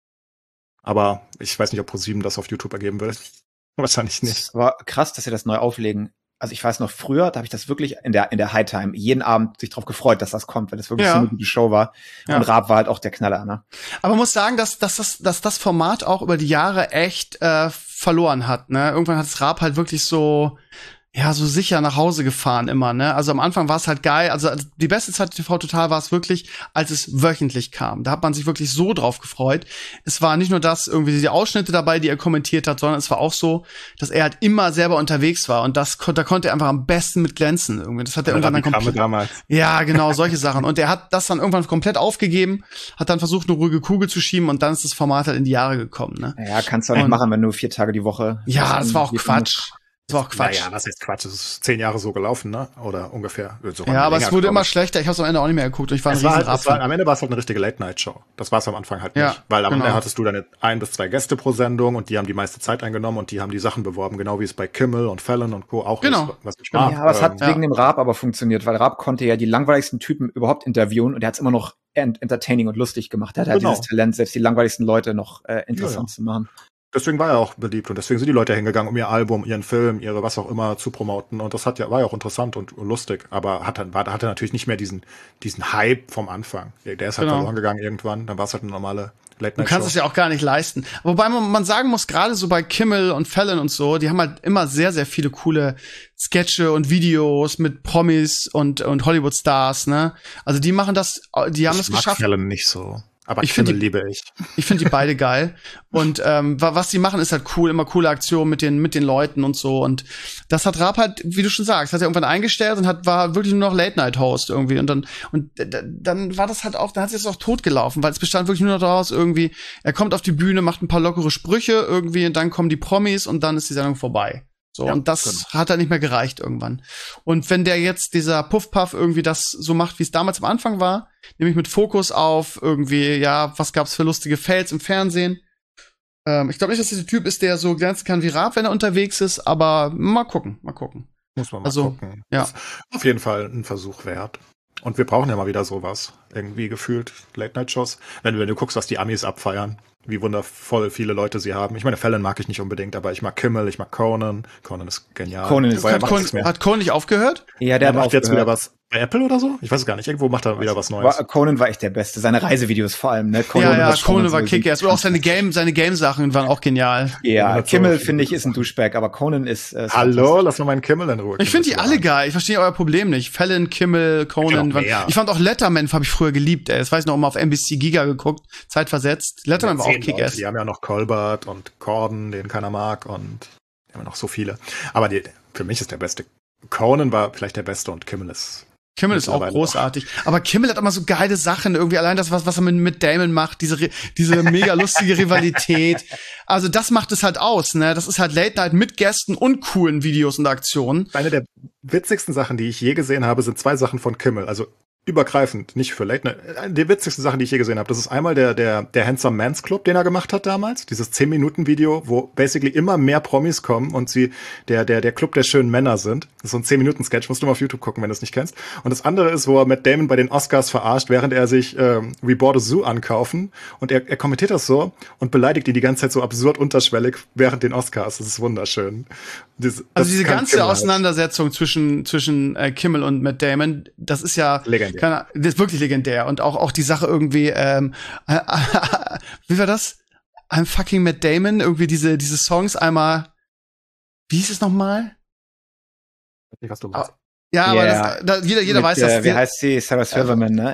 Aber ich weiß nicht, ob ProSieben das auf YouTube ergeben würde. Wahrscheinlich nicht. Aber krass, dass sie das neu auflegen. Also ich weiß noch früher, da habe ich das wirklich in der Hightime jeden Abend sich drauf gefreut, dass das kommt, weil das wirklich so eine gute Show war. Und Raab war halt auch der Knaller, ne? Aber man muss sagen, dass das Format auch über die Jahre echt verloren hat, ne? Irgendwann hat es Raab halt wirklich so, ja, so sicher nach Hause gefahren immer, ne? Also am Anfang war es halt geil. Also die beste Zeit TV Total war es wirklich, als es wöchentlich kam. Da hat man sich wirklich so drauf gefreut. Es war nicht nur das, irgendwie die Ausschnitte dabei, die er kommentiert hat, sondern es war auch so, dass er halt immer selber unterwegs war. Und da konnte er einfach am besten mit glänzen irgendwie. Das hat er irgendwann dann komplett. Damals. Ja, genau, solche Sachen. Und er hat das dann irgendwann komplett aufgegeben, hat dann versucht, eine ruhige Kugel zu schieben und dann ist das Format halt in die Jahre gekommen, ne? Ja, kannst du auch nicht machen, wenn du 4 Tage die Woche. Ja, das war auch Quatsch. Das war auch Quatsch. Naja, was heißt Quatsch? Das ist 10 Jahre so gelaufen, ne? Oder ungefähr. Ja, aber es wurde immer schlechter. Ich habe es am Ende auch nicht mehr geguckt. Ich war ein Riesenrappen. Am Ende war es halt eine richtige Late-Night-Show. Das war es am Anfang halt nicht. Weil am Ende hattest du dann 1 bis 2 Gäste pro Sendung und die haben die meiste Zeit eingenommen und die haben die Sachen beworben, genau wie es bei Kimmel und Fallon und Co. auch ist. Was ich mag. Ja, aber es hat wegen dem Raab aber funktioniert, weil Raab konnte ja die langweiligsten Typen überhaupt interviewen und er hat es immer noch entertaining und lustig gemacht. Er hat halt dieses Talent, selbst die langweiligsten Leute noch interessant zu machen. Deswegen war er auch beliebt und deswegen sind die Leute hingegangen, um ihr Album, ihren Film, ihre was auch immer zu promoten und das war ja auch interessant und lustig, aber hatte natürlich nicht mehr diesen Hype vom Anfang. Der ist halt verloren gegangen irgendwann, dann war es halt eine normale Late-Night-Show. Du kannst es ja auch gar nicht leisten. Wobei man sagen muss, gerade so bei Kimmel und Fallon und so, die haben halt immer sehr, sehr viele coole Sketche und Videos mit Promis und Hollywood-Stars, ne? Also die machen das, die haben das geschafft. Fallon nicht so. Aber Kimmel liebe ich. Ich finde die beide geil. Und was die machen, ist halt cool, immer coole Aktionen mit den Leuten und so. Und das hat Raab halt, wie du schon sagst, hat er irgendwann eingestellt und war wirklich nur noch Late-Night-Host irgendwie. Und dann war das halt auch, dann hat sich das auch totgelaufen, weil es bestand wirklich nur noch daraus irgendwie, er kommt auf die Bühne, macht ein paar lockere Sprüche irgendwie und dann kommen die Promis und dann ist die Sendung vorbei. So, ja, und das hat halt nicht mehr gereicht irgendwann. Und wenn der jetzt, dieser Puff-Puff, irgendwie das so macht, wie es damals am Anfang war, nämlich mit Fokus auf irgendwie, ja, was gab's für lustige Fails im Fernsehen. Ich glaube nicht, dass dieser Typ ist, der so glänzen kann wie Raab, wenn er unterwegs ist, aber mal gucken. Muss man mal gucken. Ja. Ist auf jeden Fall ein Versuch wert. Und wir brauchen ja mal wieder sowas. Irgendwie gefühlt Late-Night-Shows. Wenn du guckst, was die Amis abfeiern, wie wundervoll viele Leute sie haben. Ich meine, Fallon mag ich nicht unbedingt, aber ich mag Kimmel, ich mag Conan. Conan ist genial. Hat Conan nicht aufgehört? Ja, der macht jetzt wieder was bei Apple oder so? Ich weiß es gar nicht. Irgendwo macht er wieder was Neues. Conan war echt der Beste. Seine Reisevideos vor allem, ne? Conan war Kick-Ass. Und auch seine Game-Sachen waren auch genial. Ja, Kimmel, finde ich, ist ein Douchebag, aber Conan ist hallo, lass mal meinen Kimmel in Ruhe. Ich finde die alle geil. Ich verstehe euer Problem nicht. Fallon, Kimmel, Conan. Ich fand auch Letterman, habe ich früher geliebt, ey. Das weiß ich noch, immer auf NBC Giga geguckt, zeitversetzt. Letterman war auch Kick-Ass. Die haben ja noch Colbert und Corden, den keiner mag, und die haben noch so viele. Aber für mich ist der Beste. Conan war vielleicht der Beste und Kimmel ist auch großartig. Aber Kimmel hat immer so geile Sachen, irgendwie allein das, was er mit Damon macht, diese mega lustige Rivalität. Also das macht es halt aus, ne? Das ist halt Late Night mit Gästen und coolen Videos und Aktionen. Eine der witzigsten Sachen, die ich je gesehen habe, sind 2 Sachen von Kimmel. Also übergreifend, nicht für Late Night. Die witzigsten Sachen, die ich je gesehen habe, das ist einmal der Handsome Man's Club, den er gemacht hat damals. Dieses 10-Minuten-Video, wo basically immer mehr Promis kommen und sie der Club der schönen Männer sind. Das ist so ein 10-Minuten-Sketch, musst du mal auf YouTube gucken, wenn du es nicht kennst. Und das andere ist, wo er Matt Damon bei den Oscars verarscht, während er sich We Bought a Zoo ankaufen. Und er kommentiert das so und beleidigt ihn die ganze Zeit so absurd unterschwellig während den Oscars. Das ist wunderschön. Diese ganze Auseinandersetzung zwischen Kimmel und Matt Damon, das ist ja legendär. Das ist wirklich legendär. Und auch die Sache irgendwie, wie war das? I'm fucking Matt Damon, irgendwie diese Songs einmal, wie hieß es nochmal? Ich weiß nicht, was du meinst. Ja, aber jeder weiß das. Wie heißt sie? Sarah Silverman, ne?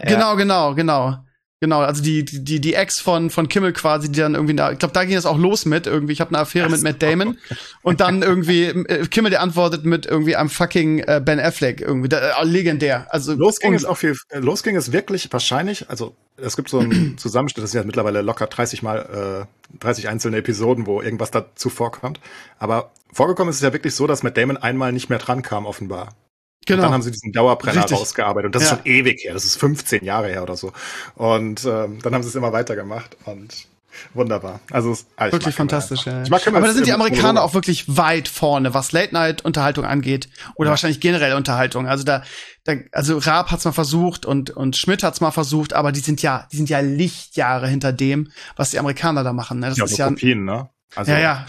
Genau, also die Ex von Kimmel quasi, die dann irgendwie, ich glaube, da ging es auch los mit irgendwie, ich habe eine Affäre mit Matt Damon und dann irgendwie Kimmel, der antwortet mit irgendwie I'm fucking Ben Affleck irgendwie, legendär. Also los ging es wirklich wahrscheinlich, also es gibt so einen Zusammenschnitt, das sind ja mittlerweile locker 30 einzelne Episoden, wo irgendwas dazu vorkommt, aber vorgekommen ist es ja wirklich so, dass Matt Damon einmal nicht mehr dran kam, offenbar. Genau. Und dann haben sie diesen Dauerbrenner rausgearbeitet. Und das ist schon ewig her. Das ist 15 Jahre her oder so. Und dann haben sie es immer weitergemacht. Und wunderbar. Also wirklich fantastisch, ja. Aber da sind die Amerikaner auch wirklich weit vorne, was Late-Night-Unterhaltung angeht. Oder wahrscheinlich generell Unterhaltung. Also also Raab hat's mal versucht und Schmidt hat's mal versucht, aber die sind ja Lichtjahre hinter dem, was die Amerikaner da machen. Ne? Das ist so Kopien, ne? Also,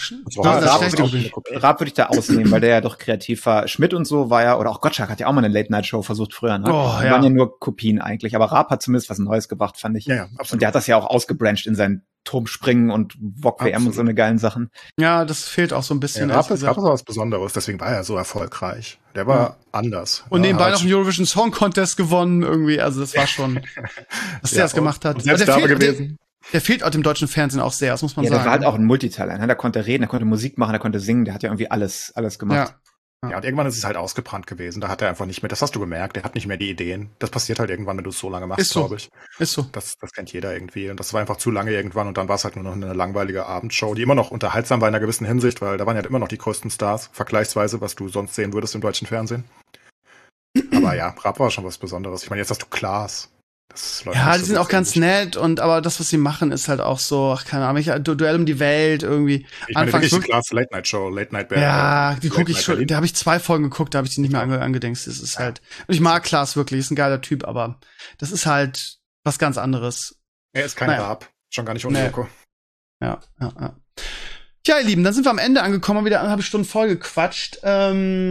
Raab würde ich da ausnehmen, weil der ja doch kreativ war. Schmidt und so war ja, oder auch Gottschalk hat ja auch mal eine Late-Night-Show versucht früher, ne? Die waren ja nur Kopien eigentlich, aber Raab hat zumindest was Neues gebracht, fand ich. Ja, absolut. Und der hat das ja auch ausgebrancht in sein Turmspringen und VOG-WM und so eine geilen Sachen. Ja, das fehlt auch so ein bisschen. Ja, Raab ist was Besonderes, deswegen war er so erfolgreich. Der war anders. Und nebenbei noch einen Eurovision Song Contest gewonnen irgendwie, also das war schon, dass der das gemacht hat. Und selbst da gewesen. Der fehlt auch dem deutschen Fernsehen auch sehr, das muss man sagen. Der war halt auch ein Multitalent, ne? Der konnte reden, der konnte Musik machen, der konnte singen, der hat ja irgendwie alles gemacht. Ja, und irgendwann ist es halt ausgebrannt gewesen. Da hat er einfach nicht mehr, das hast du gemerkt, der hat nicht mehr die Ideen. Das passiert halt irgendwann, wenn du es so lange machst, glaube ich. Ist so. Das kennt jeder irgendwie. Und das war einfach zu lange irgendwann und dann war es halt nur noch eine langweilige Abendshow, die immer noch unterhaltsam war in einer gewissen Hinsicht, weil da waren ja immer noch die größten Stars, vergleichsweise, was du sonst sehen würdest im deutschen Fernsehen. Aber ja, Raab war schon was Besonderes. Ich meine, jetzt hast du Klaas. Ja, die sind auch ganz nett aber das, was sie machen, ist halt auch so, keine Ahnung, Duell um die Welt irgendwie. Ich meine, wirklich die Klaas Late-Night-Show, Late-Night Berlin. Ja, die gucke ich schon, da habe ich 2 Folgen geguckt, da habe ich die nicht mehr angedenkt. Das ist halt, ich mag Klaas wirklich, ist ein geiler Typ, aber das ist halt was ganz anderes. Er ist kein Raab, schon gar nicht ohne Joko. Ja. Tja, ihr Lieben, dann sind wir am Ende angekommen, wieder 1,5 Stunden voll gequatscht. Ja,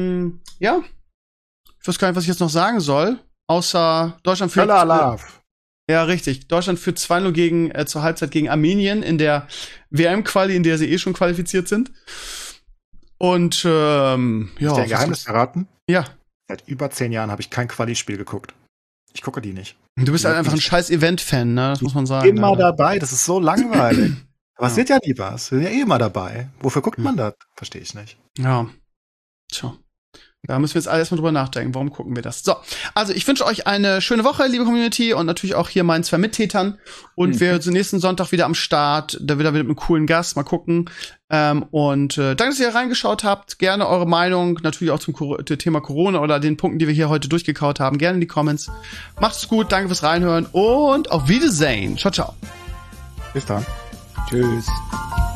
ich weiß gar nicht, was ich jetzt noch sagen soll. Außer Deutschland führt. Ja, richtig. Deutschland führt 2-0 zur Halbzeit gegen Armenien in der WM-Quali, in der sie schon qualifiziert sind. Und ja. Ist dir ein Geheimnis verraten? Ja. Seit über 10 Jahren habe ich kein Quali-Spiel geguckt. Ich gucke die nicht. Du bist halt einfach ein scheiß Event-Fan, ne? Das muss man sagen. Immer dabei, das ist so langweilig. Aber es wird ja nie was. Wir sind ja immer dabei. Wofür guckt man das? Verstehe ich nicht. Ja. Tja. Da müssen wir jetzt alles mal drüber nachdenken. Warum gucken wir das? So, also ich wünsche euch eine schöne Woche, liebe Community, und natürlich auch hier meinen 2 Mittätern. Und wir sind nächsten Sonntag wieder am Start. Da wieder mit einem coolen Gast. Mal gucken. Danke, dass ihr reingeschaut habt. Gerne eure Meinung, natürlich auch zum Thema Corona oder den Punkten, die wir hier heute durchgekaut haben. Gerne in die Comments. Macht's gut, danke fürs Reinhören und auf Wiedersehen. Ciao, ciao. Bis dann. Tschüss.